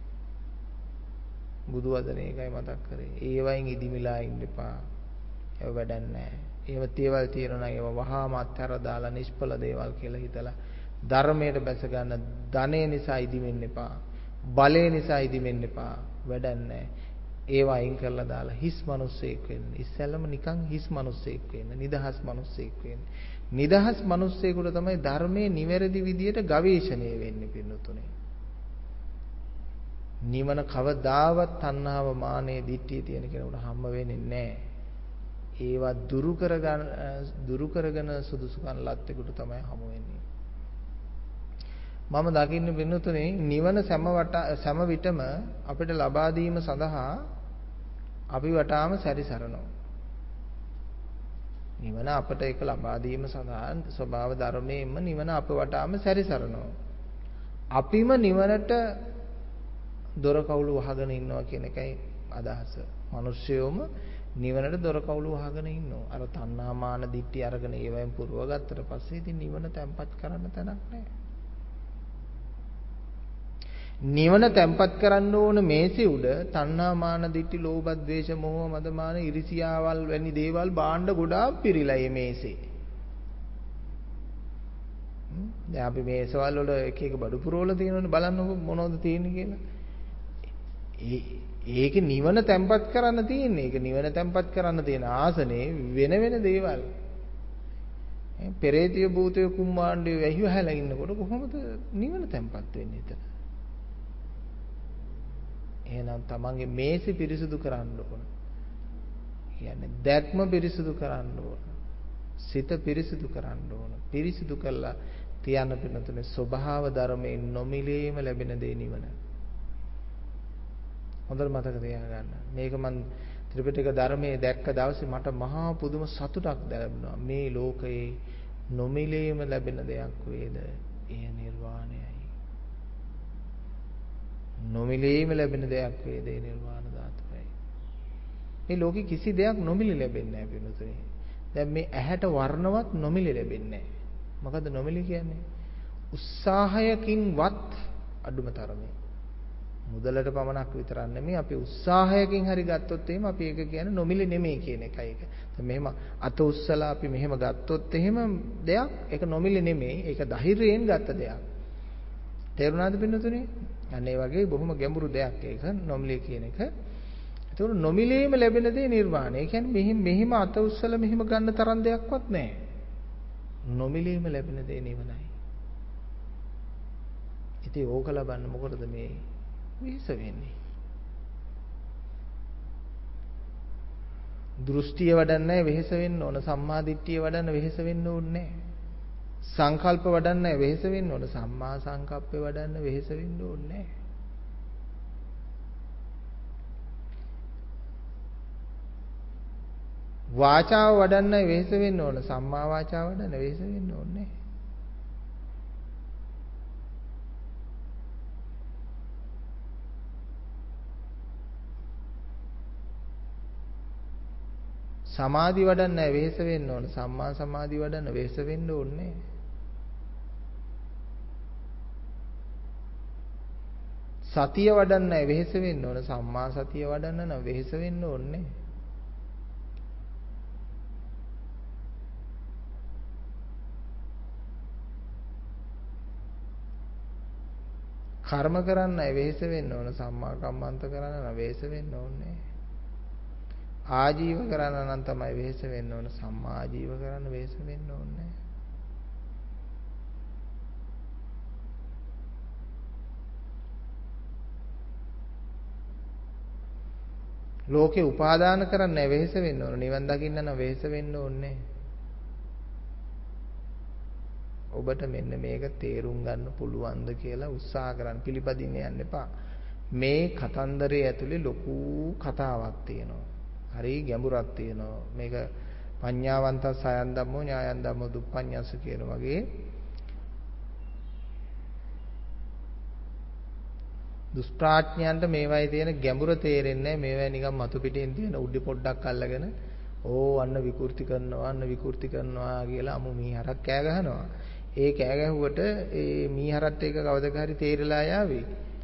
බුදු වදනේ එකයි මතක් කරේ. ඒ වයින් ඉදිමිලා ඉන්න එපා. ඒව වැඩක් නැහැ. ඒව තේවල් තියනවා ඒව වහාම අත්හැර දාලා නිෂ්ඵල දේවල් කියලා හිතලා ධර්මයට බැස ගන්න. ධනෙ නිසා ඉදිමෙන්න එපා. බලය නිසා ඉදිමෙන්න එපා. වැඩක් නැහැ. ඒව අයින් කරලා දාලා හිස් මිනිස්සෙක් වෙන්න. ඉස්සෙල්ලම නිකන් හිස් මිනිස්සෙක් වෙන්න. නිදහස් මිනිස්සෙක් වෙන්න. නිදහස් මිනිස්සෙකුට තමයි ධර්මයේ නිවැරදි විදියට ගවේෂණය වෙන්නේ පින්නතුනේ. නිවන කවදාවත් තණ්හාව මානෙ දිට්ඨිය තියෙන කෙනෙකුට හම්බ වෙන්නේ නැහැ. ඒවා දුරු කරගන්න දුරු කරගෙන සුදුසුකම් ලැත්තෙකුට තමයි හමු වෙන්නේ. මම දකින්න පින්නතුනේ නිවන සෑම වට සෑම විටම අපිට ලබා දීම සඳහා අපි වටාම සැරිසරනවා. නිවන අපට ඒක ලබා දීම සඳහා ස්වභාව ධර්මයෙන්ම නිවන අප වටාම සැරිසරනවා. අපිම නිවනට දොර කවුළු වහගෙන ඉන්නවා කියන එකයි අදහස. මිනිස්සුයෝම නිවනට දොර කවුළු වහගෙන ඉන්නවා. අර තණ්හා මාන දිට්ඨි අරගෙන ඒවෙන් පුරව ගත්තට පස්සේ ඉතින් නිවන තැම්පත් කරන්න තැනක් නැහැ. නිවන තැම්පත් කරන්න ඕන මේසෙ උඩ තණ්හා මාන දිට්ඨි ලෝභ ද්වේෂ මෝහ මද මාන ඉරිසියාවල් වැනි දේවල් භාණ්ඩ ගොඩාක් පිරීලා මේ මේසෙ. දැන් අපි මේසවල වල එක එක බඩු පුරවල තියෙනවනේ බලන්නකො මොනවද තියෙන්නේ කියලා. ඒ ඒක නිවන තැම්පත් කරන්න තියෙන්නේ. ඒක නිවන තැම්පත් කරන්න තියෙන ආසනේ වෙන වෙන දේවල්. පෙරේතය භූතය කුම්මාණ්ඩය වැහි වහලා ඉන්නකොට කොහොමද නිවන තැම්පත් වෙන්නේ එතන? එහෙනම් තමන්ගේ මේසෙ පිරිසුදු කරන්න ඕන. කියන්නේ දැක්ම පිරිසුදු කරන්න ඕන. සිත පිරිසුදු කරන්න ඕන. පිරිසුදු කළා තියන්න පින්නතුනේ ස්වභාව ධර්මයෙන් නොමිලේම ලැබෙන දේ නිවන. හොඳට මතක තියාගන්න. මේක මම ත්‍රිපිටක ධර්මයේ දැක්ක දවසේ මට මහා පුදුම සතුටක් දැනුණා. මේ ලෝකයේ නොමිලේම ලැබෙන දෙයක් වේද? එය නිර්වාණයයි. නොමිලේ නොමිලේම ලැබෙන දෙයක් වේද ඒ නිර්වාණ ධාතුවයි. මේ ලෝකේ කිසි දෙයක් නොමිලේ ලැබෙන්නේ නැහැ පින්වතුනි. දැන් මේ ඇහැට වර්ණවත් නොමිලේ ලැබෙන්නේ නැහැ. මොකද නොමිලේ කියන්නේ? උත්සාහයකින්වත් අඩුම තරමේ. මුදලට පමණක් විතරක් නෙමෙයි අපි උත්සාහයකින් හරි ගත්තොත් එහෙම අපි ඒක කියන්නේ නොමිලේ නෙමෙයි කියන එකයි ඒක. දැන් මෙහෙම අත උස්සලා අපි මෙහෙම ගත්තොත් එහෙම දෙයක් ඒක නොමිලේ නෙමෙයි. ඒක ධෛර්යයෙන් ගත්ත දෙයක්. තේරුණාද පින්නතුනේ? අන්න ඒ වගේ බොහොම ගැඹුරු දෙයක් ඒක නොමිලේ කියන එක. ඒතකොට නොමිලේම ලැබෙන දේ නිර්වාණය. ඒ කියන්නේ මෙහෙම මෙහෙම අත උස්සලා මෙහෙම ගන්න තරම් දෙයක්වත් නැහැ. නොමිලේම ලැබෙන දේ නිවනයි. ඉතින් ඕක ලබන්න මොකටද මේ වෙහෙස වෙන්නේ? දෘෂ්ටිය වඩන්නයි වෙහෙස වෙන්න ඕන. සම්මා දිට්ඨිය වඩන්න වෙහෙස වෙන්න ඕනේ නැහැ. සංකල්ප වඩන්නයි වෙහෙස වෙන්න ඕන. සම්මා සංකප්පේ වඩන්න වෙහෙස වෙන්න ඕනේ නැහැ. වාචාව වඩන්නයි වෙහෙස වෙන්න ඕන. සම්මා වාචාව වඩන්න වෙහෙස වෙන්න ඕනේ නැහැ. සමාධි වඩන්න වෙහෙස වෙන්න ඕන. සම්මා සමාධි වඩන්න වෙහෙස වෙන්න ඕනේ. සතිය වඩන්න වෙහෙස වෙන්න ඕන. සම්මා සතිය වඩන්න නම් වෙහෙස වෙන්න ඕනේ. කර්ම කරන්න වෙහෙස වෙන්න ඕන. සම්මා කම්මන්ත කරන්න නම් වෙහෙස වෙන්න ඕනේ. ආජීව කරන්න නම් තමයි වෙහෙස වෙන්න ඕන. සම්මා ආජීව කරන්න වෙහෙස වෙන්න ඕනේ. ලෝකේ උපාදාන කරන්න වෙහෙස වෙන්න ඕන. නිවන් දකින්න නම් වෙහෙස වෙන්න ඕනේ. ඔබට මෙන්න මේක තේරුම් ගන්න පුළුවන්ද කියලා උත්සාහ කරන්න. පිළිපදින්න යන්න එපා. මේ කතන්දරයේ ඇතුලේ ලොකු කතාවක් තියෙනවා. හරි ගැඹුරක් තියෙනවා. මේක පඤ්ඤාවන්ත සයන් ධම්මෝ ඥායන් ධම්මෝ දුප්පඤ්ඤස්ස කියන වගේ දුෂ්ප්‍රඥයන්ට මේවයි තියෙන ගැඹුර තේරෙන්නේ නැහැ. මේවයි නිකන් මතු පිටින් තියෙන උඩි පොඩ්ඩක් අල්ලගෙන ඕ අන්න විකෘති කරනවා අන්න විකෘති කරනවා කියලා අමු මීහරක් කෑ ගහනවා. ඒ කෑ ගැහුවට ඒ මීහරත් එක කවදක හරි තේරිලා යාවි.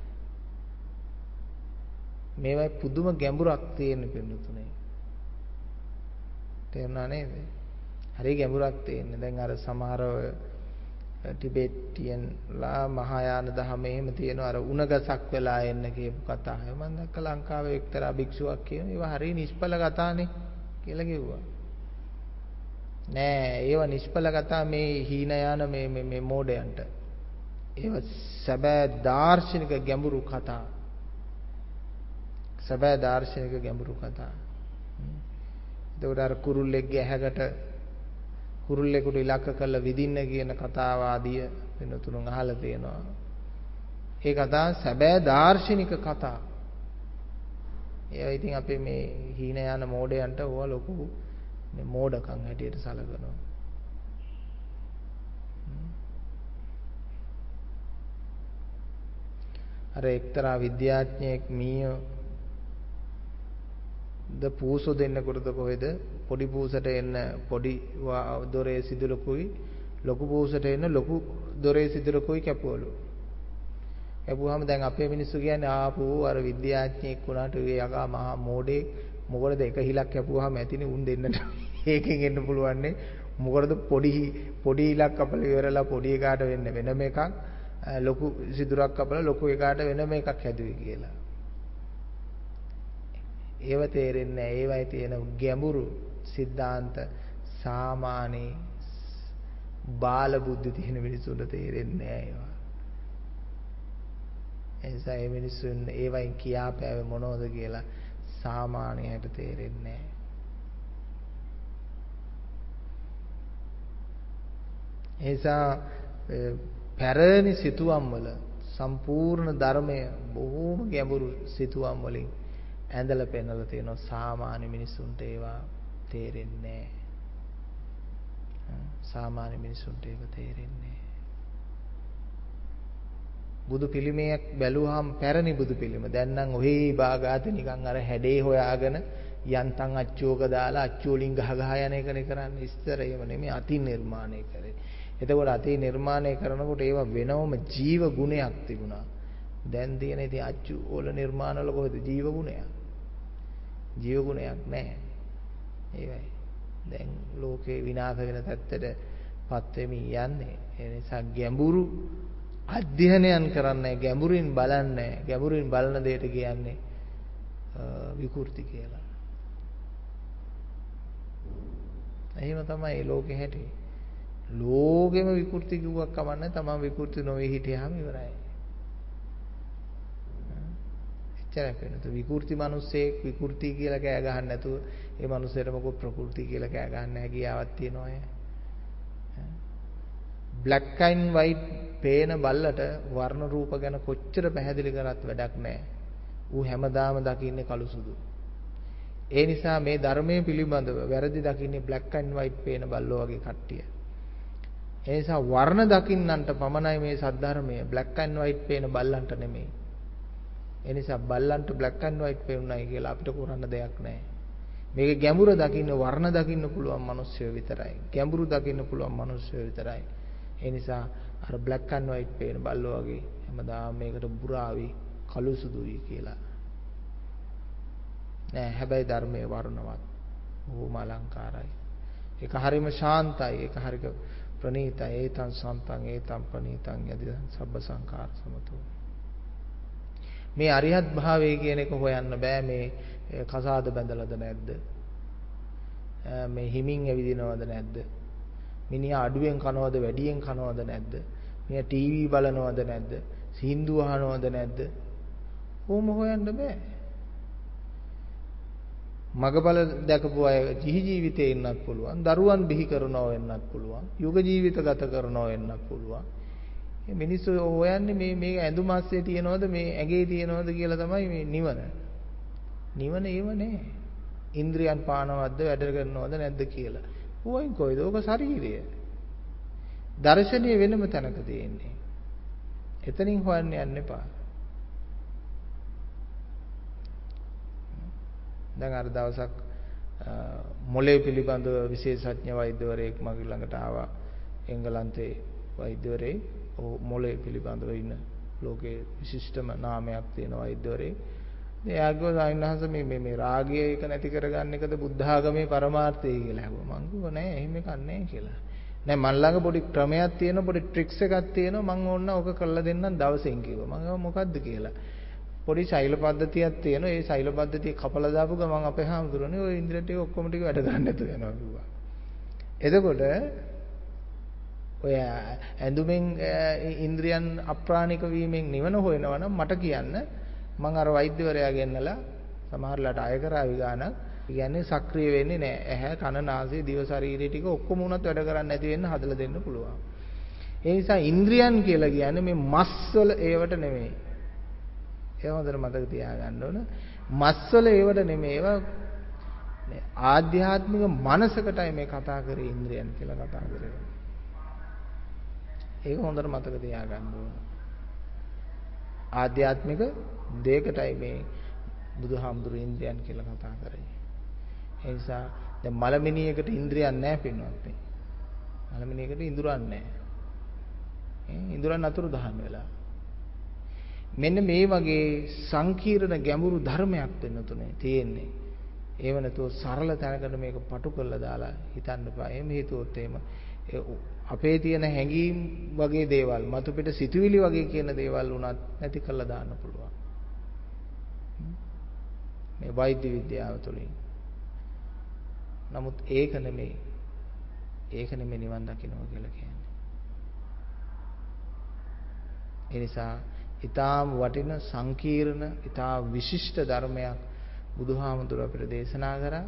මේවයි පුදුම ගැඹුරක් තියෙන පින්නතුනේ. තේරුණා නේද? හරි ගැඹුරක් තියෙන. දැන් අර සමහර ටිබෙටියන්ලා මහායාන දහම එහෙම තියෙනවා. අර උණගසක් වෙලා එන්න කියපු කතා. මම දැක්ක ලංකාවේ එක්තරා භික්ෂුවක් කියන ඒවා හරි නිෂ්පල කතානේ කියලා කිව්වා. නෑ ඒවා නිෂ්පල කතා මේ හීනයාන මේ මේ මේ මෝඩයන්ට. ඒවා සැබෑ දාර්ශනික ගැඹුරු කතා. සැබෑ දාර්ශනික ගැඹුරු කතා. ඒකට අර කුරුල්ලෙක්ගේ ඇහැකට කුරුල්ලෙකුට ඉලක්ක කරලා විදින්න කියන කතාව ආදිය වෙනතුණුන් අහලා තියෙනවා. ඒ කතා සැබෑ දාර්ශනික කතා. ඒවා ඉතින් අපේ මේ හීන යන මෝඩයන්ට ඕවා ලොකු මේ මෝඩකම් හැටියට සලකනවා. අර එක්තරා විද්‍යාඥයෙක් මීය ද පූසෝ දෙන්නකොටද කොහෙද පොඩි පූසට එන්න පොඩි දොරේ සිදුලකුයි ලොකු පූසට එන්න ලොකු දොරේ සිදුලකුයි කැපුවලු. කැපුවාම දැන් අපේ මිනිස්සු කියන්නේ ආපෝ අර විද්‍යාඥයෙක් වුණාට ඒ යකා මහා මෝඩේ මොකටද එක හිලක් කැපුවාම ඇතිනේ උන් දෙන්නට ඒකෙන් එන්න පුළුවන්නේ මොකටද පොඩි පොඩි හිලක් කපලා ඉවරලා පොඩි එකාට වෙන්න වෙනම එකක් ලොකු සිදුරක් කපලා ලොකු එකාට වෙනම එකක් හැදුවේ කියලා. ඒව තේරෙන්නේ නැහැ. ඒවයි තියෙන ගැඹුරු સિદ્ધාන්ත සාමාන්‍ය බාල බුද්ධි තියෙන මිනිසුන්ට තේරෙන්නේ නැහැ ඒවා. එනිසා මේ මිනිස්සුන් ඒවයින් කියාපෑවේ මොනවද කියලා සාමාන්‍යයට තේරෙන්නේ නැහැ. එනිසා පැරණි සිතුවම් වල සම්පූර්ණ ධර්මය බොහෝම ගැඹුරු සිතුවම් වලින් ඇඳලා පෙන්නලා තියෙනවා. සාමාන්‍ය මිනිසුන්ට ඒවා තේරෙන්නේ නැහැ. සාමාන්‍ය මිනිසුන්ට ඒක තේරෙන්නේ නැහැ. බුදු පිළිමයක් බැලුවාම පැරණි බුදු පිළිම. දැන් නම් ඔහේ භාගාතේ නිකන් අර හැඩේ හොයාගෙන යන්තම් අච්චුවක දාලා අච්චු වලින් ගහ ගහ යන එකනේ කරන්නේ. ඉස්සර ඒව නෙමෙයි අතින් නිර්මාණය කරේ. එතකොට අතින් නිර්මාණය කරනකොට ඒවා වෙනවම ජීව ගුණයක් තිබුණා. දැන් තියෙන ඉතින් අච්චු වල නිර්මාණ වල කොහෙද ජීව ගුණයක්? ජීව ගුණයක් නැහැ. ඒවයි. දැන් ලෝකේ විනාශ වෙන තත්ත්වයට පත් වෙමින් යන්නේ. ඒ නිසා ගැඹුරු අධ්‍යයනයන් කරන්නේ ගැඹුරින් බලන්නේ ගැඹුරින් බලන දෙයට කියන්නේ විකෘති කියලා. එහෙම තමයි ලෝකෙ හැටි. ලෝකෙම විකෘති කිව්වක් කමන්නේ තමන් විකෘති නොවේ හිටියාම ඉවරයි. එච්චරක් වෙනතු විකෘති මිනිස්සෙක් විකෘති කියලා කෑ ගහන්න නැතුව ඒ මිනිස්සෙට මොකෝ ප්‍රകൃති කියලා කෑ ගහන්න හැකියාවක් තියනවා අය. black and white පේන බල්ලට වර්ණ රූප ගැන කොච්චර පැහැදිලි කරත් වැඩක් නැහැ. ඌ හැමදාම දකින්නේ කළු සුදු. ඒ නිසා මේ ධර්මයේ පිළිබඳව වැරදි දකින්නේ black and white පේන බල්ලෝ වගේ කට්ටිය. ඒ නිසා වර්ණ දකින්නන්ට පමණයි මේ සද්ධර්මය black and white පේන බල්ලන්ට නෙමෙයි. ඒ නිසා බල්ලන්ට black and white පේුණායි කියලා අපිට කරන්න දෙයක් නැහැ. මේක ගැඹුර දකින්න වර්ණ දකින්න පුළුවන් මිනිස්සු විතරයි. ගැඹුරු දකින්න පුළුවන් මිනිස්සු විතරයි. ඒ නිසා අර black and white පේන බල්ලෝ වගේ හැමදාම මේකට බුරාවි කළු සුදුයි කියලා. නෑ හැබැයි ධර්මයේ වර්ණවත්. බොහොම අලංකාරයි. ඒක හරිම ශාන්තයි. ඒක හරික ප්‍රණීතයි. ඒතං සම්තං ඒතං ප්‍රණීතං යදිදං සබ්බ සංඛාර සමතෝ. මේ අරිහත් භාවය කියන එක හොයන්න බෑ. මේ කසාද බැඳලාද නැද්ද? මේ හිමින් ඇවිදිනවද නැද්ද? මිනිහා අඩුවෙන් කනවද වැඩියෙන් කනවද නැද්ද? මිනිහා ටීවී බලනවද නැද්ද? සින්දු අහනවද නැද්ද? කොහොම හොයන්න බෑ. මගබල දැකපු අය ජීහි ජීවිතේ ඉන්නත් පුළුවන්. දරුවන් බිහි කරනව වෙන්නත් පුළුවන්. යුග ජීවිත ගත කරනව වෙන්නත් පුළුවන්. මේ මිනිස්සු හොයන්නේ මේ මේක ඇඳුම් ආස්සේ තියනවද මේ ඇඟේ තියනවද කියලා තමයි මේ නිවන. නිවන ඒව නෑ. ඉන්ද්‍රියන් පානවද්ද වැඩ කරනවද නැද්ද කියලා. ඕයින් කොයිද? ඕක ශරීරය. දර්ශනීය වෙනම තැනක තියෙන්නේ. එතනින් හොයන්න යන්න එපා. දැන් අර දවසක් මොළේ පිළිබඳව විශේෂඥ වෛද්‍යවරයෙක් මගේ ළඟට ආවා. එංගලන්තේ වෛද්‍යවරයෙක්. ඔහු මොළේ පිළිබඳව ඉන්න ලෝකේ විශිෂ්ටම නාමයක් තියෙන වෛද්‍යවරයෙක්. එයා කිව්වා සාමිනහස මේ මේ මේ රාගය එක නැති කරගන්න එකද බුද්ධ ආගමේ පරමාර්ථය කියලා ඇහුවා. මං කිව්වා නෑ එහෙම එකක් නෑ කියලා. නෑ මන් ළඟ පොඩි ක්‍රමයක් තියෙනවා පොඩි ට්‍රික්ස් එකක් තියෙනවා මං ඕන්න ඕක කරලා දෙන්නම් දවසෙන් කිව්වා. මං කිව්වා මොකද්ද කියලා. පොඩි ශෛල පද්ධතියක් තියෙනවා. ඒ ශෛල පද්ධතිය කපලා දාපු ගමන් අපේ හාමුදුරනේ ওই ඉන්ද්‍රිය ටික ඔක්කොම ටික වැඩ ගන්න නැතුව යනවා කිව්වා. එතකොට ඔය ඇඳුමෙන් ඉන්ද්‍රියන් අප්‍රාණික වීමෙන් නිවන හොයනවා නම් මට කියන්න මම අර වෛද්‍යවරයා ගෙන්නලා සමහරලාට අය කරાવી ගානක් කියන්නේ සක්‍රිය වෙන්නේ නැහැ. ඇහැ කන නාසය දිව ශරීරය ටික ඔක්කොම උනත් වැඩ කරන්නේ නැති වෙන්න හදලා දෙන්න පුළුවන්. ඒ නිසා ඉන්ද්‍රියන් කියලා කියන්නේ මේ මස් වල ඒවට නෙමෙයි. ඒක හොඳට මතක තියාගන්න ඕන. මස් වල ඒවට නෙමෙයි. ඒවා ආධ්‍යාත්මික මනසකටයි මේ කතා කරේ ඉන්ද්‍රියන් කියලා කතා කරේ. ඒක හොඳට මතක තියාගන්න ඕන. ආධ්‍යාත්මික දෙයකටයි මේ බුදුහාමුදුරු ඉන්ද්‍රියන් කියලා කතා කරේ. ඒ නිසා දැන් මලමිනියකට ඉන්ද්‍රියන් නැහැ පින්වත් මේ. මලමිනියකට ඉඳුරන් නැහැ. ඒ ඉඳුරන් අතුරු දහන් වෙලා. මෙන්න මේ වගේ සංකීර්ණ ගැඹුරු ධර්මයක් වෙන තුනේ තියෙන්නේ. ඒව නැතුව සරල තැනකට මේක පටු කරලා දාලා හිතන්න බෑ. එහෙම හිතුවොත් එහෙම අපේ තියෙන හැඟීම් වගේ දේවල්, මතු පිට සිතුවිලි වගේ කියන දේවල් උනත් නැති කරලා දාන්න පුළුවන්. මේ වෛද්‍ය විද්‍යාව තුළින්. නමුත් ඒක නෙමෙයි. ඒක නෙමෙයි නිවන් දකින්නවා කියලා කියන්නේ. ඒ නිසා ඊටාම් වටින සංකීර්ණ, ඊටාම් විශිෂ්ට ධර්මයක් බුදුහාමුදුරුවෝ අපිට දේශනා කරා.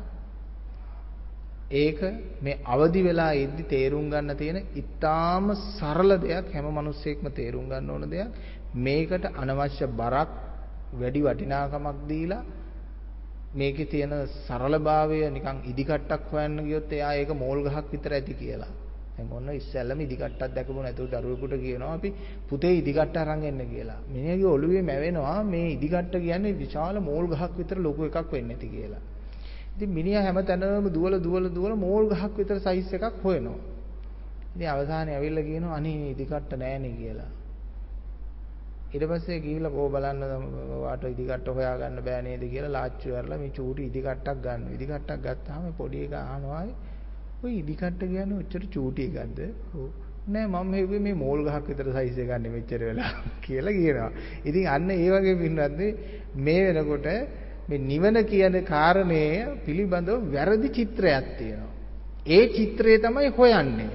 ඒක මේ අවදි වෙලා ඉද්දි තේරුම් ගන්න තියෙන ඊටාම සරල දෙයක්, හැම මිනිස්සෙක්ම තේරුම් ගන්න ඕන දෙයක්. මේකට අනවශ්‍ය බරක් වැඩි වටිනාකමක් දීලා මේකේ තියෙන සරලභාවය නිකන් ඉදිකට්ටක් හොයන්න ගියොත් එයා ඒක මෝල් ගහක් විතර ඇති කියලා. දැන් ඔන්න ඉස්සෙල්ලම ඉදිකට්ටක් දැකපු නැතුව දරුවෙකුට කියනවා අපි පුතේ ඉදිකට්ට අරන් එන්න කියලා. මිනිහගේ ඔළුවේ මැවෙනවා මේ ඉදිකට්ට කියන්නේ විශාල මෝල් ගහක් විතර ලොකු එකක් වෙන්නේ නැති කියලා. ඉතින් මිනිහා හැමතැනම දුවල දුවල දුවල මෝල් ගහක් විතර සයිස් එකක් හොයනවා. ඉතින් අවසානයේ ඇවිල්ලා කියනවා අනේ ඉදිකට්ට නැහනේ කියලා. ඊට පස්සේ ගිහිල්ලා කෝ බලන්න වාට ඉදිකට්ට හොයාගන්න බෑ නේද කියලා ලාච්චු කරලා මේ චූටි ඉදිකට්ටක් ගන්නවා. ඉදිකට්ටක් ගත්තාම පොඩි එකා අහනවා ඔය ඉදිකට්ට කියන්නේ ඔච්චර චූටි එකක්ද? ඔව්. නෑ මම හිතුවේ මේ මෝල් ගහක් විතර සයිස් එකක් නෙමෙයි මෙච්චර වෙලා කියලා කියනවා. ඉතින් අන්න ඒ වගේ පින්නත් මේ වෙනකොට මේ නිවන කියන කාරණය පිළිබඳව වැරදි චිත්‍රයක් තියෙනවා. ඒ චිත්‍රය තමයි හොයන්නේ.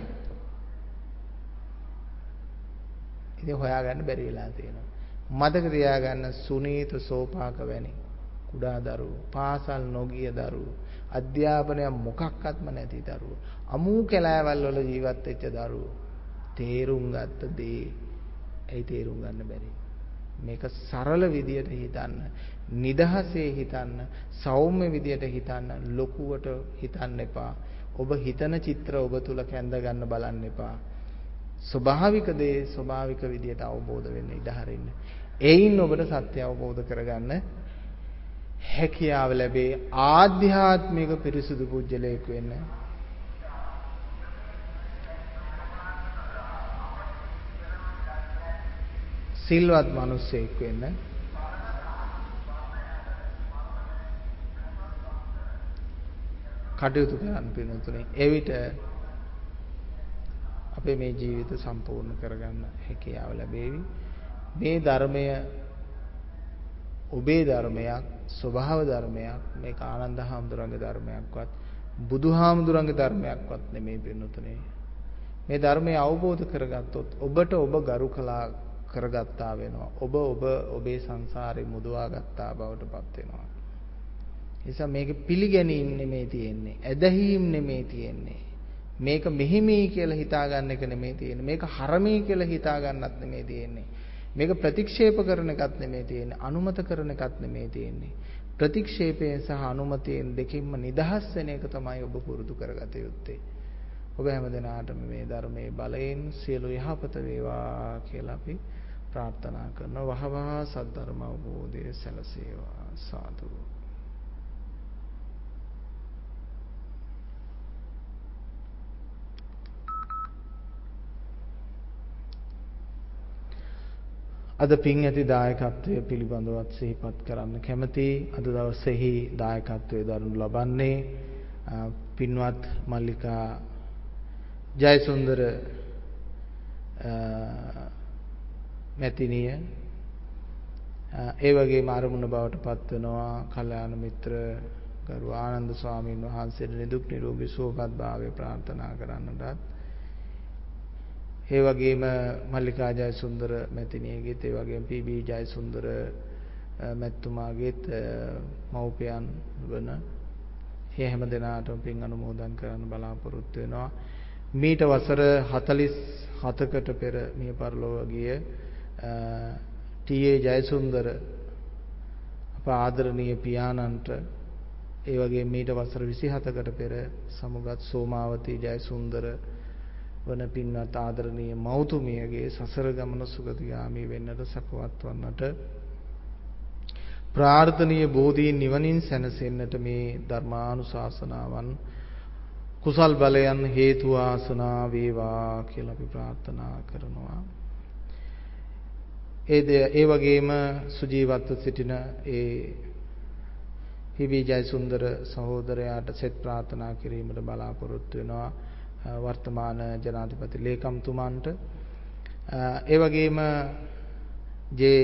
ඉතින් හොයාගන්න බැරි වෙලා තියෙනවා. මතක තියාගන්න සුනීත සෝපාක වැනි කුඩා දරුවෝ, පාසල් නොගිය දරුවෝ, අධ්‍යාපනය මොකක්වත්ම නැති දරුවෝ, අමූ කැලෑවල් වල ජීවත් වෙච්ච දරුවෝ තේරුම් ගත්ත දේ ඇයි තේරුම් ගන්න බැරි? මේක සරල විදියට හිතන්න, නිදහසේ හිතන්න, සෞම්‍ය විදියට හිතන්න, ලොකුවට හිතන්න එපා. ඔබ හිතන චිත්‍ර ඔබ තුල කැඳ ගන්න බලන්න එපා. ස්වභාවික දේ ස්වභාවික විදියට අවබෝධ වෙන්න ඉඩ හරින්න. එයින් ඔබට සත්‍ය අවබෝධ කරගන්න හැකියාව ලැබේ. ආධ්‍යාත්මික පිරිසුදු පුජ්‍යලයක් වෙන්න. සිල්වත් මිනිසෙක් වෙන්න. කටයුතු කරන්න පිළිතුරේ එවිට අපේ මේ ජීවිත සම්පූර්ණ කරගන්න හැකියාව ලැබේවි. මේ ධර්මය ඔබේ ධර්මයක්, ස්වභාව ධර්මයක්, මේක ආනන්ද හාමුදුරන්ගේ ධර්මයක්වත් බුදුහාමුදුරන්ගේ ධර්මයක්වත් නෙමෙයි පින්නතුනේ. මේ ධර්මය අවබෝධ කරගත්තොත් ඔබට ඔබ ගරු කළා කරගත්තා වෙනවා. ඔබ ඔබ ඔබේ සංසාරේ මුදවා ගත්තා බවට පත් වෙනවා. නිසා මේක පිළිගැනීම නෙමෙයි තියෙන්නේ. ඇදහිීම නෙමෙයි තියෙන්නේ. මේක මෙහිමයි කියලා හිතා ගන්න එක නෙමෙයි තියෙන්නේ. මේක හරමයි කියලා හිතා ගන්නත් නෙමෙයි තියෙන්නේ. මේක ප්‍රතික්ෂේප කරන එකත් නෙමෙයි තියෙන්නේ. අනුමත කරන එකත් නෙමෙයි තියෙන්නේ. ප්‍රතික්ෂේපයෙන් සහ අනුමතයෙන් දෙකින්ම නිදහස් වෙන එක තමයි ඔබ පුරුදු කරගත යුත්තේ. ඔබ හැමදෙනාටම මේ ධර්මයේ බලයෙන් සියලු යහපත වේවා කියලා අපි ප්‍රාර්ථනා කරනවා. වහවහ සද්ධර්ම අවබෝධය සැලසේවා. සාදු. අද පින් ඇති දායකත්වයේ පිළිබඳවත් සිහිපත් කරන්න කැමැති. අද දවසේහි දායකත්වයේ දරනු ලබන්නේ පින්වත් මල්ලිකා ජයසුන්දර මැතිණිය. ඒ වගේම අරමුණ බවට පත් වෙනවා කල්යාණ මිත්‍ර ගරු ආනන්ද ස්වාමීන් වහන්සේට නිදුක් නිරෝගී සුවපත් භාවය ප්‍රාර්ථනා කරන්නටත්, ඒ වගේම මල්ලිකා ජයසුන්දර මැතිණියගේත්, ඒ වගේම පී.බී. ජයසුන්දර මැතිතුමාගේත් මව්පියන් වන ඒ හැම දෙනාටම පින් අනුමෝදන් කරන්න බලාපොරොත්තු වෙනවා. මීට වසර හතළිස් හතකට පෙර මිය පරලොව ගිය ටී.ඒ. ජයසුන්දර අප ආදරණීය පියාණන්ට, ඒ වගේම මීට වසර විසිහතකට පෙර සමුගත් සෝමාවතී ජයසුන්දර වන පින්වත් ආදරණීය මෞතුමියගේ සසර ගමන සුගතිගාමී වෙන්නට සපවත් වන්නට, ප්‍රාර්ථනීය බෝධීන් නිවනින් සැනසෙන්නට මේ ධර්මානුශාසනාවන් කුසල් බලයන් හේතු වාසනා වේවා කියලා අපි ප්‍රාර්ථනා කරනවා. ඒ ඒ වගේම සුජීවත්ව සිටින ඒ පී.බී. ජයසුන්දර සහෝදරයාට සෙත් ප්‍රාර්ථනා කිරීමට බලාපොරොත්තු වෙනවා වර්තමාන ජනාධිපති ලේකම්තුමන්ට. ඒ වගේම ජේ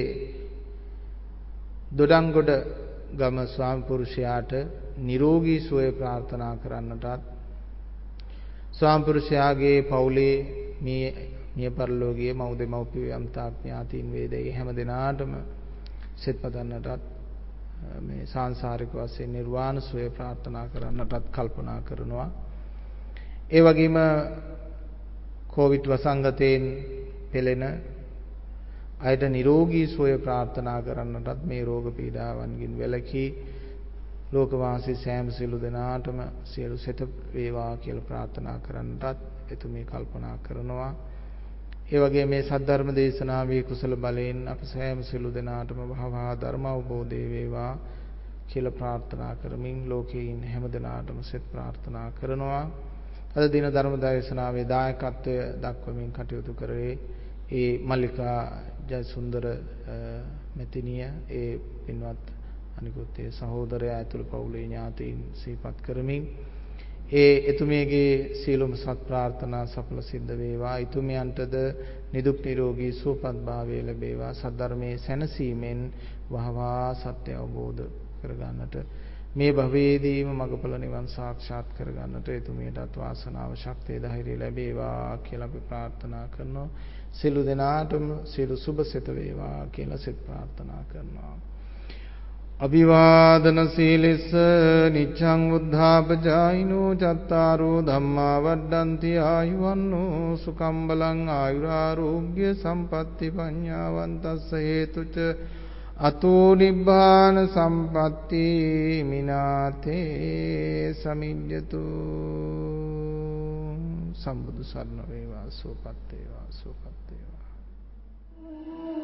දොඩංගොඩ ගම ස්වාමි පුරුෂයාට නිරෝගී සුවය ප්‍රාර්ථනා කරන්නටත්, ස්වාමි පුරුෂයාගේ පවුලේ මේ මිය පරලෝකීය මව් දෙමව්පිය යම්තා ඥාතීන් වේදේ හැම දිනාටම සෙත් පතන්නටත්, මේ සාංශාරික වශයෙන් නිර්වාණ සුවය ප්‍රාර්ථනා කරන්නටත් කල්පනා කරනවා. ඒ වගේම කොවිඩ් වසංගතයෙන් පෙළෙන අයට නිරෝගී සුවය ප්‍රාර්ථනා කරන්නටත්, මේ රෝග පීඩාවන්ගෙන් වැළකී ලෝකවාසී සෑම සියලු දෙනාටම සියලු සෙත වේවා කියලා ප්‍රාර්ථනා කරන්නටත්, එතුමිය කල්පනා කරනවා. ඒ වගේ මේ සද්ධර්ම දේශනාවේ කුසල බලයෙන් අප සෑම සිළු දෙනාටම භවහා ධර්ම අවබෝධය වේවා කියලා ප්‍රාර්ථනා කරමින් ලෝකයේ ඉන්න හැම දෙනාටම සෙත් ප්‍රාර්ථනා කරනවා. අද දින ධර්ම දේශනාවේ දායකත්වය දක්වමින් කටයුතු කරේ ඒ මල්ලිකා ජයසුන්දර මෙතිනිය, ඒ පින්වත් අනිකුත් ඒ සහෝදරයා ඇතුළු පවුලේ ඥාතීන් සිහිපත් කරමින් ඒ එතුමියගේ සියලුම සත් ප්‍රාර්ථනා සඵල සිද්ධ වේවා. එතුමියන්ටද නිදුක් නිරෝගී සුවපත් භාවය ලැබේවා. සද්ධර්මයේ සැනසීමෙන් වහවා සත්‍ය අවබෝධ කරගන්නට, මේ භවයේදීම මඟඵල නිවන් සාක්ෂාත් කරගන්නට එතුමියටත් වාසනාව ශක්තිය ධෛර්යය ලැබේවා කියලා අපි ප්‍රාර්ථනා කරනවා. සියලු දෙනාටම සියලු සුබ සිත වේවා කියලා සිත ප්‍රාර්ථනා කරනවා. අභිවාදන සීලෙස නිච්ඡං උද්ධාපජායිනෝ චත්තාරෝ ධම්මා වඩ්ඩಂತಿ ආයුවන්නෝ සුඛං බලං ආයුරාෝග්‍ය සම්පatti පඤ්ඤාවන්තස්ස හේතුච අතෝ නිබ්බාන සම්පatti මිනාතේ සමිඤ්ඤතු. සම්බුදු සරණ වේවා. සෝපත් වේවා. සෝපත් වේවා.